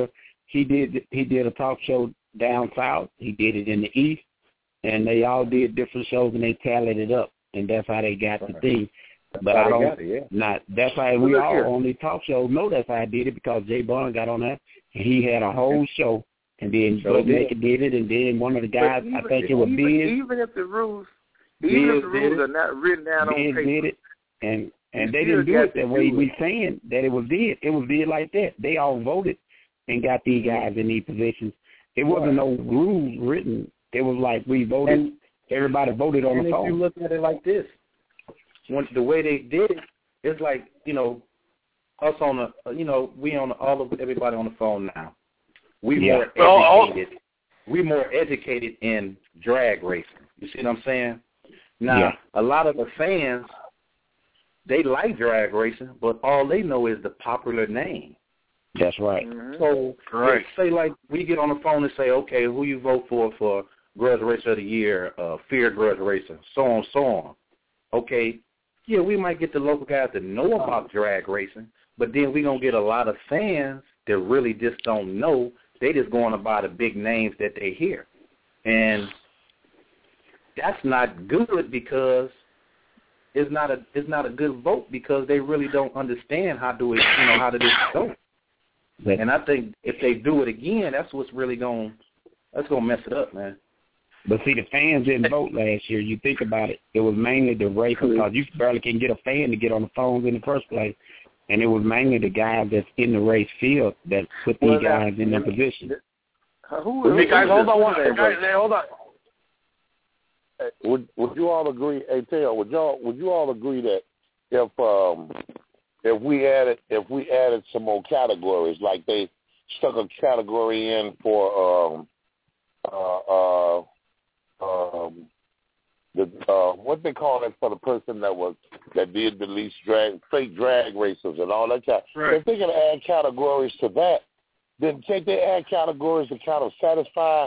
he did a talk show down south. He did it in the east, and they all did different shows, and they tallied it up, and that's how they got the thing. But I don't. Not that's why we all on these talk shows know that's how I did it, because Jay Bond got on that, and he had a whole show, and then Buck Naked did it, and then one of the guys, I think it was Biz.
Even if the rules are not written down on paper,
did it, and they didn't do it that way. We saying that it was did. It was did like that. They all voted and got these guys in these positions. It wasn't no rules written. It was like we voted. And everybody voted on the phone.
And if you look at it like this, the way they did it, it's like, us on the, we on everybody on the phone now. We more educated. We more educated in drag racing. You see what I'm saying? Now, a lot of the fans, they like drag racing, but all they know is the popular name.
That's right.
So, say like we get on the phone and say, okay, who you vote for Grudge Racer of the Year, Fear Grudge Racer, so on. Okay, yeah, we might get the local guys to know about drag racing, but then we're going to get a lot of fans that really just don't know. They just going to buy the big names that they hear. And that's not good, because it's not a good vote, because they really don't understand how to this go. And I think if they do it again, that's what's really gonna mess it up, man.
But see, the fans didn't vote last year. You think about it, it was mainly the race, because you barely can get a fan to get on the phones in the first place, and it was mainly the guys that's in the race field that put these guys in their position.
Guys, hold on. Would you all agree? Hey, Taylor, would you all agree that if we added some more categories, like they stuck a category in for what they call it for the person that did the least fake drag racers and all that kind. Right. If they can add categories to that, then can't they add categories to kind of satisfy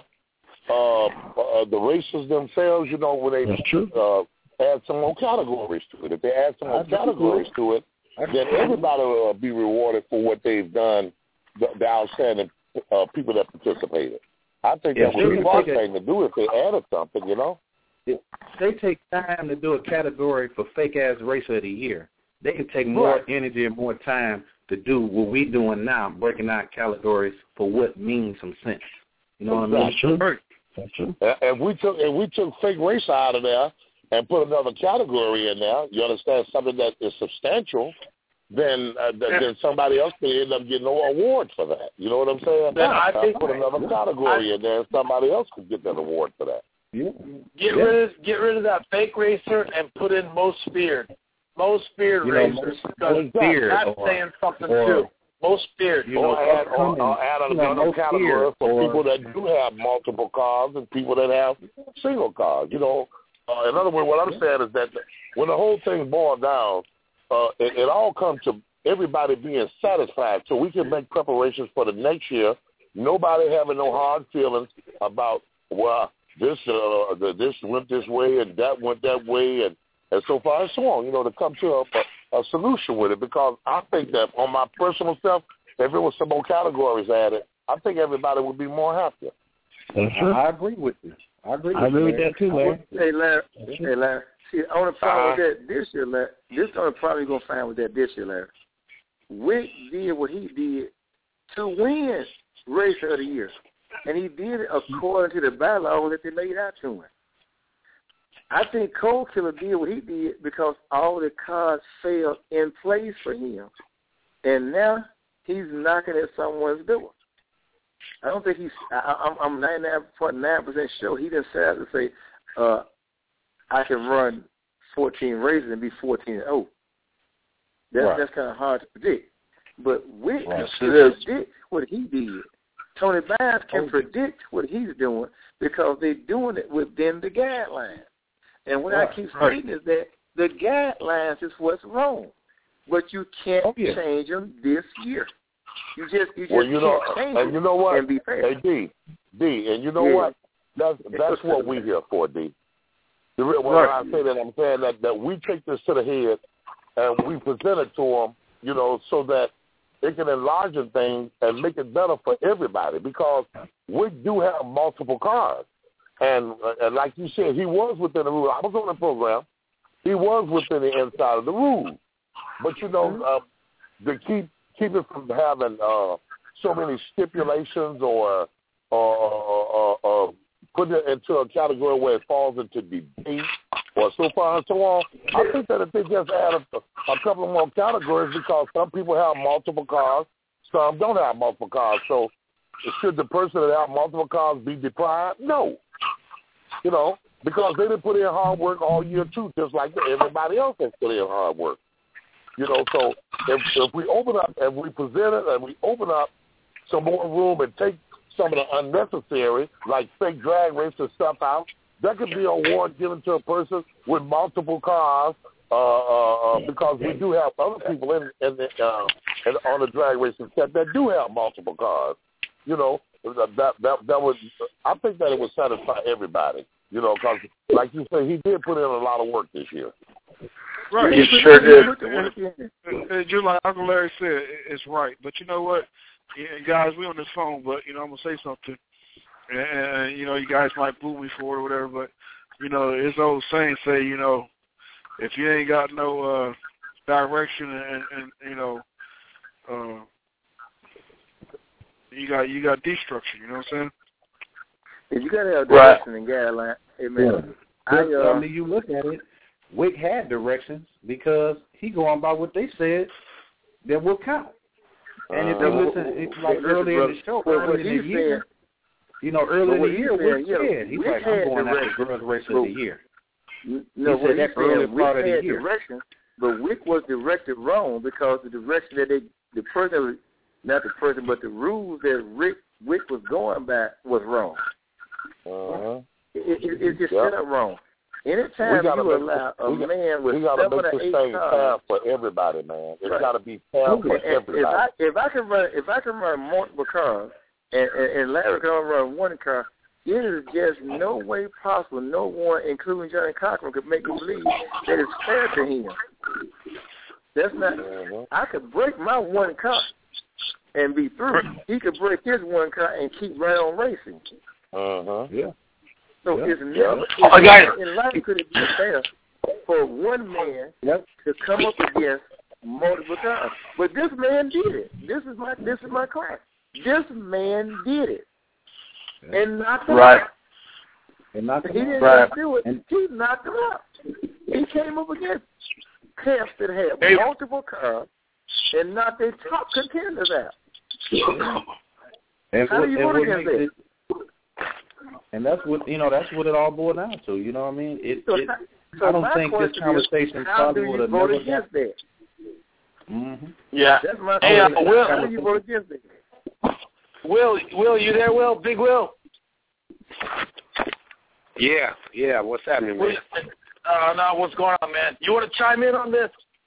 the racers themselves? When they add some more categories to it. If they add some more categories to it, then everybody will be rewarded for what they've done. The outstanding people that participated. I think that would be a smart thing to do if they added something,
If they take time to do a category for fake-ass racer of the year, they can take more energy and more time to do what we're doing now, breaking out categories for what means some sense. You know what I mean?
That's true.
If we took fake racer out of there and put another category in there, you understand, something that is substantial, then somebody else could end up getting no award for that. You know what I'm saying?
Then I think
put another category in there, and somebody else could get that award for that.
Yeah.
Get rid of that fake racer and put in most feared. Most feared racers. Because that's saying something too. Most feared.
Or add another category for people that do have multiple cars and people that have single cars. In other words, what I'm saying is that when the whole thing boils down, it all comes to everybody being satisfied, so we can make preparations for the next year. Nobody having no hard feelings about, this went this way and that went that way, and so far and so on. To come to a solution with it, because I think that on my personal self, if it was some more categories added, I think everybody would be more happier.
I agree with you. I agree with
that too, Larry.
Hey, Larry. See, the only problem with that this year, Larry, this is the only problem you're going to find with that this year, Larry. Wick did what he did to win Racer of the Year, and he did it according to the bylaws that they laid out to him. I think Cold Killer did what he did because all the cards fell in place for him, and now he's knocking at someone's door. I don't think I'm 99.9% sure he decided to say, I can run 14 races and be 14-0. That's kind of hard to predict. But Wick can predict what he did. Tony Bynes can predict what he's doing because they're doing it within the guidelines. And what I keep saying is that the guidelines is what's wrong. But you can't change them this year. You just can't change
and you know what?
And be fair.
Hey, D, and you know what? That's what we're here for, D. When I say that, I'm saying that we take this to the head and we present it to them, so that it can enlarge things and make it better for everybody because we do have multiple cars. And like you said, he was within the rule. I was on the program. He was within the inside of the rule. But, you know, to keep it from having so many stipulations or putting it into a category where it falls into debate or so far and so on, I think that if they just add a couple of more categories because some people have multiple cars, some don't have multiple cars. So should the person that have multiple cars be deprived? No. You know, because they didn't put in hard work all year too, just like everybody else has put in hard work. You know, so if we open up and we present it and we open up some more room and take some of the unnecessary, like fake drag race and stuff out, that could be an award given to a person with multiple cars because we do have other people on the drag racing set that do have multiple cars. You know, that would, I think that it would satisfy everybody. You know, because like you say, he did put in a lot of work this year.
Right.
He sure did.
Just like Uncle Larry said, it's right. But you know what? Guys, we on this phone, but, you know, I'm going to say something. And, you know, you guys might boo me for it or whatever, but, you know, it's old saying say, you know, if you ain't got no direction and you know, you got destruction, you know what I'm saying?
If you got to have direction and guideline, amen.
I mean, you look at it, Wick had directions because he going by what they said that will count. And if you listen, it's like earlier in the show, earlier in the year, you know, earlier in the year, Wick said, he's like, I'm going after Girls Racer of the Year.
No,
he said that earlier part of the year.
Direction, but Wick was directed wrong because the direction that the rules that Wick was going by was wrong. It just set up wrong. Anytime you allow a man with 7 or 8 cars
for everybody, man, it's got to be fair for everybody.
If I can run multiple cars and Larry can only run one car, there is just no way possible. No one, including Johnny Cochran, could make me believe that it's fair to him. That's not. I could break my one car and be through. He could break his one car and keep right on racing.
Yeah.
So it's never in life could it be fair for one man to come up against multiple cars. But this man did it. This is my class. This man did it. And knocked him out.
And knocked him
he didn't do it. And he knocked him out. He came up against camps that had multiple cars and knocked their top contenders out. How do you vote against that?
And that's what it all boiled down to. You know what I mean? I don't think this conversation probably would have never
against that.
Yeah.
That's my
Will,
how do you vote against that?
Will, you there, Will? Big Will?
Yeah. What's happening, man?
No, what's going on, man? You want to chime in on this?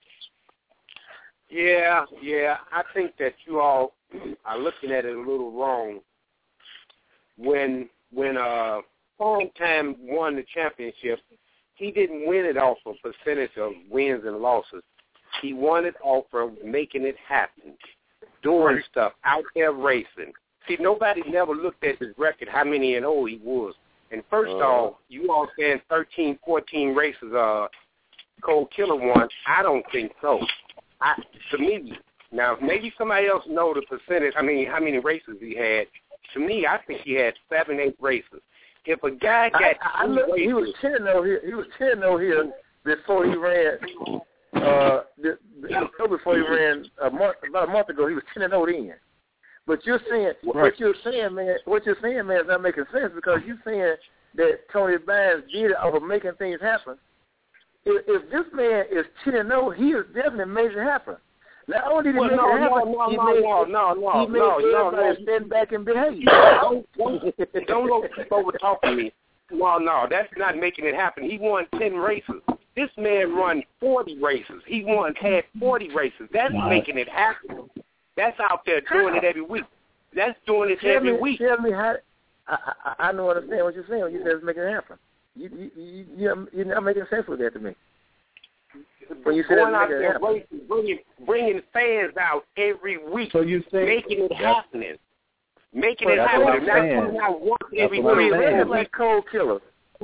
Yeah. I think that you all are looking at it a little wrong. When Long Time won the championship, he didn't win it off a percentage of wins and losses. He won it off of making it happen, doing stuff, out there racing. See, nobody never looked at his record, how many 0 he was. And first off, you all saying 13, 14 races Cold Killer won. I don't think so. To me, now maybe somebody else know the percentage, how many races he had. To me, I think he had 7, 8 races. If a guy got
he was 10-0 here. He was 10-0 here before he ran. Before he ran about a month ago, he was 10-0 then. But you're saying what you're saying, man, is not making sense because you're saying that Tony Bynes did it over making things happen. If this man is 10-0, he is definitely making it happen. Not only did he make it happen, he made everybody stand back and behave.
Don't go over talking me. Well, no, that's not making it happen. He won 10 races. This man run 40 races. He had 40 races. That's making it happen. That's out there doing it every week. That's doing it every week.
Tell me how. I don't understand what you're saying when you say it's making it happen. You're not making sense with that to me.
when you said
going out there racing, bringing fans out every week,
so you say,
making it happening. Making it happen. Not coming out once every week.
Like Cold Killer.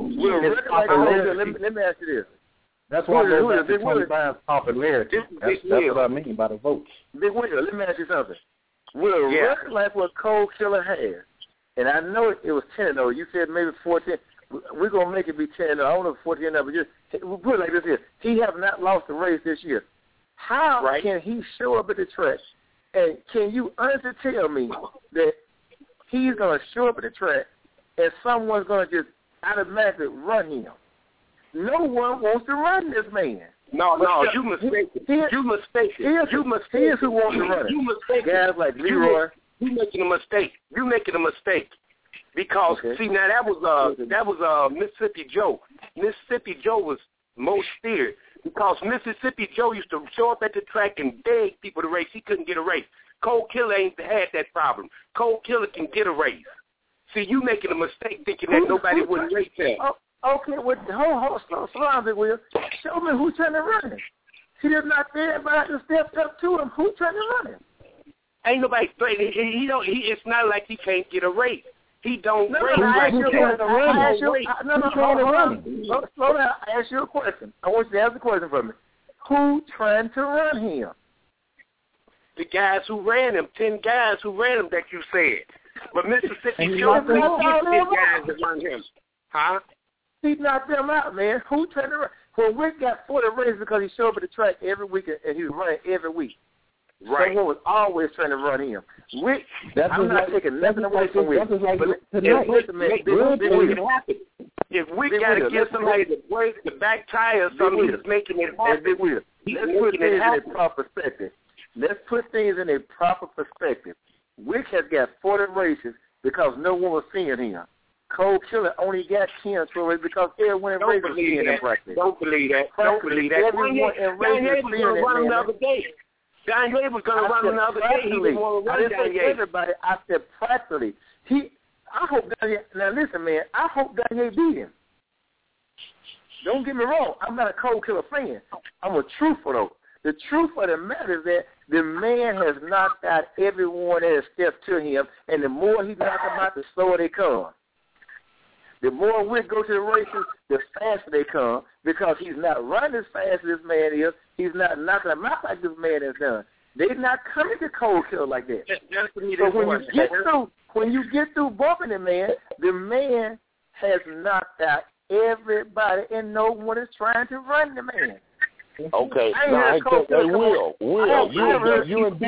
Let me ask you this.
That's why Tony Bynes' popularity. That's what I mean by the votes.
Big Will, let me ask you something. With a record like what Cold Killer has, and I know it was 10-0. You said maybe 14. We're going to make it be 10-0. I don't know if 14-0, but just we'll put it like this here. He have not lost a race this year. How can he show up at the track? And can you honestly tell me that he's going to show up at the track and someone's going to just automatically run him? No one wants to run this man.
No, you mistaken. You mistaken.
Here's who wants to run it.
You mistaken.
Guys like Leroy.
You making a mistake. You making a mistake. Because see now that was Mississippi Joe. Mississippi Joe was most feared because Mississippi Joe used to show up at the track and beg people to race. He couldn't get a race. Cold Killer ain't had that problem. Cold Killer can get a race. See, you making a mistake thinking that nobody wouldn't race him.
Okay, slow down, Big Will. Show me who's trying to run him. He is not there, but I just stepped up to him. Who's trying to run him?
Ain't nobody. It's not like he can't get a race. He don't race.
Slow down. I ask you a question. I want you to ask the question for me. Who trying to run him?
The guys who ran him. 10 guys who ran him that you said. But Mississippi Joe couldn't get 10 guys to run him. Huh?
He knocked them out, man. Who trying to run? Well, Wick got 40 races because he showed up at the track every week and he was running every week. Right. Someone was always trying to run him. Wick, I'm not taking nothing away from Wick.
If Wick got to get somebody to break the back tire or something, he's making it happen.
Let's put things in a proper perspective. Let's put things in a proper perspective. Wick has got 40 races because no one was seeing him. Cold Killer only got 10 races because everyone in races was seeing him practice.
Don't believe that.
Everyone in races was seeing
run another day. Don Ye was going to run another day. He didn't want to run Don Ye.
Everybody, I said practically. I hope Don Ye, now listen, man, I hope Don Ye beat him. Don't get me wrong. I'm not a Cold Killer fan. I'm a truthful, though. The truth of the matter is that the man has knocked out everyone that has stepped to him, and the more he knocks them out, the slower they come. The more we go to the races, the faster they come because he's not running as fast as this man is. He's not knocking them out like this man has done. They're not coming to Cold Killer like that. So when you get through bumping the man has knocked out everybody, and no one is trying to run the man.
Okay, Will, you and D,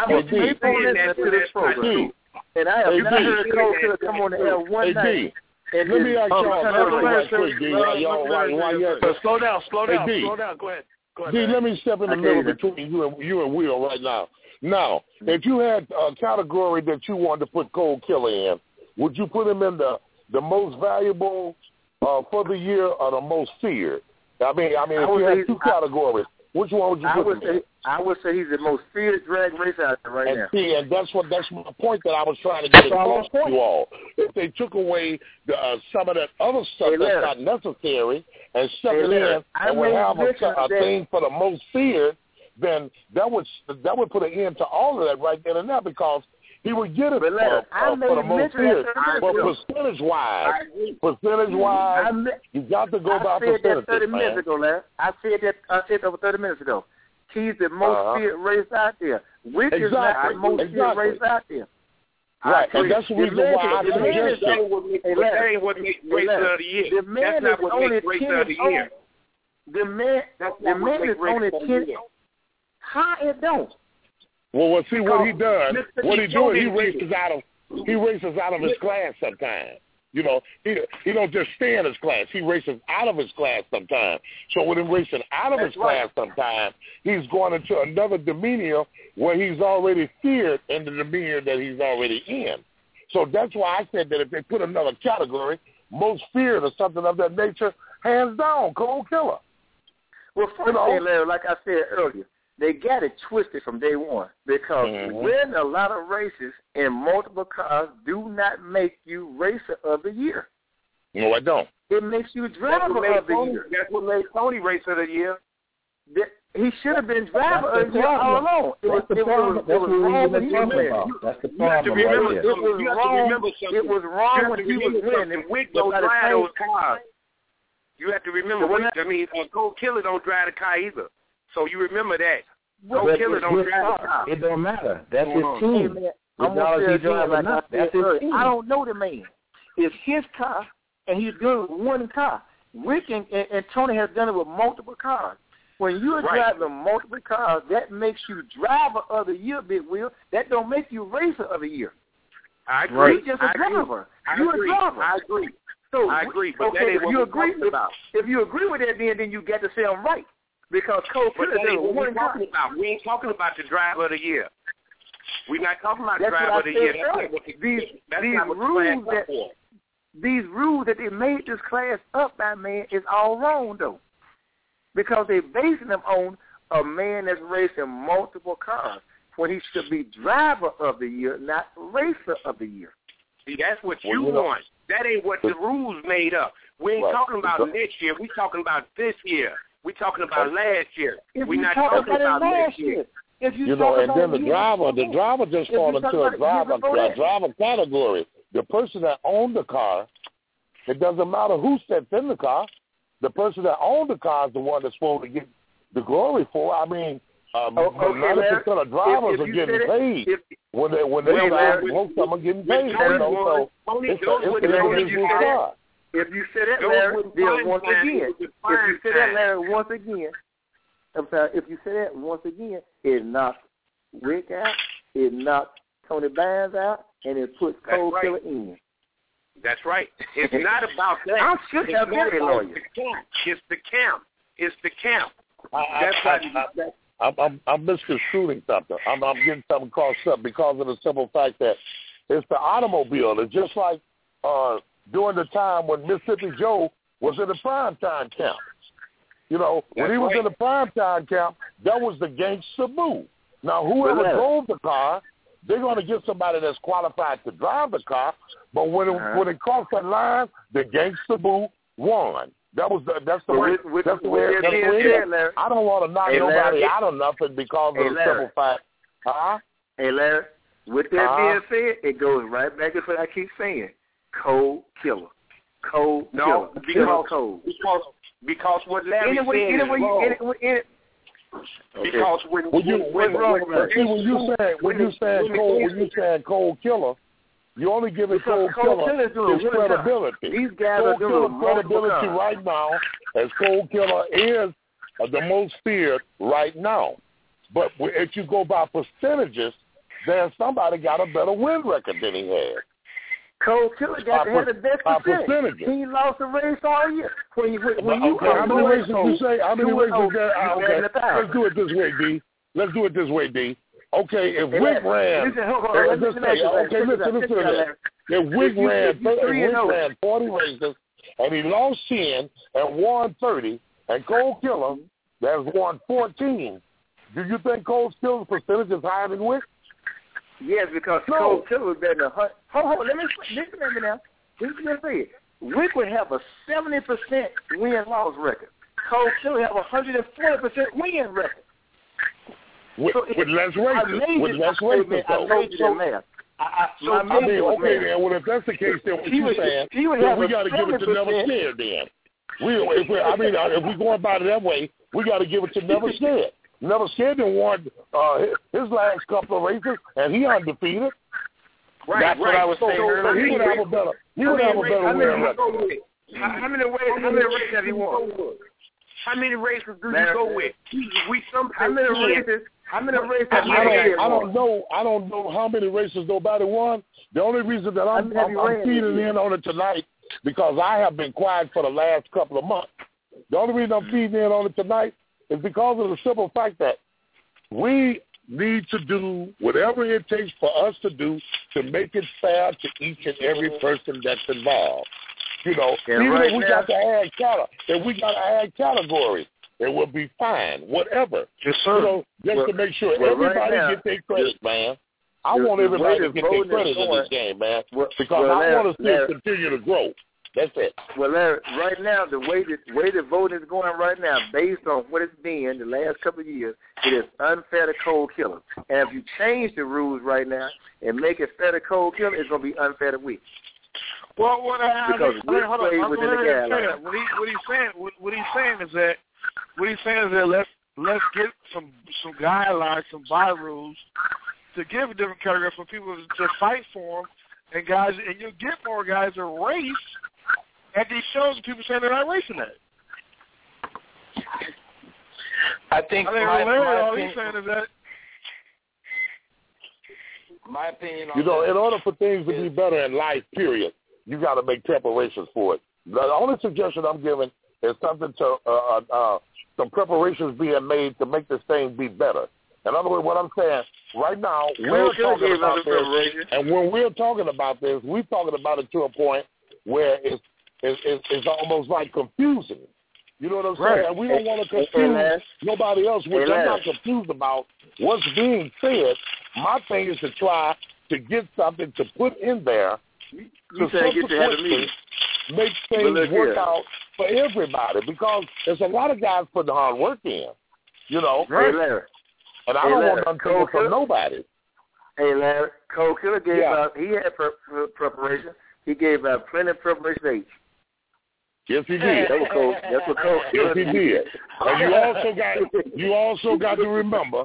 and I have not heard Cold Killer come on the air one night.
Let me ask y'all right quick, D.
Slow down. Go ahead.
D, let me step in the middle between you and Will right now. Now, if you had a category that you wanted to put Cold Killer in, would you put him in the most valuable for the year or the most feared? I mean, if you had two categories, which one would you put him in?
I would say he's the most feared drag racer out there right now.
See, and that's my point that I was trying to get across to you all. If they took away some of that other stuff that's not necessary and stuck it in and would have a thing for the most feared, then that would put an end to all of that right then and there because he would get it for the most feared. But percentage-wise, you got to go by percentages,
I said that 30 minutes ago, Larry. I said that over 30 minutes ago. He's the most feared race out there. Wick is not the most feared race out there.
Right, and that's the reason why I suggested.
That ain't what makes race of the year. That's not what makes race of the year.
The man is only 10. How it don't?
Well, see what he does. What he does, he races out of his class sometimes. You know, he don't just stay in his class. He races out of his class sometimes. So with him racing out of his class sometimes, he's going into another demeanor where he's already feared in the demeanor that he's already in. So that's why I said that if they put another category, most feared or something of that nature, hands down, Cold Killer.
Well, first thing, Larry, like I said earlier, they got it twisted from day one because winning a lot of races in multiple cars do not make you racer of the year.
No, I don't.
It makes you driver of the year.
That's what made Tony racer of the year.
He should have been driver of the year all along. It was wrong when he was winning.
That's the problem.
It was wrong when he was winning.
Wick don't drive those cars. You have to remember. Cole Killer don't drive the car either. So you remember that. Cole Killer don't drive the car.
It don't matter. That's his team.
I'm gonna say that's his team. I don't know the man. It's his car, and he's doing it with one car. Wick and Tony has done it with multiple cars. When you're driving multiple cars, that makes you driver of the year, Big Will. That don't make you racer of the year.
I agree.
You're just a driver. You're a driver.
I agree. So, I agree. But
okay, if you agree with that, then you got to say I'm right. Because Cole Killer did it one car.
We ain't talking about the driver of the year. We're not talking about the driver of the year.
These rules that they made this class up by, man, is all wrong, though. Because they're basing them on a man that's racing multiple cars when he should be driver of the year, not racer of the year.
See, that's what you want. That ain't what the rules made up. We ain't talking about next year. We talking about this year. We talking about last year. We're not talking about next year.
And then the driver just fall into a driver category. The person that owned the car, it doesn't matter who sits in the car. The person that owned the car is the one that's supposed to get the glory for. I mean, 90% of drivers are getting paid when they most of them are getting paid.
If you say that, Larry, once again, it knocks Wick out, it knocks Tony Bynes out, and it puts Cole Killer in.
That's right. It's not about that.
I'm sure they're very loyal.
It's the camp. It's the camp.
I'm misconstruing something. I'm getting something crossed up because of the simple fact that it's the automobile. It's just like during the time when Mississippi Joe was in the primetime camp. You know, when he was in the primetime camp, that was the gangster move. Now, whoever drove the car, they're going to get somebody that's qualified to drive the car. But when it crossed that line, the gangster move won. That's the way it is. I don't want to knock nobody out of nothing because of the simple fact.
Hey, Larry, with that being said, it goes right back to what I keep saying. Cold killer. Cold killer.
Because what Larry said because when you
saying cold killer, you only giving cold killer his credibility.
These guys are doing
credibility right now, as cold killer is the most feared right now. But if you go by percentages, then somebody got a better win record than he had.
Cole Killer had the best percentage. He lost the race all year.
How many races you say? How many races? Okay, let's do it this way, D. Okay, if Wick ran, if Wick ran 40 races and he lost 10 and won 30, and Cole Killer has won 14, do you think Cole Killer's percentage is higher than Wick?
Yes, because Cole Killer was better than Hunt. Hold on, listen to me now. Listen to me. Wick would have a 70% win-loss record. Cole Killer have a 140% win record.
With less races.
I made you that math.
Well, if that's the case, then what you're saying, then we got to give it to Never Scared then. If we're going about it that way, we got to give it to Never Scared. Never Scared didn't won his last couple of races, and he undefeated. That's what I was saying earlier. He would have a better win record.
How many races have he won? How many races do you go with?
How many races?
I don't know how many races nobody won. The only reason that I'm feeding in on it tonight, because I have been quiet for the last couple of months. The only reason I'm feeding in on it tonight is because of the simple fact that we need to do whatever it takes for us to do to make it fair to each and every person that's involved. You know, even if we got to add categories, it will be fine, whatever.
Yes, sir.
You know, just to make sure everybody get their credit, man. I want everybody to get their credit in this game, man, because I want to see it continue to grow. That's it.
Well, Larry, right now, the way the voting is going right now, based on what it's been the last couple of years, it is unfair to Cold Killer. And if you change the rules right now and make it fair to Cold Killer, it's going to be unfair to Wick.
Well,
because Wick plays within the guidelines.
What he's saying is that let's get some guidelines, some by rules to give a different category for people to fight for them, and guys, and you'll get more guys that race at these shows, and people saying they're not racing that.
I think
all he's saying is that.
My opinion on
in order for things to be better in life, period, you got to make preparations for it. The only suggestion I'm giving is something to some preparations being made to make this thing be better. In other words, what I'm saying, right now, we're talking about this, and when we're talking about this, we're talking about it to a point where it's almost like confusing. You know what I'm saying? And we don't want to confuse nobody else, which I'm not confused about what's being said. My thing is to try to get something to put in there to subsequently make things work out for everybody, because there's a lot of guys putting hard work in, you know.
Hey, Larry.
And I don't want nothing from nobody.
Hey, Larry, Cold Killer gave out, he had preparation. He gave out plenty of preparation.
Yes, he did.
That's what Cold
Yes, he did. And you also got to remember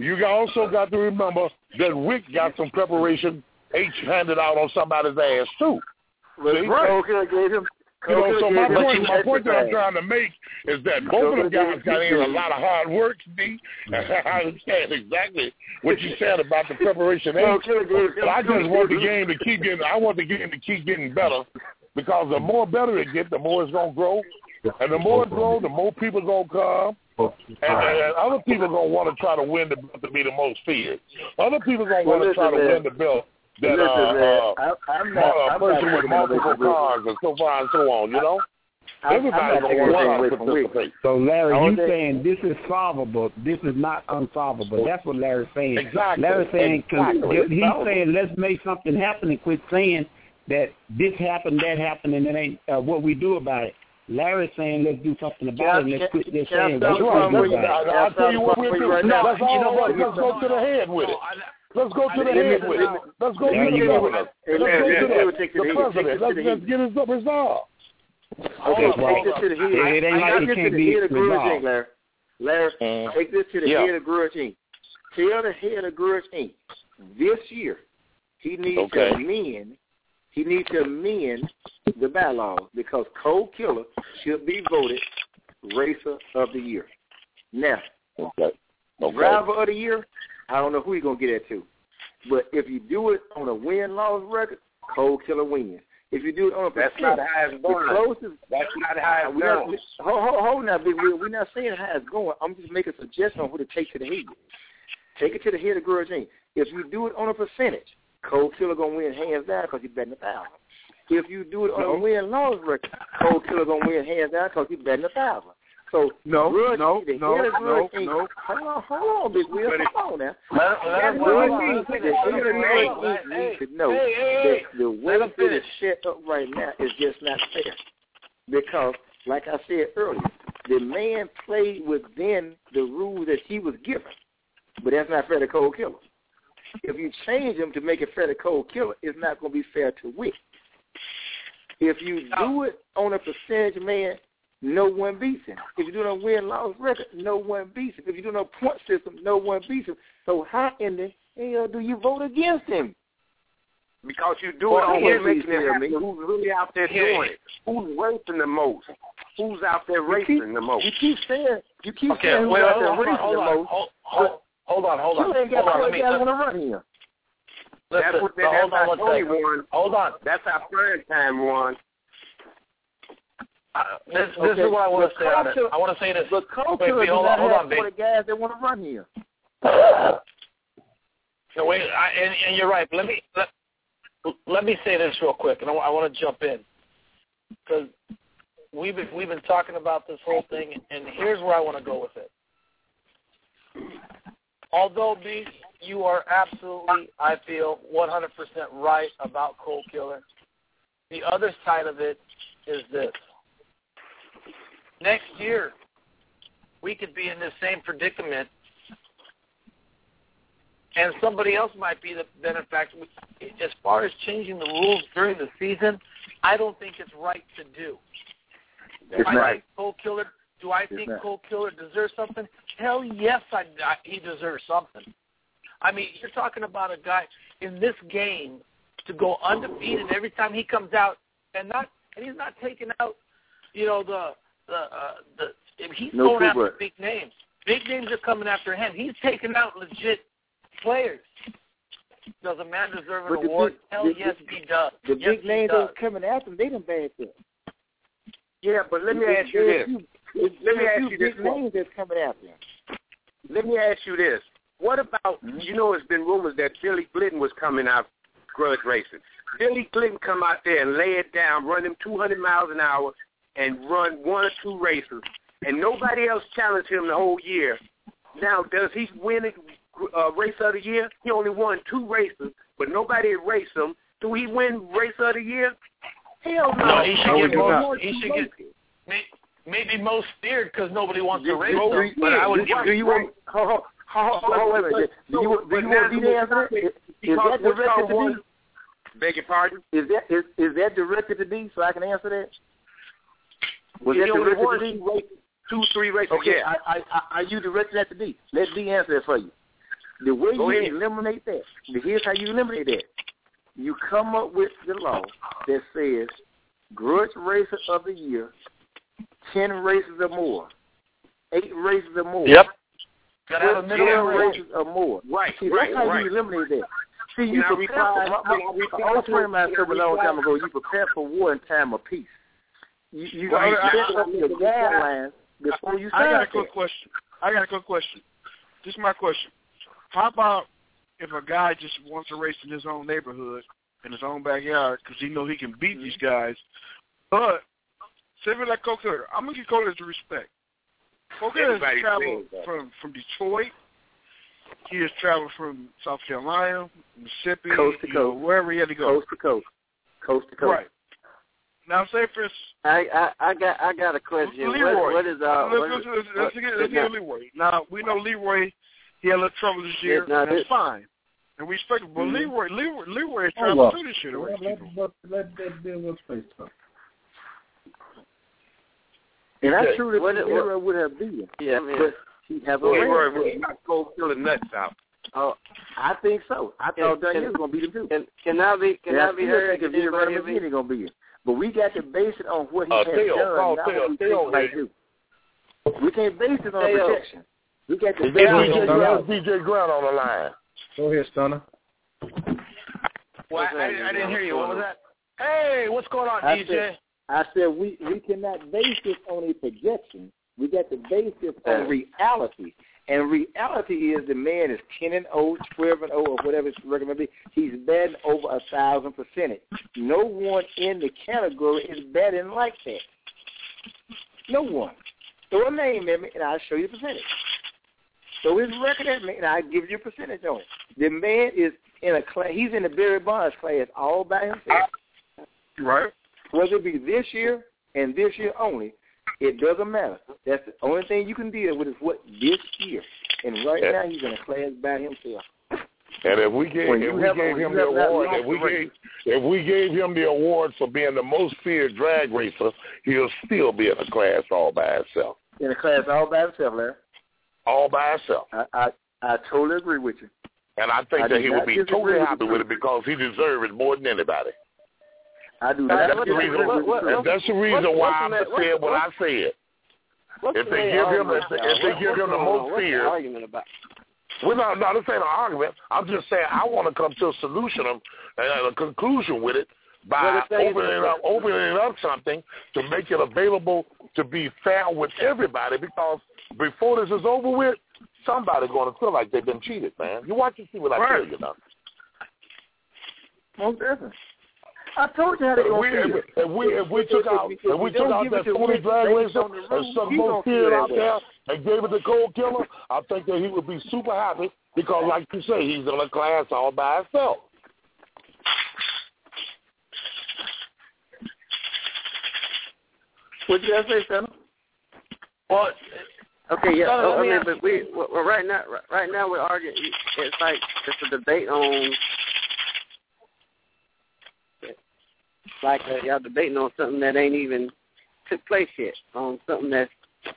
that Wick got some preparation H handed out on somebody's ass too. See?
Cold Killer gave him.
So my point that I'm trying to make is that both of them guys got in a lot of hard work, D. I understand exactly what you said about the preparation. But I just want the game to keep getting. I want the game to keep getting better, because the more better it gets, the more it's gonna grow, and the more it grows, the more people gonna come, and other people gonna want to try to win the belt to be the most feared. Other people gonna want to try to win the belt. That a person with multiple cars and so far and so on, you know? Everybody's going to want to participate.
So, Larry, you saying this is solvable. This is not unsolvable. That's what Larry's saying.
Exactly.
Larry's saying, he's saying, let's make something happen and quit saying that this happened, that happened, and it ain't what we do about it. Larry's saying, let's do something about it, and let's quit this saying what we do about it.
I'll tell you what we'll do. Let's go to the head with it. Let's go to the head with it. Let's go to the governor. Let's go to the president. Let's get it resolved.
Okay, take this to the head.
It ain't like it can't be resolved.
Larry, take this to the head of Grudge Inc. Tell the head of Grudge Inc. this year he needs to amend. He needs to amend the bylaws, because Cold Killer should be voted Racer of the Year. Now, Driver of the Year, I don't know who you're going to get that to. But if you do it on a win-loss record, Cold Killer wins. If you do it on a percentage,
that's not how it's going. That's not how it's going.
Hold now, Big Will. We're not saying how it's going. I'm just making a suggestion on who to take to the head. Take it to the head of Grudge Inc. If you do it on a percentage, Cold Killer going to win hands down because he's betting 1,000. If you do it on a win-loss record, Cold Killer going to win hands down because he's betting 1,000. So
no.
Hold on, Big Will. Hold on now. The way it is set up right now is just not fair. Because, like I said earlier, the man played within the rules that he was given. But that's not fair to Cold Killer. If you change him to make it fair to Cold Killer, it's not going to be fair to Wick. If you do it on a percentage, man, no one beats him. If you do it on win-loss record, no one beats him. If you do it on a point system, no one beats him. So how in the hell do you vote against him?
Because you do it on making it happen. Who's really out there doing it? Who's racing the most? Who's out there racing the most?
You keep saying who's out there racing the most.
Hold on.
You ain't got no guys want to run here.
That's how Tony won.
Hold on.
That's how Prime Time won.
This is what I want to say on it. I want to say this.
But Cold Killer does not have 40 guys that want to run here.
No, wait, and you're right. Let me say this real quick, and I want to jump in, because we've been talking about this whole thing, and here's where I want to go with it. Although, Beast, you are absolutely, I feel, 100% right about Cold Killer, the other side of it is this. Next year, we could be in the same predicament, and somebody else might be the benefactor. As far as changing the rules during the season, I don't think it's right to do. Do I think Cole Killer deserves something? Hell yes, he deserves something. I mean, you're talking about a guy in this game to go undefeated every time he comes out, and he's not taking out, he's going after big names. Big names are coming after him. He's taking out legit players. Does a man deserve an award? Hell yes, he does.
The big names that are coming after him, they done bad stuff.
Yeah, but let me ask you this. Let me ask you this.
Names that's coming after him.
Let me ask you this. What about, it's been rumors that Billy Glidden was coming out grudge racing. Billy Glidden come out there and lay it down, run him 200 miles an hour, and run one or two races, and nobody else challenged him the whole year. Now, does he win race of the year? He only won 2 races, but nobody raced him. Do he win race of the year? Hell no.
No, he should get maybe most feared because nobody wants to race him. But I would give you.
Wait a minute. Do you want me to answer that? Is that directed to D?
Beg your pardon?
Is that directed to D so I can answer that? Was that directed to D?
2-3 races.
Okay,
yeah.
are you directed that to D? Let D answer it for you. The way you eliminate that, here's how you eliminate that. You come up with the law that says grudge racer of the year, 10 races or more, 8 races or more.
Yep.
10 races or more.
Right.
See, that's how you eliminate that. See, you prepare for, friend of mine said a long time ago, you prepare for war in time of peace. You set up your guidelines before you start.
I got a quick question. This is my question. How about if a guy just wants to race in his own neighborhood, in his own backyard, because he knows he can beat these guys, but say like Cole Killer, I'm going to give Cole his respect. Cole Killer has traveled from Detroit. He has traveled from South Carolina, Mississippi,
coast to coast,
wherever he had to go.
Coast to coast.
Right. Now, say for
I got a question.
Leroy.
What is
let's get Leroy. Now we know Leroy. He had a little trouble this year. And that's fine, and we expect. But Leroy has traveled through this year to race people.
Let that deal with space talk.
And I'm sure that Leroy would have beaten.
Yeah,
but he have a
Leroy would not go killing nuts out.
Oh, I think so. I thought Daniel's going to beat him too.
Can I be heard?
If you're running with he's going to beat him. But we got to base it on what he has done, not what we think he might do. We can't base it on projection. We got to base it on
DJ Grant on the line.
Go ahead, Stunner.
Well, I didn't hear you. What was that? Hey, what's going on, DJ?
I said we cannot base this on a projection. We got to base this on reality. And reality is the man is 10-0, 12-0, or whatever his record may be. He's batting over 1,000%. No one in the category is batting like that. No one. Throw a name at me, and I'll show you the percentage. Throw his record at me, and I'll give you a percentage on it. The man is in a class. He's in the Barry Bonds class all by himself.
Right.
Whether it be this year and this year only, it doesn't matter. That's the only thing you can deal with is what this year. And right now he's in a class by himself.
And if we gave him the award for being the most feared drag racer, he'll still be in a class all by himself.
In a class all by himself, Larry.
All by himself.
I totally agree with you.
And I think that he would be totally happy with it because he deserves it more than anybody.
I do.
That's the reason why I said what I said. If they give him the most fear, we're not this ain't an argument. I'm just saying I want to come to a solution and a conclusion with it by opening up something to make it available to be fair with everybody. Because before this is over with, somebody's going to feel like they've been cheated, man. You watch and see what I tell you now.
Most definitely. I told you how they going to feel.
If we took out that 40 drag racer and some more kid out there and gave it to Cole Killer, I think that he would be super happy because, like you say, he's in a class all by himself.
What did I say, Senator?
Well,
okay, yeah. But right now we're arguing. It's like it's a debate on. Like y'all debating on something that ain't even took place yet. On something that's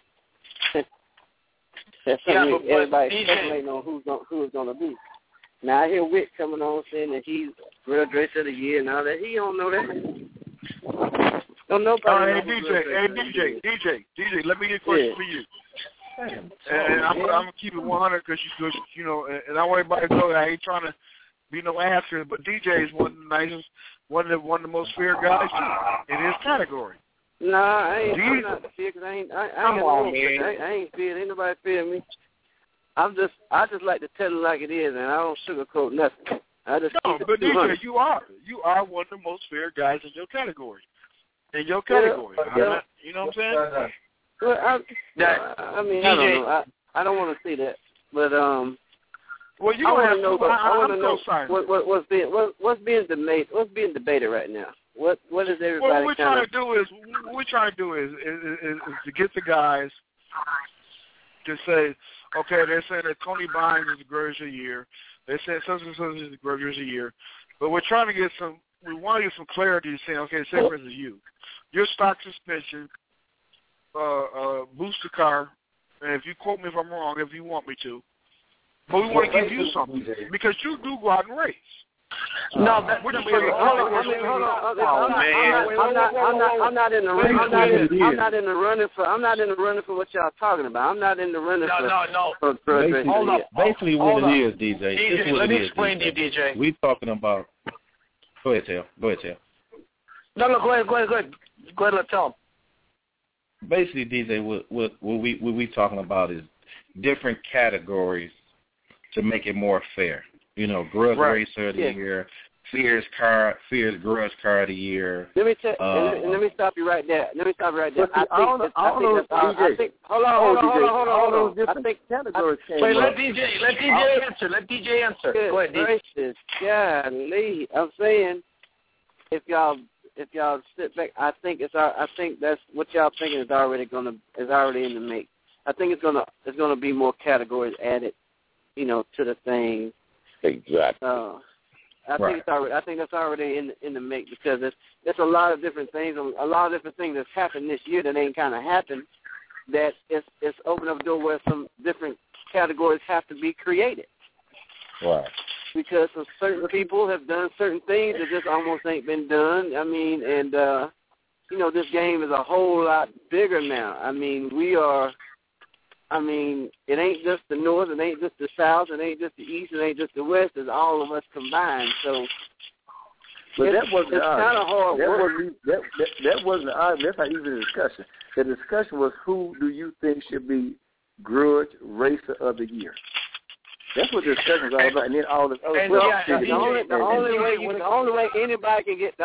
everybody's speculating on who it's gonna be. Now I hear Wick coming on saying that he's Grudge Race of the Year and all that. He don't know that. Don't nobody.
DJ. Let me get a question for you. And I'm gonna keep it 100 because you know, and I want everybody to know that I ain't trying to be no asshole, but DJ is one of the nicest, one of the most fair guys too in his category.
No, I'm not fair because I ain't fair. Ain't nobody fair me. I just like to tell it like it is, and I don't sugarcoat nothing. I just
but DJ, you are one of the most fair guys in your category. You know what I'm saying?
Well, I mean, I don't know. I don't want to say that, but
well, you
I want to know. What's being debated right now. What is everybody?
What we're trying to do is to get the guys to say, okay, they're saying that Tony Bynes is the greatest of the year. They're saying such and such is the greatest of the year. But we're trying to get some. We want to get some clarity. Saying, okay, say for instance, your stock suspension, booster car, and if you quote me if I'm wrong, if you want me to, but we want to give you something because you do go out and race.
No, that's I'm not in the running for what y'all talking about. I'm not in the running for
Hold up. Basically what it is, DJ.
Let me explain to you, DJ.
We talking about. Go ahead, Tail.
No, go ahead. Go ahead, let's tell him.
Basically, DJ, what we talking about is different categories to make it more fair. You know, Grudge Racer of the Year, Fear's Grudge Car of the Year.
Let me stop you right there. Hold on.
Wait, let DJ answer. Go ahead, DJ.
Golly, I'm saying if y'all sit back, I think that's what y'all thinking is already in the make. I think it's gonna be more categories added, you know, to the thing.
Exactly.
I think that's already in the make because it's a lot of different things, that's happened this year that ain't kind of happened. That it's opened up a door where some different categories have to be created.
Right.
Because some certain people have done certain things that just almost ain't been done. I mean, and you know, this game is a whole lot bigger now. I mean, it ain't just the North, it ain't just the South, it ain't just the East, it ain't just the West. It's all of us combined. So,
but that wasn't
it's kind of hard work.
That wasn't the argument. That's not even the discussion. The discussion was who do you think should be Grudge Racer of the Year? That's what the discussion was all about, and then all this other stuff.
The only way anybody can give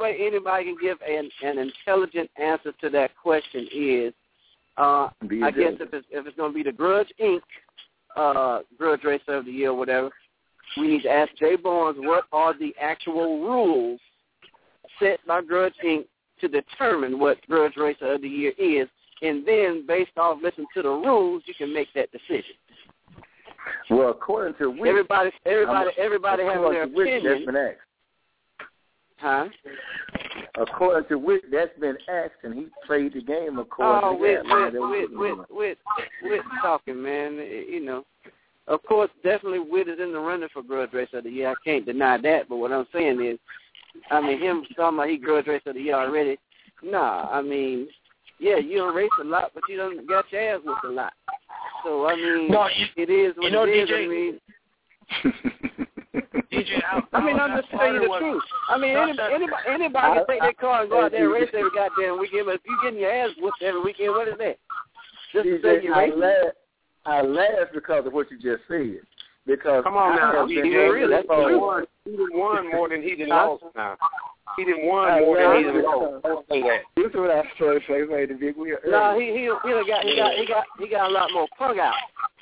an intelligent answer to that question is. I guess if it's going to be the Grudge Inc. Grudge Racer of the Year or whatever, we need to ask Jay Barnes what are the actual rules set by Grudge Inc. to determine what Grudge Racer of the Year is, and then based off listening to the rules, you can make that decision.
Well, according to Wick,
everybody having their opinion.
That's been asked.
Huh?
According to Wick, that's been asked, and he played the game according to that.
Witt talking, man. You know, of course, definitely Witt is in the running for Grudge Racer of the Year. I can't deny that. But what I'm saying is, I mean, him talking about he Grudge Racer of the Year already. Nah, I mean, yeah, you don't race a lot, but you done got your ass whipped a lot. So I mean, it is what it is.
DJ,
I mean.
DJ,
I'm just saying the truth. I mean, anybody can take their car and go out there and race every goddamn weekend, but if you're getting your ass whooped every weekend, what is that? Just to say you're racing?
I laugh because of what you just said. Because
come on now, he didn't won more than he didn't lost now. He didn't won more than he didn't lost. Don't say that.
This is what I started to say, made the big wheel.
No, he got a lot more punk out.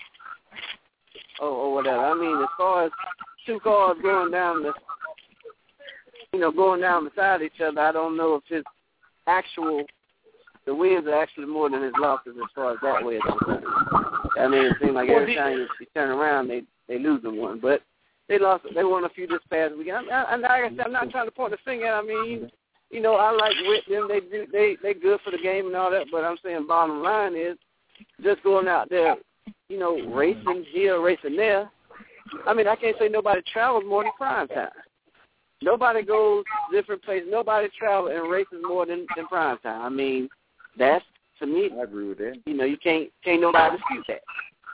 Or whatever. I mean, as far as two cars going down beside each other, I don't know if his actual the wins are actually more than his losses as far as that way is concerned. I mean, it seems like every time you turn around, they lose them one. But they won a few this past week. Like I said, I'm not trying to point the finger. I mean, you know, I like Whitman. They good for the game and all that. But I'm saying bottom line is just going out there, you know, racing here, racing there. I mean, I can't say nobody travels more than prime time. Nobody goes different places. Nobody travels and races more than prime time. I mean, that's, to me,
I agree with that.
You know, you can't nobody dispute that.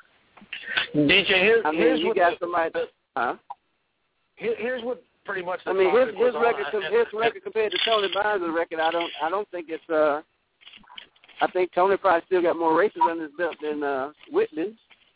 DJ,
here's what got somebody.
Here's what pretty much.
I mean, his record compared to Tony Barnes' record, I don't think it's. I think Tony probably still got more races under his belt than Whitman.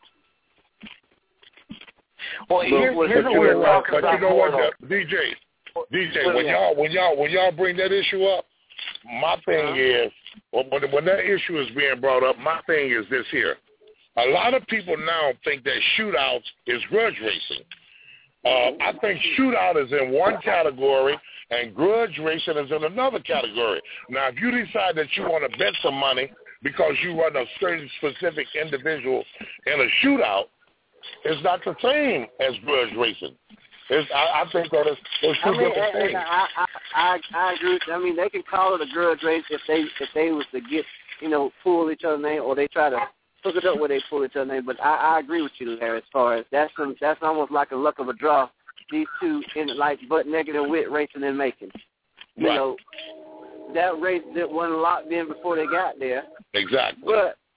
Well, here's what we're talking about.
But you know what, DJ, when y'all bring that issue up, my thing is, when that issue is being brought up, my thing is this here. A lot of people now think that shootouts is grudge racing. I think shootout is in one category and grudge racing is in another category. Now, if you decide that you want to bet some money because you run a certain specific individual in a shootout, it's not the same as grudge racing. I think that it's two different things.
I agree. I mean, they can call it a grudge race if they was to get, you know, pull each other's name, or they try to hook it up where they pull each other's name. But I agree with you there as far as that's almost like a luck of a draw. These two in like butt naked and wit racing and making. You know, that race that wasn't locked in before they got there.
Exactly.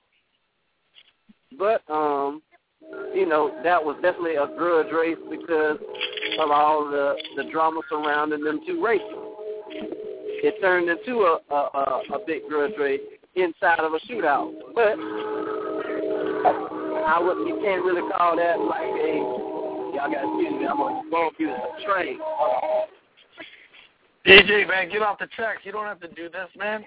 But you know, that was definitely a grudge race because of all the drama surrounding them two races. It turned into a big grudge race inside of a shootout. But you can't really call that like y'all got to excuse me, I'm going to use a train.
DJ, man, get off the track. You don't have to do this, man.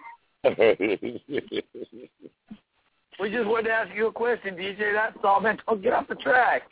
We just wanted to ask you a question, DJ. That's all, man. Don't get off the track.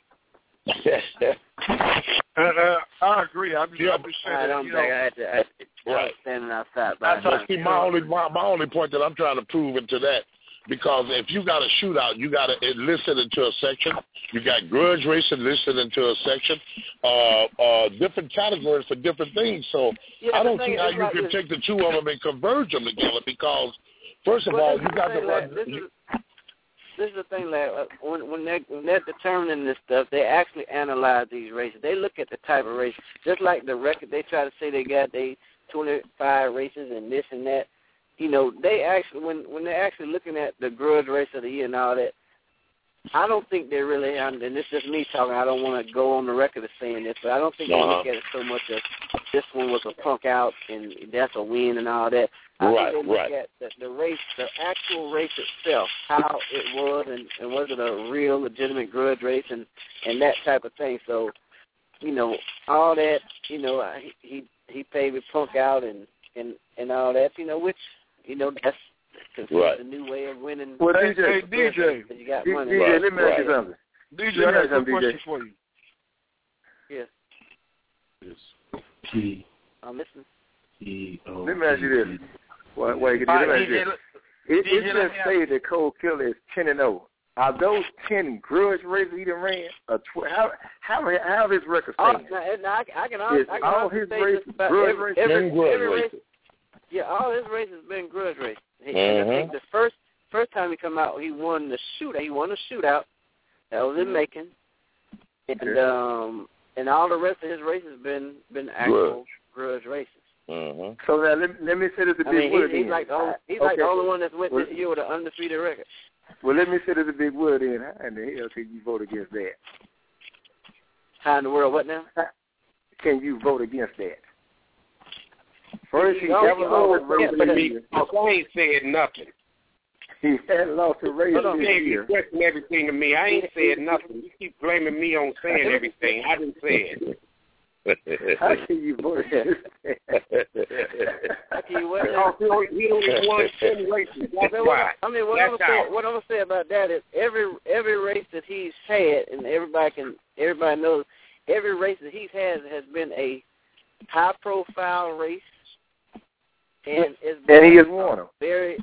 I agree. I'm just saying.
I don't think I had to standing outside.
That's my only point that I'm trying to prove into that. Because if you got a shootout, you got it listed into a section. You got grudge racing listed into a section. Different categories for different things. So I don't see how you can take the two of them and converge them together. Because first of all, you got to run.
This is the thing, like when they're determining this stuff, they actually analyze these races. They look at the type of race, just like the record. They try to say they got 25 races and this and that. You know, they actually when they're actually looking at the grudge race of the year and all that, I don't think they really. And this is just me talking. I don't want to go on the record of saying this, but I don't think they look at it so much as this one was a punk out and that's a win and all that. I think they look at the race, the actual race itself, how it was, and was it a real legitimate grudge race and that type of thing. So, you know, all that, you know, he paid me punk out and all that, you know, which, you know, that's considered a new way of winning.
Well, DJ,
you got money.
DJ, let me ask you something.
DJ, I have a question for you.
Yes. I'm listening.
Let me ask you this. Let me ask you this. It just say that Cole Killer is 10-0. Are those 10 grudge races he done ran? How his record stand?
I can all his races grudge races? Every race. Yeah, all his races been grudge races. I think the first time he come out, he won the shootout. He won the shootout. That was in Macon. And all the rest of his races been actual grudge races.
So now let me say this a big word.
He's like the only one that's went this year with an undefeated record.
Well, let me say this a big word in. How in the hell can you vote against that?
How in the world? What now?
Can you vote against that? First, he never lost a race this year.
I ain't said nothing.
He had lost a race this year.
You question everything to me. I ain't said nothing. You keep blaming me on saying everything. I didn't say it.
How can you vote against that?
He only won 10 races. That's why.
I mean, what I'm gonna say about that is every race that he's had, and everybody knows, every race that he's had has been a high profile race, and he has won them.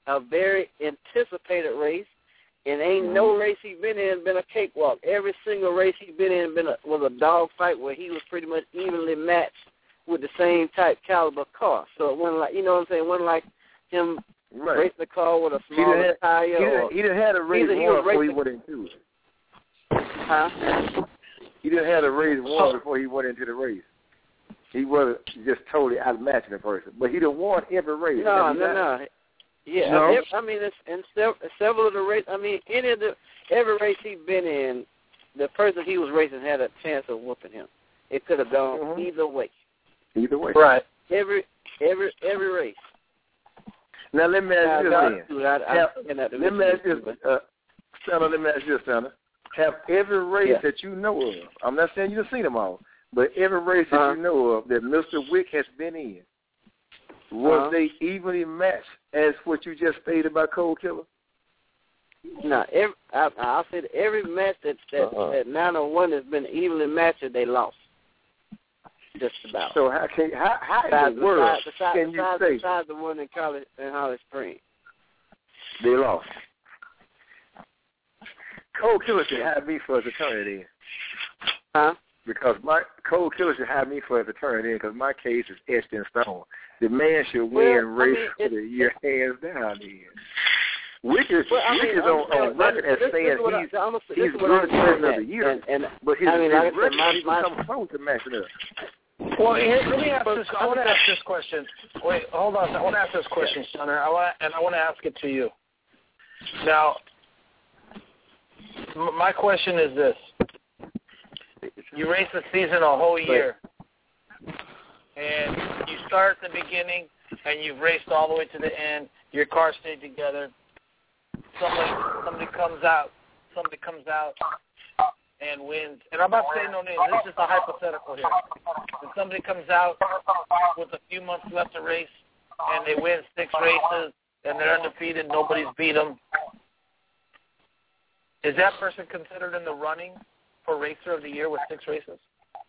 a very anticipated race, and ain't no race he been in been a cakewalk. Every single race he been in was a dog fight where he was pretty much evenly matched with the same type caliber car. So it wasn't like, you know what I'm saying, it wasn't like him racing the car with a smaller tire.
He didn't have a race one before he went into it.
Huh?
He didn't have a race one before he went into the race. He wasn't just totally outmatching the person, but he done won every race.
No. Yeah, no. I mean, several of the races. I mean, every race he's been in, the person he was racing had a chance of whooping him. It could have gone either way.
Either way,
right? Every race.
Now let me ask you this. Let me ask you this, Santa. Have every race that you know of. I'm not saying you've seen them all, but every race that you know of that Mr. Wick has been in, was they evenly matched as what you just stated about Cold Killer?
No, I'll say that every match that 901 has been evenly matched, they lost. Just about.
So how in the world can you say?
Besides the one in Holly Springs,
they lost. Cold Killer should have me for his attorney then.
Huh?
Because my Cold Killer should have me for his attorney then, because my case is etched in stone. The man should win race for the year, hands down then. Wick is on record as saying he's good person of the year, but his record doesn't come close to matching up.
Well, let me ask this. I want to ask this question. Wait, hold on. I want to ask this question, Stunner. I want to ask it to you. Now, my question is this: you race the season a whole year, and you start at the beginning, and you've raced all the way to the end. Your car stayed together. Somebody comes out and wins. And I'm not saying no names. This is just a hypothetical here. If somebody comes out with a few months left to race, and they win 6 races, and they're undefeated, nobody's beat them, is that person considered in the running for Racer of the Year with 6 races?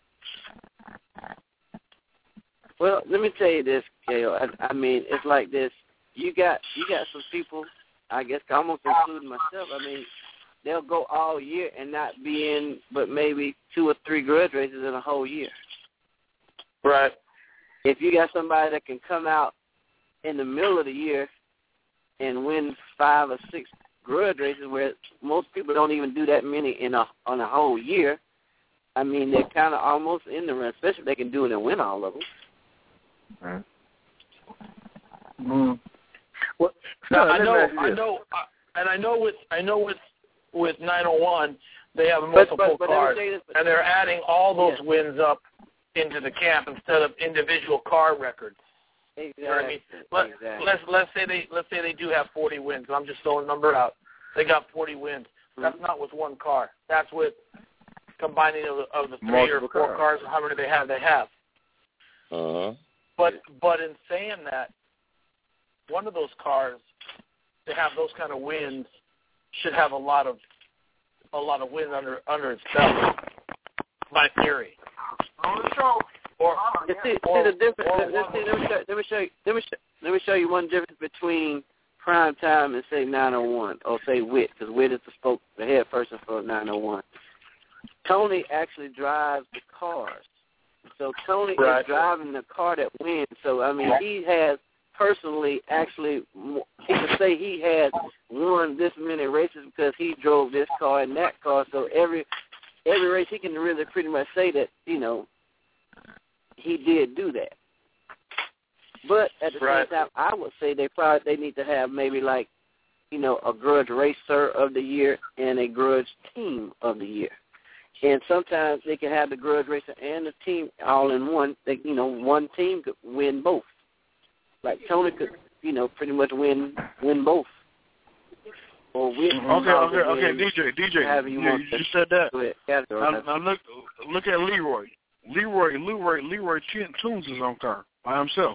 Well, let me tell you this, Gail. I mean, it's like this. You got some people, I guess, almost including myself. I mean, they'll go all year and not be in but maybe 2 or 3 grudge races in a whole year.
Right.
If you got somebody that can come out in the middle of the year and win 5 or 6 grudge races, where most people don't even do that many on a whole year, I mean, they're kind of almost in the run, especially if they can do it and win all of them.
Right.
Mm. Well, now, I know with 901 they have multiple cars, and they're adding all those wins up into the camp instead of individual car records.
Exactly.
You know what I mean? Let's say they do have 40 wins. I'm just throwing a number out. They got 40 wins. That's not with one car. That's with combining of the 3 or 4 cars, or how many they have. But in saying that, one of those cars to have those kind of wins should have a lot of wins under its belt. My theory.
Let me show you one difference between Prime Time and say 901, or say Witt, because Witt is the head person for 901. Tony actually drives the cars, so Tony is driving the car that wins. So I mean, he has personally actually, he can say he has won this many races because he drove this car and that car. So every race he can really pretty much say that, you know, he did do that. But at the same time, I would say they need to have maybe like, you know, a grudge racer of the year and a grudge team of the year. And sometimes they can have the grudge racer and the team all in one. They, you know, one team could win both. Like Tony could, you know, pretty much win both. Or win.
Okay, DJ. You just said that. Now look at Leroy. Leroy tunes his own car by himself.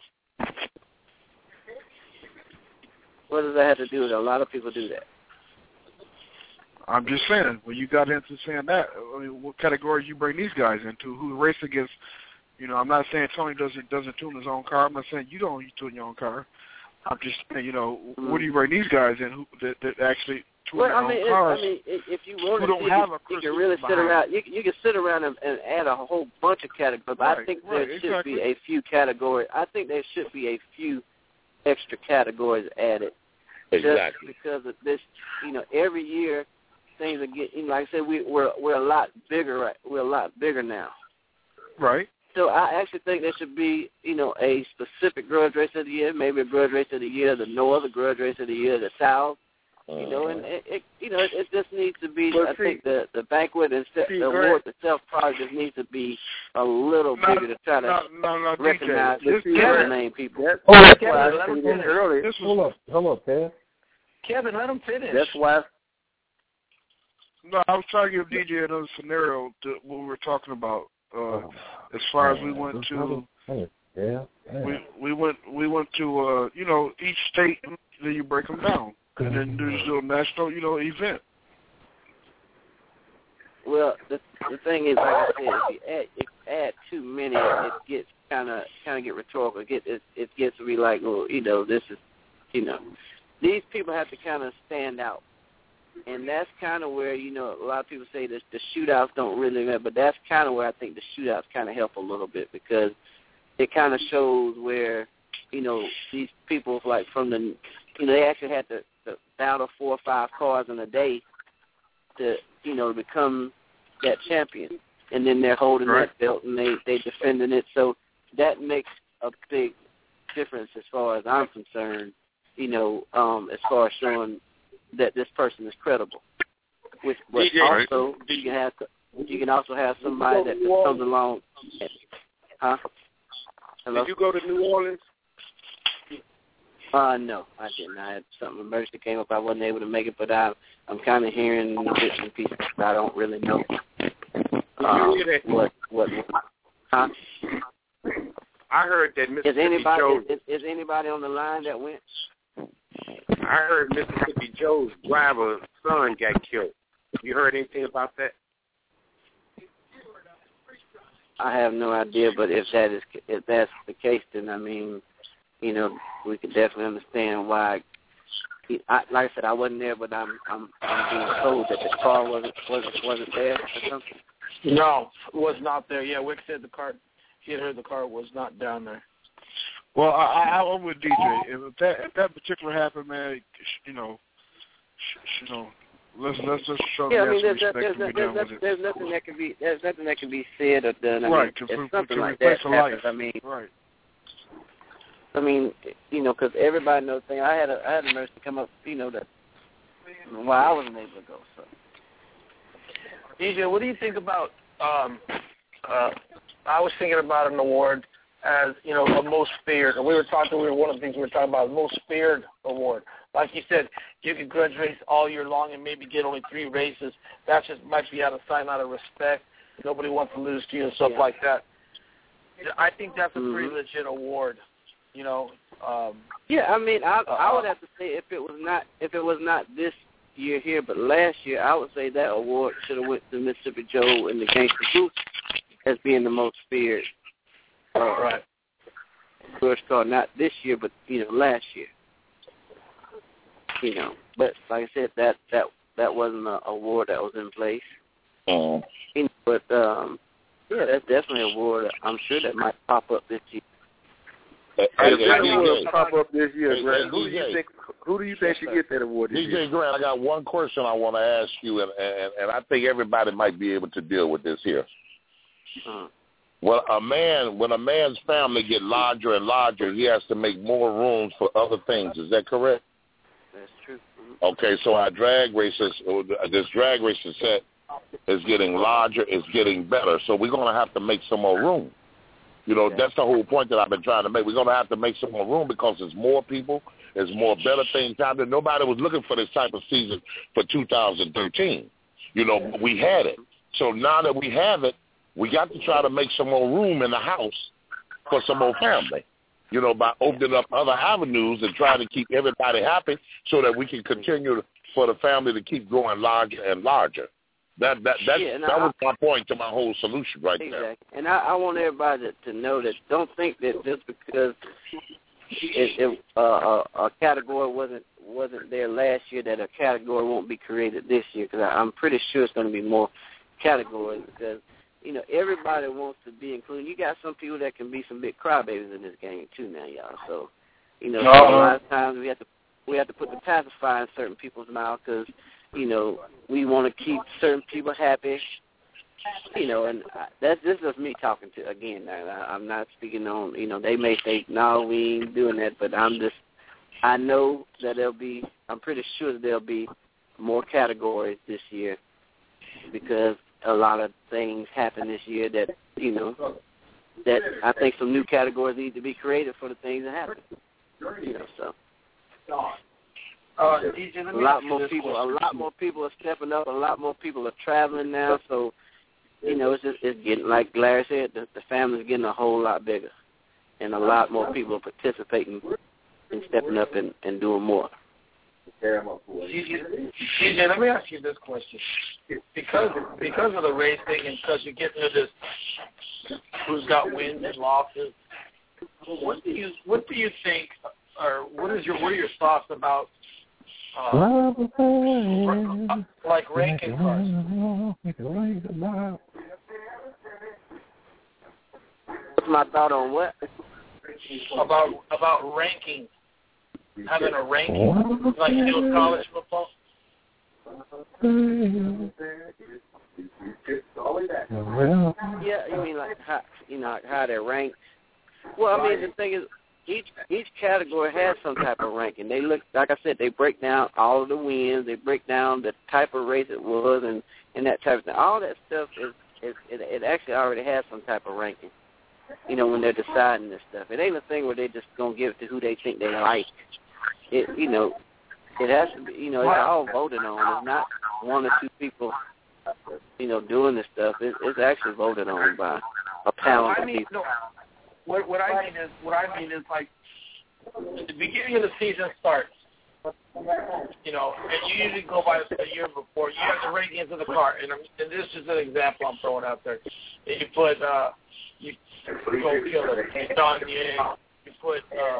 What does that have to do with it? A lot of people do that.
I'm just saying, when you got into saying that, I mean, what categories you bring these guys into? Who race against? You know, I'm not saying Tony doesn't tune his own car. I'm not saying you don't tune your own car. I'm just, what do you rate these guys in who that actually?
Well, if you want to, you can really sit around. You can sit around and add a whole bunch of categories. But I think there should be a few categories. I think there should be a few extra categories added.
Exactly.
Just because of this, every year things are getting. Like I said, we're a lot bigger. Right? We're a lot bigger now.
Right.
So I actually think there should be, a specific grudge race of the year, maybe a grudge race of the year, the North, a grudge race of the year, the South. And it just needs to be. I think the banquet and the award itself probably just needs to be a little bigger to try to recognize the name people.
That's why I said earlier.
Hold up, Kev.
Kevin, let him finish.
That's why.
No, I was trying to give DJ another scenario to what we were talking about. As far as we went to, we went to each state. Then you break them down. And then there's a national, event.
Well, the thing is, like I said, if you add too many, it gets kind of get rhetorical. It gets to be like, well, this is, these people have to kind of stand out, and that's kind of where a lot of people say that the shootouts don't really matter, but that's kind of where I think the shootouts kind of help a little bit because it kind of shows where these people like from the they actually had to battle 4 or 5 cars in a day to, become that champion. And then they're holding that belt and they defending it. So that makes a big difference as far as I'm concerned, as far as showing that this person is credible. But also, you can also have somebody that just comes along. Huh? Hello?
Did you go to New Orleans?
No, I didn't. I had something emergency came up. I wasn't able to make it, but I'm kind of hearing bits and pieces. I don't really know what. Huh?
I heard that Mississippi
Is anybody on the line that went?
I heard Mississippi Joe's driver's son got killed. You heard anything about that?
I have no idea, but if that's the case, then I mean, we could definitely understand why. Like I said, I wasn't there, but I'm being told that the car wasn't there or something.
No, it was not there. Yeah, Wick said he had heard the car was not down there.
Well, I'm with DJ. If that particular happened, man, let's just show them some respect.
There's nothing that can be said or done.
Right,
if something like that happens, because everybody knows things. I had a nurse to come up, that I wasn't able to go. So,
DJ, what do you think about? I was thinking about an award as a most feared. And one of the things we were talking about, most feared award. Like you said, you can grudge race all year long and maybe get only 3 races. That just might be out of respect. Nobody wants to lose to you and stuff like that. I think that's a pretty legit award.
I would have to say if it was not this year here, but last year, I would say that award should have went to Mississippi Joe and the Gangster Boots as being the most feared.
Right.
First car, not this year, but last year. But like I said, that wasn't an award that was in place. But that's definitely an award. I'm sure that might pop up this year.
Will pop up this year, Grant. Who do you think should get that award this year?
DJ Grant, I got one question I want to ask you, and I think everybody might be able to deal with this here. When a man's family get larger and larger, he has to make more rooms for other things. Is that correct?
That's true.
Okay, so our drag races, this drag racing set is getting larger, it's getting better. So we're going to have to make some more room. That's the whole point that I've been trying to make. We're going to have to make some more room because there's more people, there's more better things out there. Nobody was looking for this type of season for 2013. We had it. So now that we have it, we got to try to make some more room in the house for some more family, by opening up other avenues and trying to keep everybody happy so that we can continue for the family to keep growing larger and larger. That was my point to my whole solution right there.
And I want everybody to know that don't think that just because, if a category wasn't there last year, that a category won't be created this year, because I'm pretty sure it's going to be more categories, because everybody wants to be included. You got some people that can be some big crybabies in this game too now, y'all. So a lot of times we have to put the pacifier in certain people's mouth, because we want to keep certain people happy. And this is me talking to, again, I'm not speaking on, they may say, no, we ain't doing that, but I know that I'm pretty sure that there'll be more categories this year, because a lot of things happen this year that, that I think some new categories need to be created for the things that happen. So.
DJ,
a lot more people are stepping up. A lot more people are traveling now. So, it's getting, like Larry said, the family's getting a whole lot bigger, and a lot more people are participating and stepping up and doing more.
DJ, let me ask you this question: because of the race thing, and because you're getting into this, who's got wins and losses, what do you think, or what are your thoughts about? Like ranking cards.
What's my thought on what?
About ranking. Having a ranking, like you do in college football.
Yeah, you mean like how they're ranked? Well, I mean the thing is, each category has some type of ranking. They look, like I said, they break down all of the wins. They break down the type of race it was and that type of thing. All that stuff it actually already has some type of ranking. When they're deciding this stuff, it ain't a thing where they just gonna give it to who they think they like. It has to be. It's all voted on. It's not one or two people, doing this stuff. It's actually voted on by a panel of people.
No. What I mean is like the beginning of the season starts, and you usually go by a year before. You have the rankings of the card, and this is an example I'm throwing out there. You put you go Killer, Kanye. You put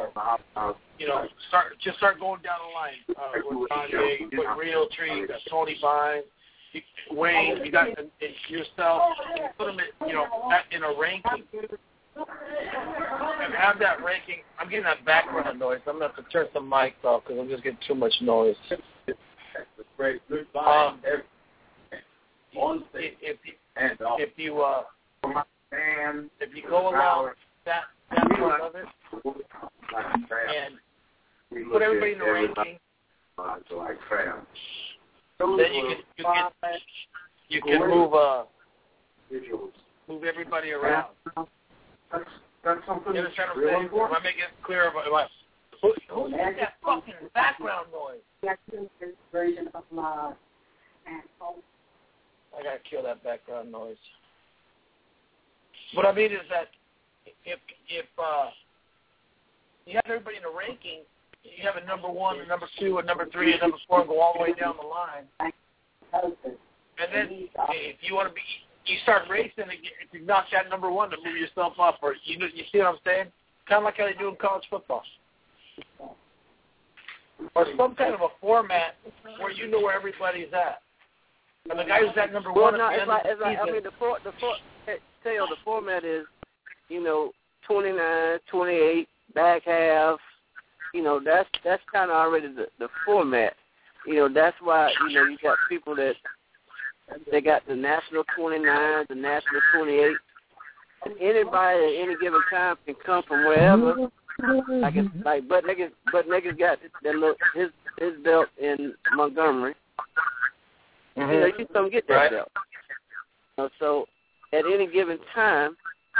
start going down the line with Kanye. You put Real Tree, you got Tony Vines, Wayne. You got yourself. You put them in a ranking. And have that ranking. I'm getting that background noise. I'm going to have to turn some mics off because I'm just getting too much noise. If you go along that part of it and put everybody in the ranking, then you can move everybody around. That's something. You understand what I'm saying? Am I making it clear? Who's got that fucking background noise? Version of love and hope. I gotta kill that background noise. What I mean is that if you have everybody in a ranking, you have a number 1, a number 2, a number 3, a number 4, and go all the way down the line. And then if you want to be, you start racing to knock that number 1 to move yourself up, or you see what I'm saying? Kind of like how they do in college football, or some kind of a format where you know where everybody's at. And the guy who's at number 1 at the end of the season.
The format is, 29, 28, back half. That's kind of already the format. That's why you got people that. They got the national 29, the national 28. And anybody at any given time can come from wherever. Like Butt Naked got his belt in Montgomery. Mm-hmm. You come get that belt. So at any given time,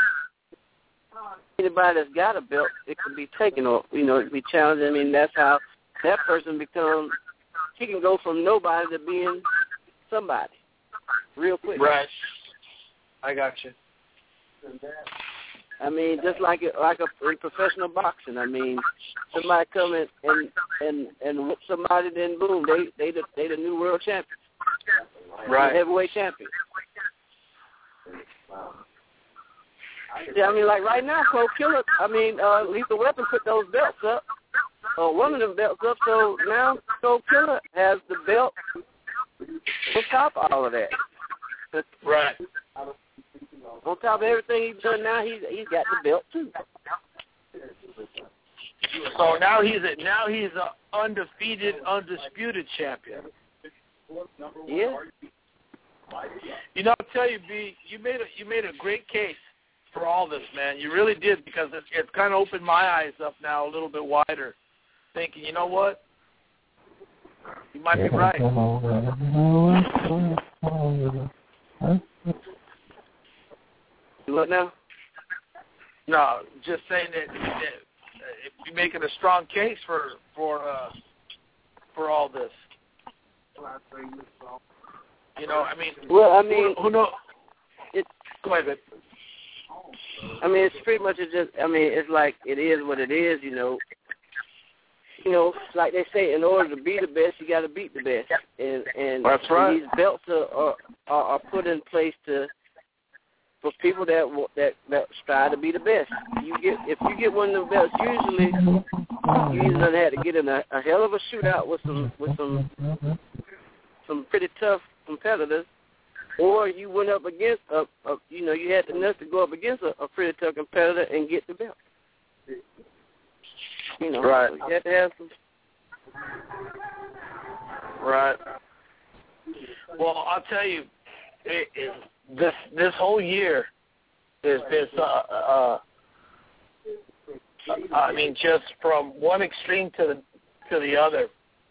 anybody that's got a belt, it can be taken off. It can be challenged. I mean, that's how that person becomes. He can go from nobody to being somebody. Real quick.
Right. I got you.
I mean, just like in professional boxing. I mean, somebody come in and whoop somebody, then boom, they the new world champion.
Right.
Heavyweight champion. Yeah, I mean, like right now, Cold Killer, Lethal Weapon put those belts up, one of them belts up, so now Cold Killer has the belt on top of all of that.
Right.
On top of everything he's done now, he's got the belt too.
So now he's an undefeated, undisputed champion.
Yeah.
You know, I'll tell you, B, you made a great case for all this, man. You really did, because it's kind of opened my eyes up now a little bit wider, thinking, you know what? You might be right.
What now?
No, just saying that you're making a strong case for all this. You know, I mean.
Well, I mean,
who knows? Go ahead, babe.
I mean, it's pretty much it's like it is what it is. You know, like they say, in order to be the best, you got to beat the best. And
that's right.
These belts are put in place for people that strive to be the best. If you get one of the belts, usually you either had to get in a hell of a shootout with some pretty tough competitors, or you went up against you had the nuts to go up against a pretty tough competitor and get the belt. You know,
right.
So you have to have some.
Right. Well, I'll tell you, this whole year has been, I mean, just from one extreme to the other.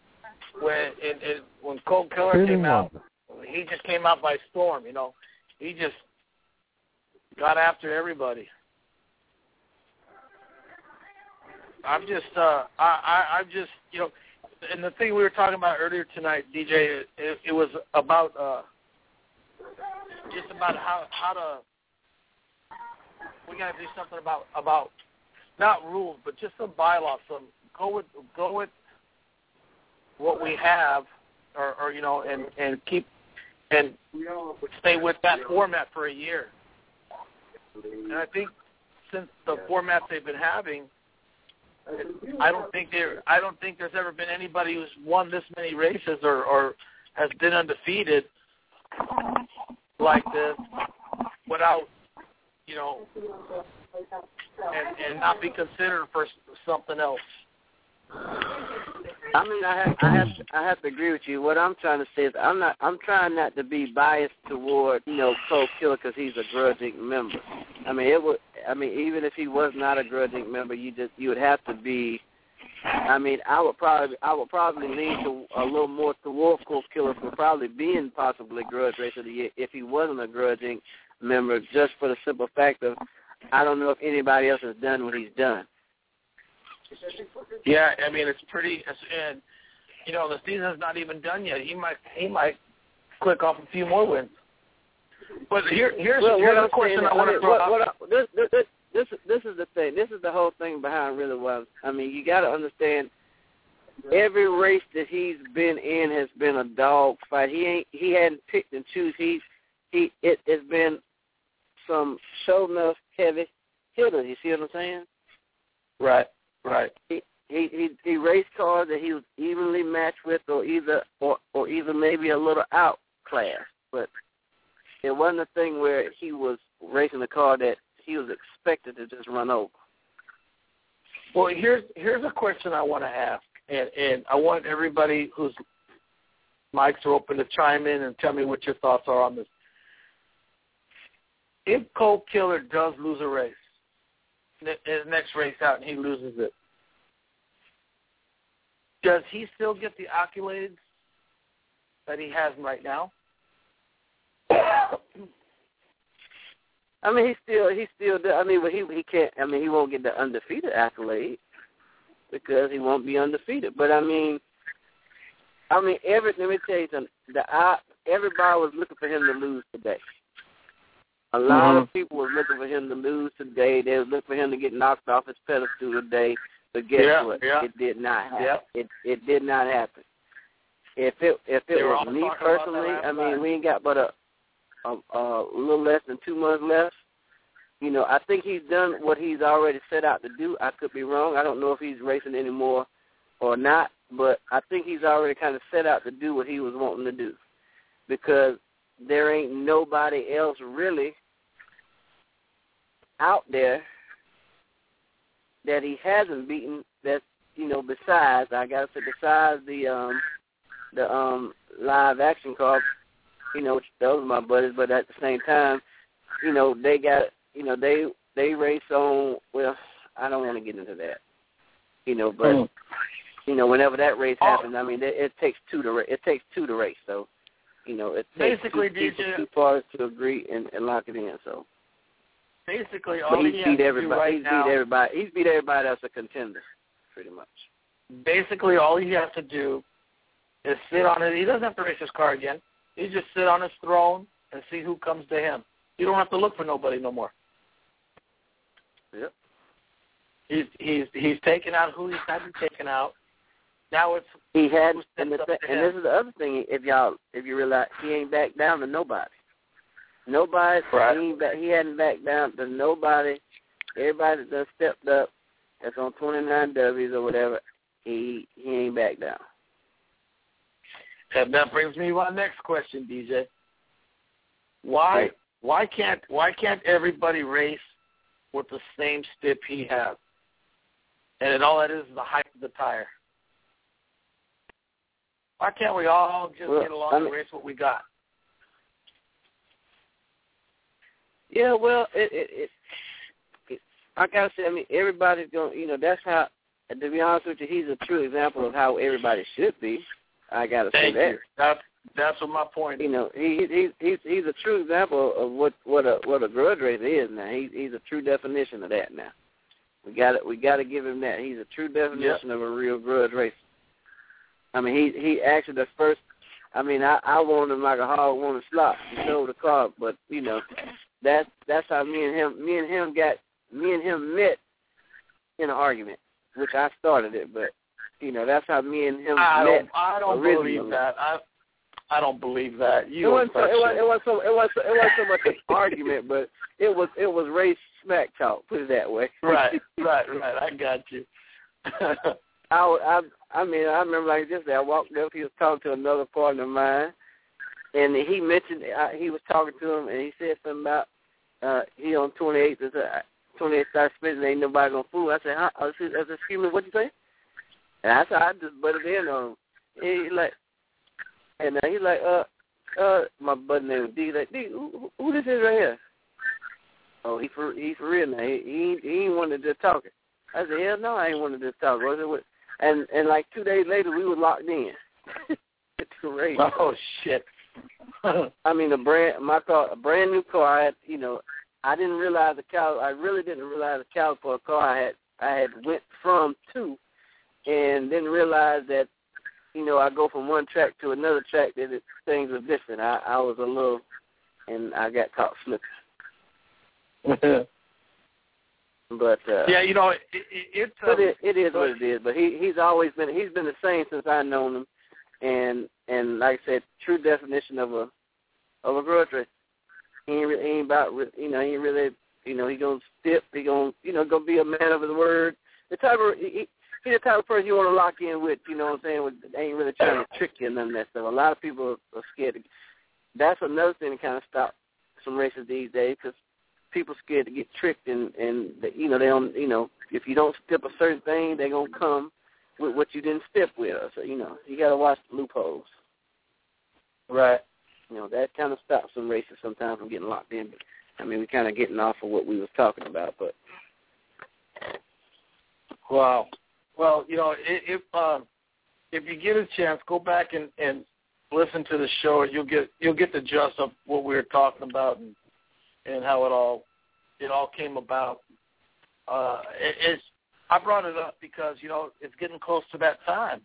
When Cold Killer came out, he just came out by storm. You know, he just got after everybody. I'm just, you know, and the thing we were talking about earlier tonight, DJ, it was about just about how to, we got to do something about not rules, but just some bylaws. Some go with what we have, or you know, and keep and stay with that format for a year. And I think since the formats they've been having, I don't think there's ever been anybody who's won this many races or has been undefeated like this without, you know, and not be considered for something else.
I mean, I have to agree with you. What I'm trying to say is I'm trying not to be biased toward, you know, Cold Killer because he's a grudging member. Even if he was not a grudging member, you would have to be. I mean, I would probably lean to a little more toward Cold Killer for probably being possibly Grudge Racer of the Year if he wasn't a grudging member, just for the simple fact of I don't know if anybody else has done what he's done.
Yeah, I mean, it's pretty, and you know, the season's not even done yet. He might click off a few more wins. But here's a question I want to throw out.
This is the thing. This is the whole thing behind really was. I mean, you got to understand. Every race that he's been in has been a dog fight. He hadn't picked and choose. It's been some show enough heavy hitters. You see what I'm saying?
Right. Right.
He raced cars that he was evenly matched with, or either maybe a little outclassed. But it wasn't a thing where he was racing a car that he was expected to just run over.
Well, here's a question I want to ask, and I want everybody whose mics are open to chime in and tell me what your thoughts are on this. If Cold Killer does lose a race, his next race out, and he loses it, does he still get the accolades that he has right now?
I mean, he still. I mean, but he can't. I mean, he won't get the undefeated accolade because he won't be undefeated. But I mean, let me tell you something. Everybody was looking for him to lose today. A lot of people were looking for him to lose today. They were looking for him to get knocked off his pedestal today. But guess what?
Yeah.
It did not happen. It did not happen. If it was me personally, I mean, we ain't got but a little less than 2 months left. I think he's done what he's already set out to do. I could be wrong. I don't know if he's racing anymore or not, but I think he's already kind of set out to do what he was wanting to do, because there ain't nobody else really out there that he hasn't beaten. That's besides the live action car. Which those are my buddies, but at the same time, they got they race on. Well, I don't want to get into that. But whenever that race happens, I mean, it takes two to race. So, it takes
basically
two parties to agree and lock it in. So,
basically, all he has to do right now,
he's beat everybody that's a contender, pretty much.
Basically, all he has to do is sit on it. He doesn't have to race his car again. He just sit on his throne and see who comes to him. You don't have to look for nobody no more.
Yep.
He's taken out who he's had to taken out. Now it's
he had, and this is the other thing. If you realize, he ain't backed down to nobody. Nobody. Right. He hadn't backed down to nobody. Everybody that stepped up, that's on 29 W's or whatever, he ain't backed down.
And that brings me to my next question, DJ. Why can't everybody race with the same stip he has? And all that is the height of the tire. Why can't we all just get along and race what we got?
Yeah, well, I gotta say, I mean, everybody's going. That's how. To be honest with you, he's a true example of how everybody should be. I gotta say that.
That's what my point is.
He's a true example of what a grudge racer is now. He's a true definition of that now. We got to give him that. He's a true definition of a real grudge racer. I mean, he actually the first. I mean, I wanted him like a hog wanted a slop. He sold the car, but that's how me and him met in an argument, which I started it, but that's how me and him met.
I don't believe that. I don't believe that.
It wasn't so much an argument, but it was race smack talk. Put it that way.
Right. I got you.
I mean, I remember like this. I walked up. He was talking to another partner of mine, and he mentioned he was talking to him, and he said something about he on 28th. 28th started spitting. Ain't nobody gonna fool. I said, excuse me, what you say? And I said, I just butted in on him. He's like, my buddy named D. Like, D, who this is right here? Oh, he for real now. He ain't wanted to just talk it. I said, hell no, I ain't wanted to just talk. And like 2 days later, we were locked in. It's great.
Oh shit.
I mean, a brand new car. I had, I didn't realize I really didn't realize the caliper car I had went from to, and didn't realize that, I go from one track to another track that things are different. I was a little, and I got caught slipping. But
yeah,
but it is what it is. But he's been the same since I've known him, and like I said, true definition of a grudge racer. He ain't about, he ain't really, he gonna stip, he gonna, gonna be a man of his word. The type of he's the type of person you want to lock in with. You know what I'm saying? Ain't really trying to trick you and none of that stuff. A lot of people are scared. That's another thing that kind of stops some races these days, because people scared to get tricked, and they don't, if you don't step a certain thing, they're gonna come with what you didn't step with. So you got to watch the loopholes.
Right.
That kind of stops some races sometimes from getting locked in. I mean, we're kind of getting off of what we was talking about, but.
Wow. Well, if you get a chance, go back and listen to the show. You'll get the gist of what we were talking about and how it all came about. I brought it up because it's getting close to that time.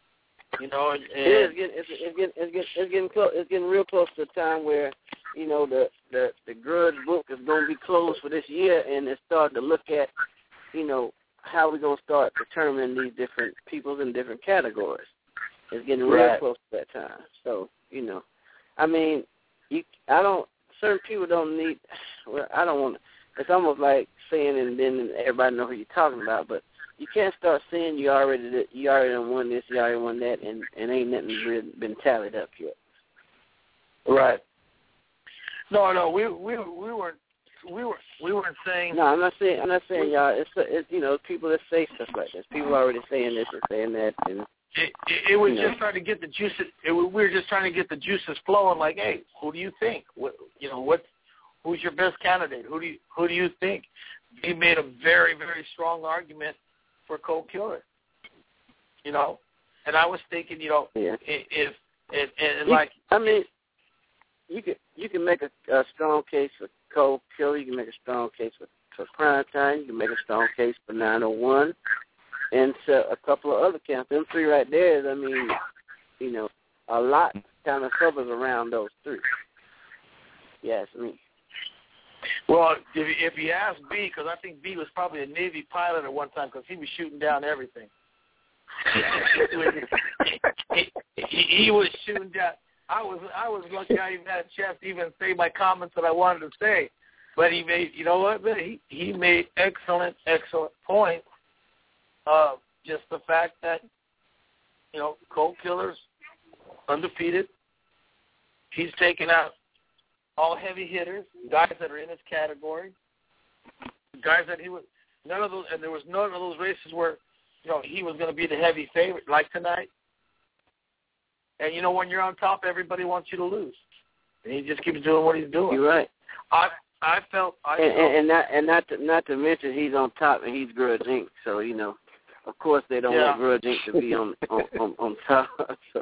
It's getting close. It's getting real close to the time where the grudge book is going to be closed for this year, and it's starting to look at how we're going to start determining these different peoples in different categories. It's getting real close to that time. So I mean, certain people don't need. Well, I don't want to, it's almost like saying and then everybody know who you're talking about. But you can't start saying you already done won this, you already won that, and ain't nothing really been tallied up yet.
Right. No, we weren't saying.
No, I'm not saying y'all. It's you know, people that say stuff like this. People already saying this and saying that, and
it was just trying to get the juices. We were just trying to get the juices flowing. Like, hey, who do you think? Who's your best candidate? Who do you think? He made a very, very strong argument for Cole Killer. You know, and I was thinking, you know, if
I mean, you can make a strong case for Cole Killer. You can make a strong case for Primetime. You can make a strong case for 901, and a couple of other camps. Them three right there. I mean, you know, a lot kind of covers around those three. Yes, me.
Well, if you ask B, because I think B was probably a Navy pilot at one time because he was shooting down everything. he was shooting down. I was lucky I even had a chance to even say my comments that I wanted to say. But he made, you know what, he made excellent points of just the fact that, you know, Cole Killer's undefeated. He's taken out all heavy hitters, guys that are in his category, guys that he was, none of those, and there was none of those races where, you know, he was going to be the heavy favorite like tonight. And, you know, when you're on top, everybody wants you to lose. And he just keeps doing what he's doing.
You're right.
I felt
not to mention he's on top and he's Grudge Inc. So, you know, of course they don't want Grudge Inc. to be on top. So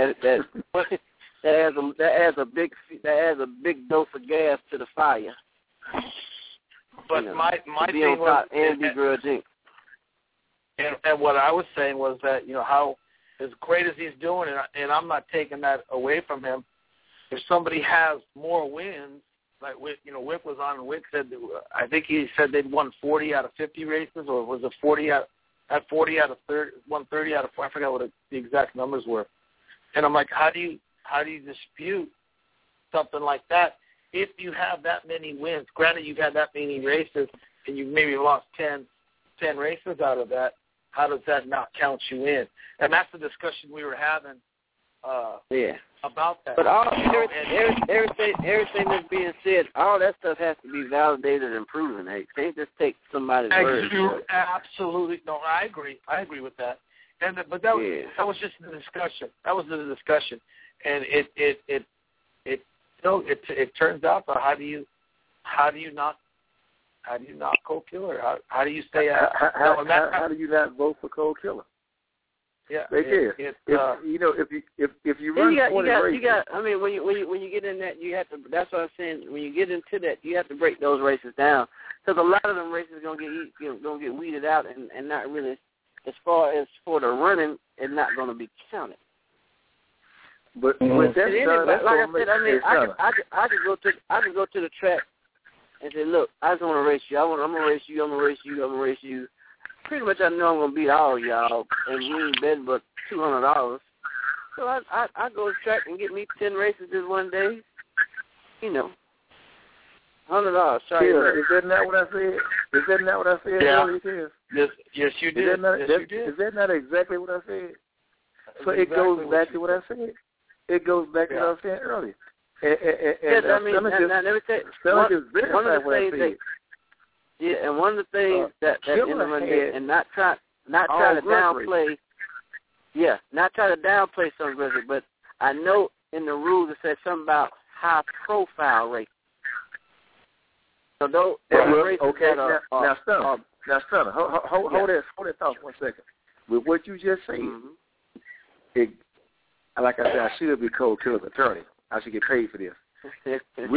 that adds a big dose of gas to the fire.
But
you know,
my
to be
thing
on
was,
top and be Grudge Inc.
And what I was saying was that, you know, how as great as he's doing, and I'm not taking that away from him, if somebody has more wins, like Wick was on, and Wick said, I think he said they'd won 40 out of 50 races, or was it 40 out of 30, won 30 out of 40, I forgot what the exact numbers were. And I'm like, how do you dispute something like that if you have that many wins? Granted, you've had that many races, and you've maybe lost 10 races out of that. How does that not count you in? And that's the discussion we were having about that.
But everything that's being said, all that stuff has to be validated and proven. Hey, can't just take somebody's word.
Absolutely. No, I agree. I agree with that. But that was just the discussion. That was the discussion. And it turns out that how do you not Cole Killer? How do you stay out?
How do you not vote for Cole Killer?
Yeah,
they can. If you run 20 races,
I mean, when you get in that, you have to. That's what I'm saying. When you get into that, you have to break those races down because a lot of them races are gonna get weeded out and not really, as far as for the running, it's not gonna be counted.
But that's
like I said, I mean, I could go to the track and say, look, I just want to race you. I'm gonna race you. I'm gonna race you. I'm gonna race you. Pretty much, I know I'm gonna beat all y'all, and we ain't betting but $200. So I go to the track and get me 10 races this one day. You know, $100. Sorry.
Is that not what I said? Is that not what I said earlier?
Yes, you did.
Is that not exactly what I said? So it goes back to what I said. It goes back to what I was saying earlier.
And one of the things that and not try to downplay. Yeah, not try to downplay some racing, but I know in the rules it says something about high profile racing. So those races
now, Stunner, hold that thought 1 second. With what you just said, like I said, I should be Cole Killer's attorney. I should get paid for this. With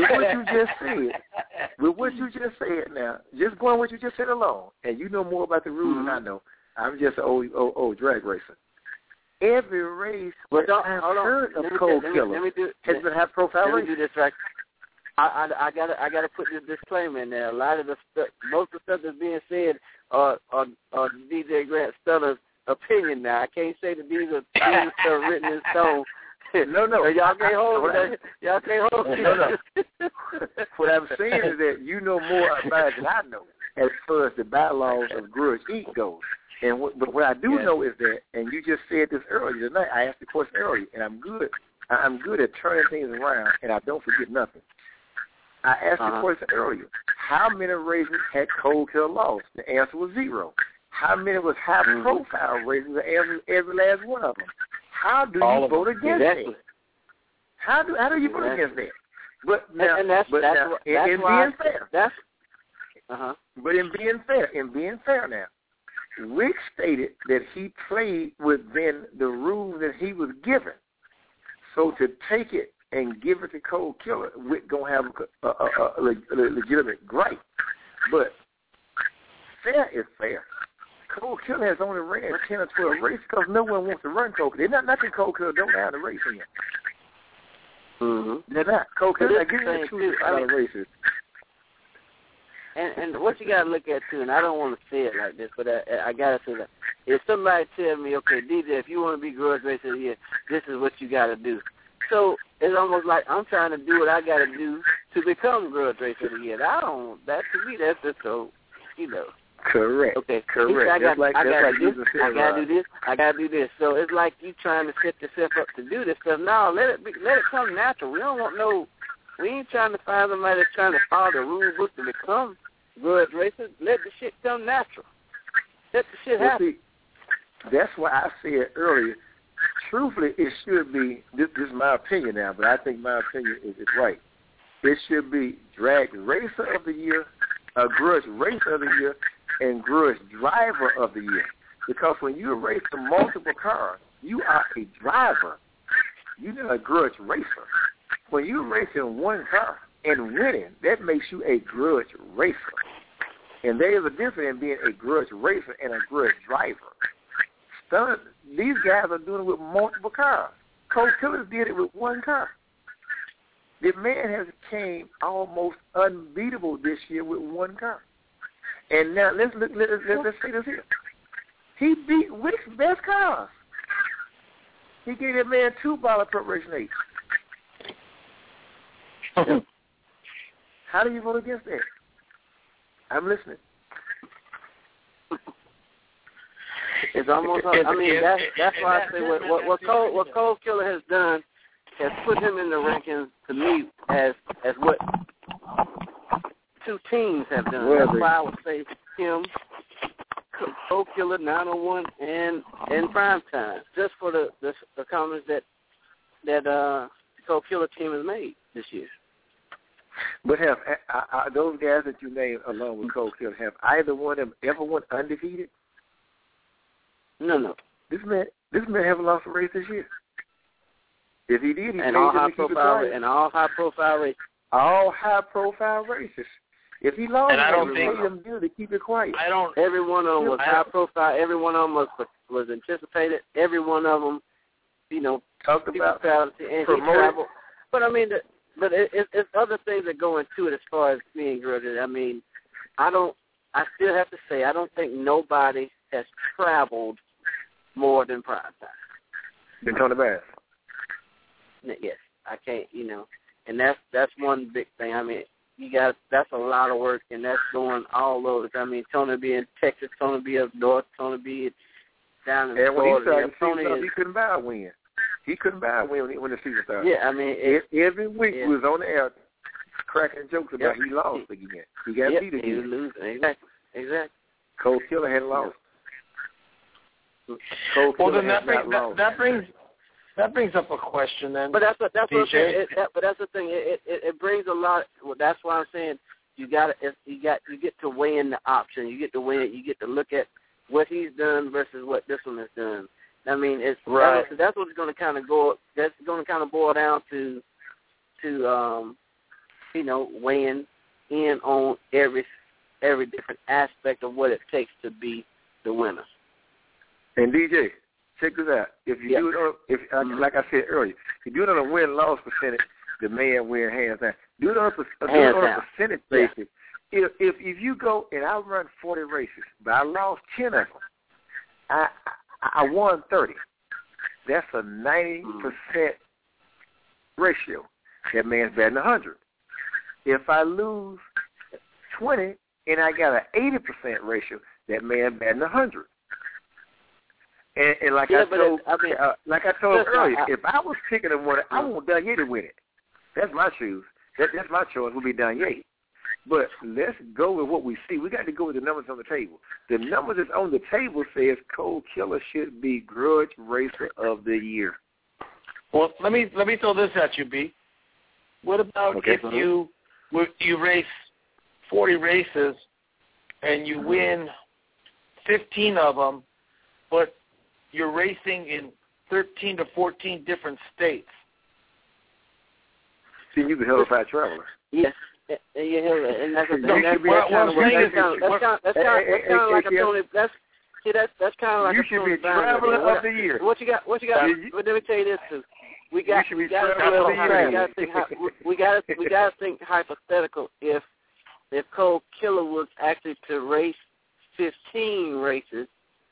what you just said now, just going what you just said alone, and you know more about the rules than I know. I'm just an old drag racer. Every race I've heard of Cole Killer has been have profile racing.
Let me do this right. I gotta put this disclaimer in there. A lot of most of the stuff that's being said are DJ Grant Stunner's opinion now. I can't say that these are stuff written in stone.
No.
Y'all can't hold it. Y'all can't hold it.
No. What I'm saying is that you know more about it than I know as far as the bylaws of grudge eat goes. But what I do know is that, and you just said this earlier tonight, I asked the question earlier, and I'm good at turning things around, and I don't forget nothing. I asked the question earlier, how many races had Cold Killer lost? The answer was 0. How many was high-profile races? The answer was every last one of them. How do you vote against that? How do you vote against that? But now, But in being fair now, Wick stated that he played within the rules that he was given. So to take it and give it to Cold Killer, Wick gonna have a legitimate gripe. But fair is fair. Cold Killer has only ran 10 or 12 races because no one wants to run Cold Killer. They're not nothing Cold Killer don't have the race in it. They're not. Cold Killer, I give you 2 out of races.
And what you got to look at, too, and I don't want to say it like this, but I got to say that. If somebody tell me, okay, DJ, if you want to be grudge racer of the year, this is what you got to do. So it's almost like I'm trying to do what I got to do to become grudge racer of the year. To me, that's just so,
Correct.
Okay.
Correct.
I got to do this. I got to do this. So it's like you trying to set yourself up to do this stuff. No, let it come natural. We don't want we ain't trying to find somebody that's trying to follow the rule book to become grudge racers. Let the shit come natural. Let the shit happen.
See, that's why I said earlier, truthfully, it should be, this is my opinion now, but I think my opinion is right. It should be drag racer of the year, grudge racer of the year, and grudge driver of the year. Because when you race multiple cars, you are a driver. You're not a grudge racer. When you're racing one car and winning, that makes you a grudge racer. And there is a difference in being a grudge racer and a grudge driver. These guys are doing it with multiple cars. Cold Killer did it with one car. The man has came almost unbeatable this year with one car. And now let's say this here. He beat Wick's best cars. He gave that man 2 bottle preparation 8. How do you vote against that? I'm listening.
It's almost. I mean, that's why I say what Cold Killer has done has put him in the rankings to me as what 2 teams have done. That's why I would say him, Cold Killer, 901, and Prime Time, just for the comments that Cold Killer team has made this year.
But have those guys that you named along with Cold Killer, have either one of them ever went undefeated?
No.
This man haven't lost a race this year. If he did,
and all high profile races.
All high profile races. If he lost,
I don't think
him to keep it quiet.
Every one of them was high profile. Every one of them was anticipated. Every one of them,
talked about
and he traveled. But I mean, it's other things that go into it as far as being grudged. I mean, I still have to say, I don't think nobody has traveled more than Prime Time.
Than Tony Bass.
Yes, I can't, and that's one big thing. I mean, that's a lot of work, and that's going all over. I mean, Tony be in Texas, Tony be up north, Tony be down in Florida.
He couldn't buy a win. He couldn't buy a win when the season started.
Yeah, I mean,
every week we was on the air cracking jokes about he lost again. He got beat again.
He was losing. Exactly.
Cold Killer had lost.
That brings up a question then.
But that's what I'm saying. But that's the thing. It brings a lot. Well, that's why I'm saying you get to weigh in the option. You get to weigh it. You get to look at what he's done versus what this one has done. I mean, that's what it's going to kind of go. That's going to kind of boil down to weighing in on every different aspect of what it takes to be the winner.
And DJ, check this out. If you do it like I said earlier, if you do it on a win-loss percentage, the man win hands down. Do it on a percentage basis. If you go and I run 40 races, but I lost 10 of them, I won 30. That's a 90%
ratio, that man's batting 100. If I lose 20 and I got an 80% ratio, that man batting 100. And like I told earlier, if I was picking a winner, I want Dunye to win it. That's my choice. That's my choice. Would be Dunye. But let's go with what we see. We got to go with the numbers on the table. The numbers that's on the table says Cole Killer should be Grudge Racer of the Year.
Well, let me throw this at you, B. What about if you race 40 races and you win 15 of them, but you're racing in 13 to 14 different states?
See, you can help out traveler.
Yes. And that's kind of like a Tony. That's kind of like
you should be traveler of the year.
What you got? Let me tell you this too. We got to think hypothetical. If Cole Killer was actually to race 15 races,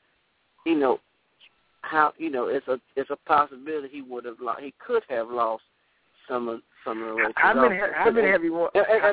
it's a possibility he could have lost some of the races.
How many have you won?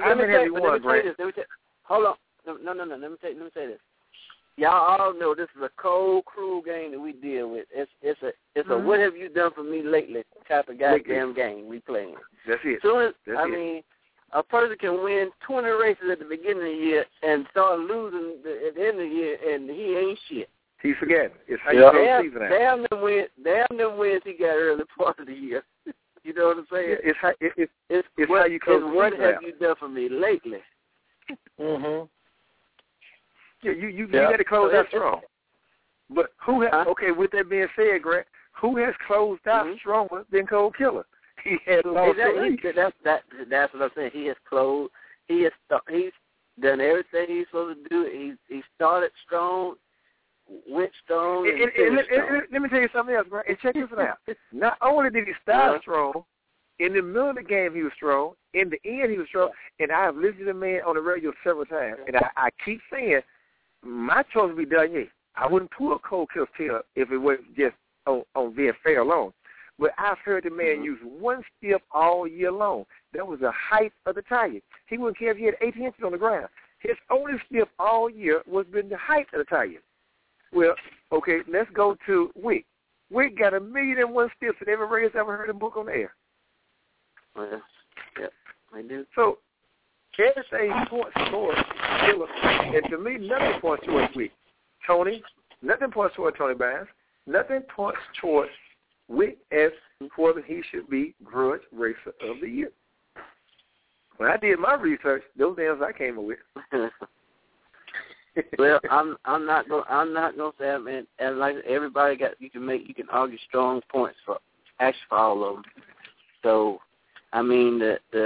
Hold on. No. Let me say this. Y'all all know this is a cold, cruel game that we deal with. It's a what have you done for me lately type of goddamn game we playing.
That's it.
mean, a person can win 20 races at the beginning of the year and start losing at the end of the year, and he ain't shit.
He's forgetting. It's how you go season out.
Damn them wins he got early part of the year. You know what I'm saying?
It's how you close the season out.
What have you done for me lately?
Mm-hmm.
Yeah, you got to close out strong. But who has, okay, with that being said, Grant, who has closed out stronger than Cole Killer? He had lost
That's what I'm saying. He has closed. He's done everything he's supposed to do. He started strong, went strong, and finished strong.
Let me tell you something else, Grant. And check this out. Not only did he start strong, in the middle of the game he was strong. In the end he was strong. And I have listened to the man on the radio several times, and I keep saying my choice would be Dunye. I wouldn't pull a Cole Killer's tail if it wasn't just on being fair alone. But I've heard the man use one step all year long. That was the height of the tire. He wouldn't care if he had 18 inches on the ground. His only step all year was been the height of the tire. Well, okay, let's go to Wick. Wick got 1,000,001 steps in every race I ever heard him book on the air.
Well, yep, I do.
So everything points towards Killer, and to me, nothing points towards Wick. Tony, nothing points towards Tony Bynes. Nothing points towards Wick as whether he should be Grudge Racer of the Year. When I did my research, those names I came up with.
Well, I'm not gonna say, I mean, and like everybody you can argue strong points for all of them. So, I mean,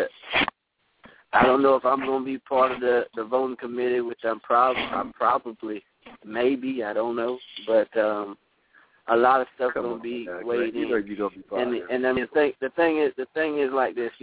I don't know if I'm going to be part of the voting committee, which I'm probably, maybe, I don't know, but a lot of stuff going to be weighed in. And I mean, the thing is like this,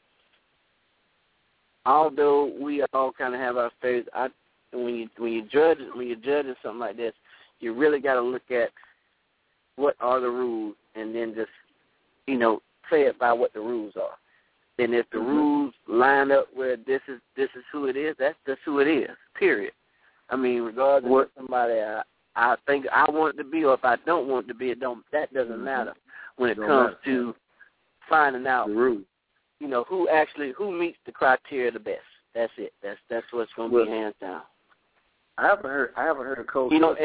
although we all kind of have our favorites, when you're judging something like this, you really got to look at what are the rules, and then just play it by what the rules are. And if the rules line up where this is who it is, that's who it is. Period. I mean, regardless of somebody I think I want it to be, or if I don't want it to be, that doesn't matter when it comes to finding out the rules. Who meets the criteria the best. That's it. That's what's going to be hands down.
I haven't heard a coach.
And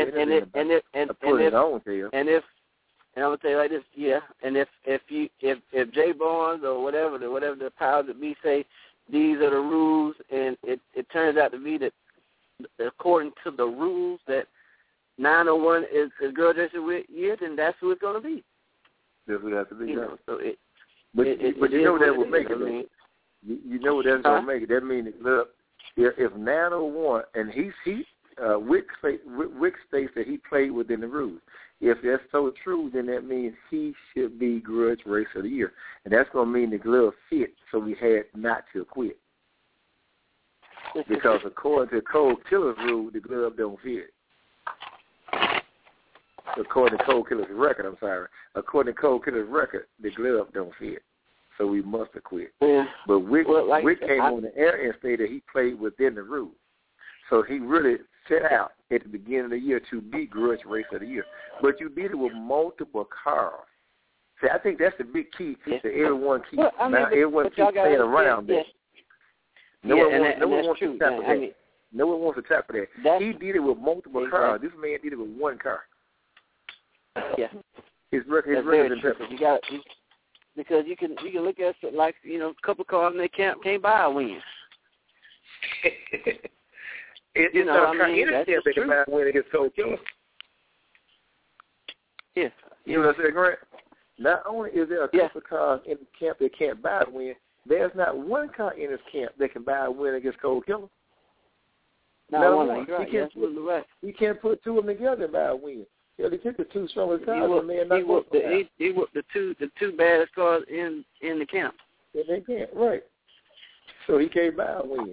I'm gonna tell you like this, and if Jay Barnes or whatever the powers that be say these are the rules, and it turns out to be that according to the rules that 901 is Grudge Racer with, then that's who it's gonna be.
That's what it has to be.
So
but you know that will make it. You know what that's gonna make it. That means look, if 901 and Wick states that he played within the rules. If that's so true, then that means he should be Grudge Racer of the Year. And that's going to mean the glove fit, so we had not to quit. Because according to Cole Killer's rule, the glove don't fit. According to Cole Killer's record, According to Cole Killer's record, the glove don't fit.
so we must have quit.
Yeah.
But Wick came on the air and stated he played within the rules. So he really set out at the beginning of the year to be Grudge Race of the Year. But you did it with multiple cars. See, I think that's the big key that everyone keeps everyone keeps saying around that. No one wants to tap for that. No one wants to tap for that. He did it with multiple cars. This man did it with one car.
Yeah.
His record is impressive.
Because you can look at it like, a couple of cars in their camp can't buy a win.
It's not a car in the camp that can buy a win against Cold Killer.
Yeah.
You know what I'm saying, Grant? Not only is there a couple of cars in the camp that can't buy a win, there's not one car in this camp that can buy a win against Cold Killer.
Not one. You
can't put two of them together and buy a win. Yeah, they took the two strongest cars.
He whooped the two baddest cars in the camp.
Yeah, they can't, right. So he can't buy a win.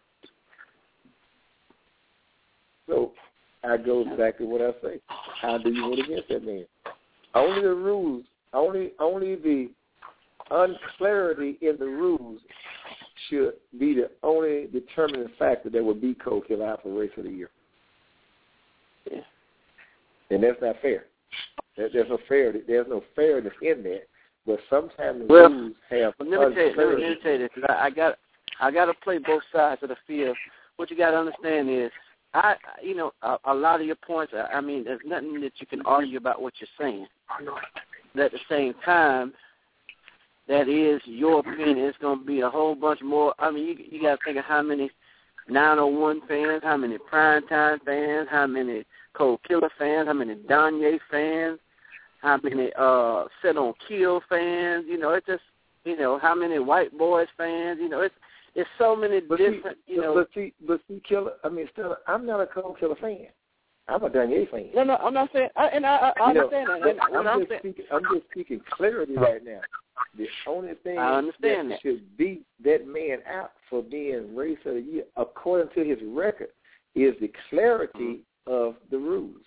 So I go back to what I say. How do you win against that man? Only the rules, only the unclarity in the rules should be the only determining factor that would beat Cold Killer out for Race of the Year.
Yeah.
And that's not fair. There's no fairness in that. But sometimes the rules have
let me tell you this, because I got to play both sides of the field. What you got to understand is, a lot of your points, there's nothing that you can argue about what you're saying. But at the same time, that is your opinion. It's going to be a whole bunch more. You got to think of how many 901 fans, how many Primetime fans, how many Cold Killer fans, how many Donye fans, how many Set on Kill fans. It's just, how many White Boys fans. It's so many different,
But see, Killer, Stella, I'm not a Cold Killer fan. I'm a Donye fan.
No, I'm not saying, I understand that.
I'm just speaking clarity right now. The only thing that should beat that man out for being Race of the Year, according to his record, is the clarity of the rules.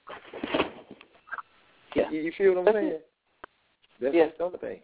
Yeah.
You feel what I'm saying? That's the only thing.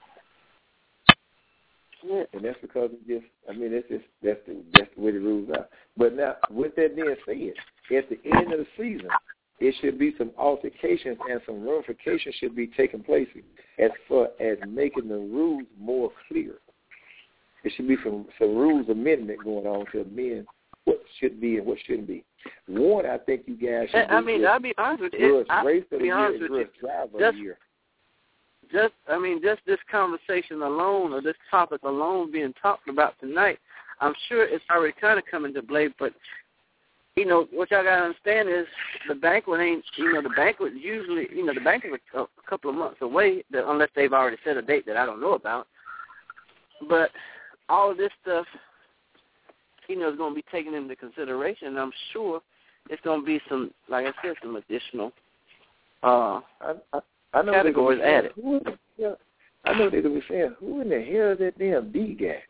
Yeah.
And that's because that's the way the rules are. But now, with that being said, at the end of the season, it should be some altercations and some ramifications should be taking place as far as making the rules more clear. There should be some rules amendment going on to amend what should be and what shouldn't be. One, I think you guys should
I'll be honest with you.
Race of the Year and Driver of the Year.
Just this conversation alone, or this topic alone being talked about tonight, I'm sure it's already kind of coming to play, but what y'all got to understand is the banquet ain't, the banquet usually, the banquet is a couple of months away, unless they've already set a date that I don't know about. But all of this stuff, is going to be taken into consideration, and I'm sure it's going to be some, like I said, some additional
I know
categories added.
I know they're going to be saying, who in the hell is that damn B guy?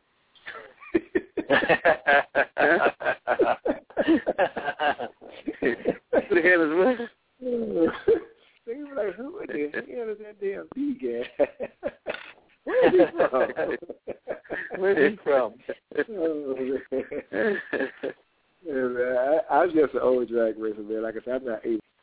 Who the hell is what?
They were like, who in the hell is that damn B guy? Where's he from?
Where's he from?
I'm just an old drag racer, man. Like I said, I'm not able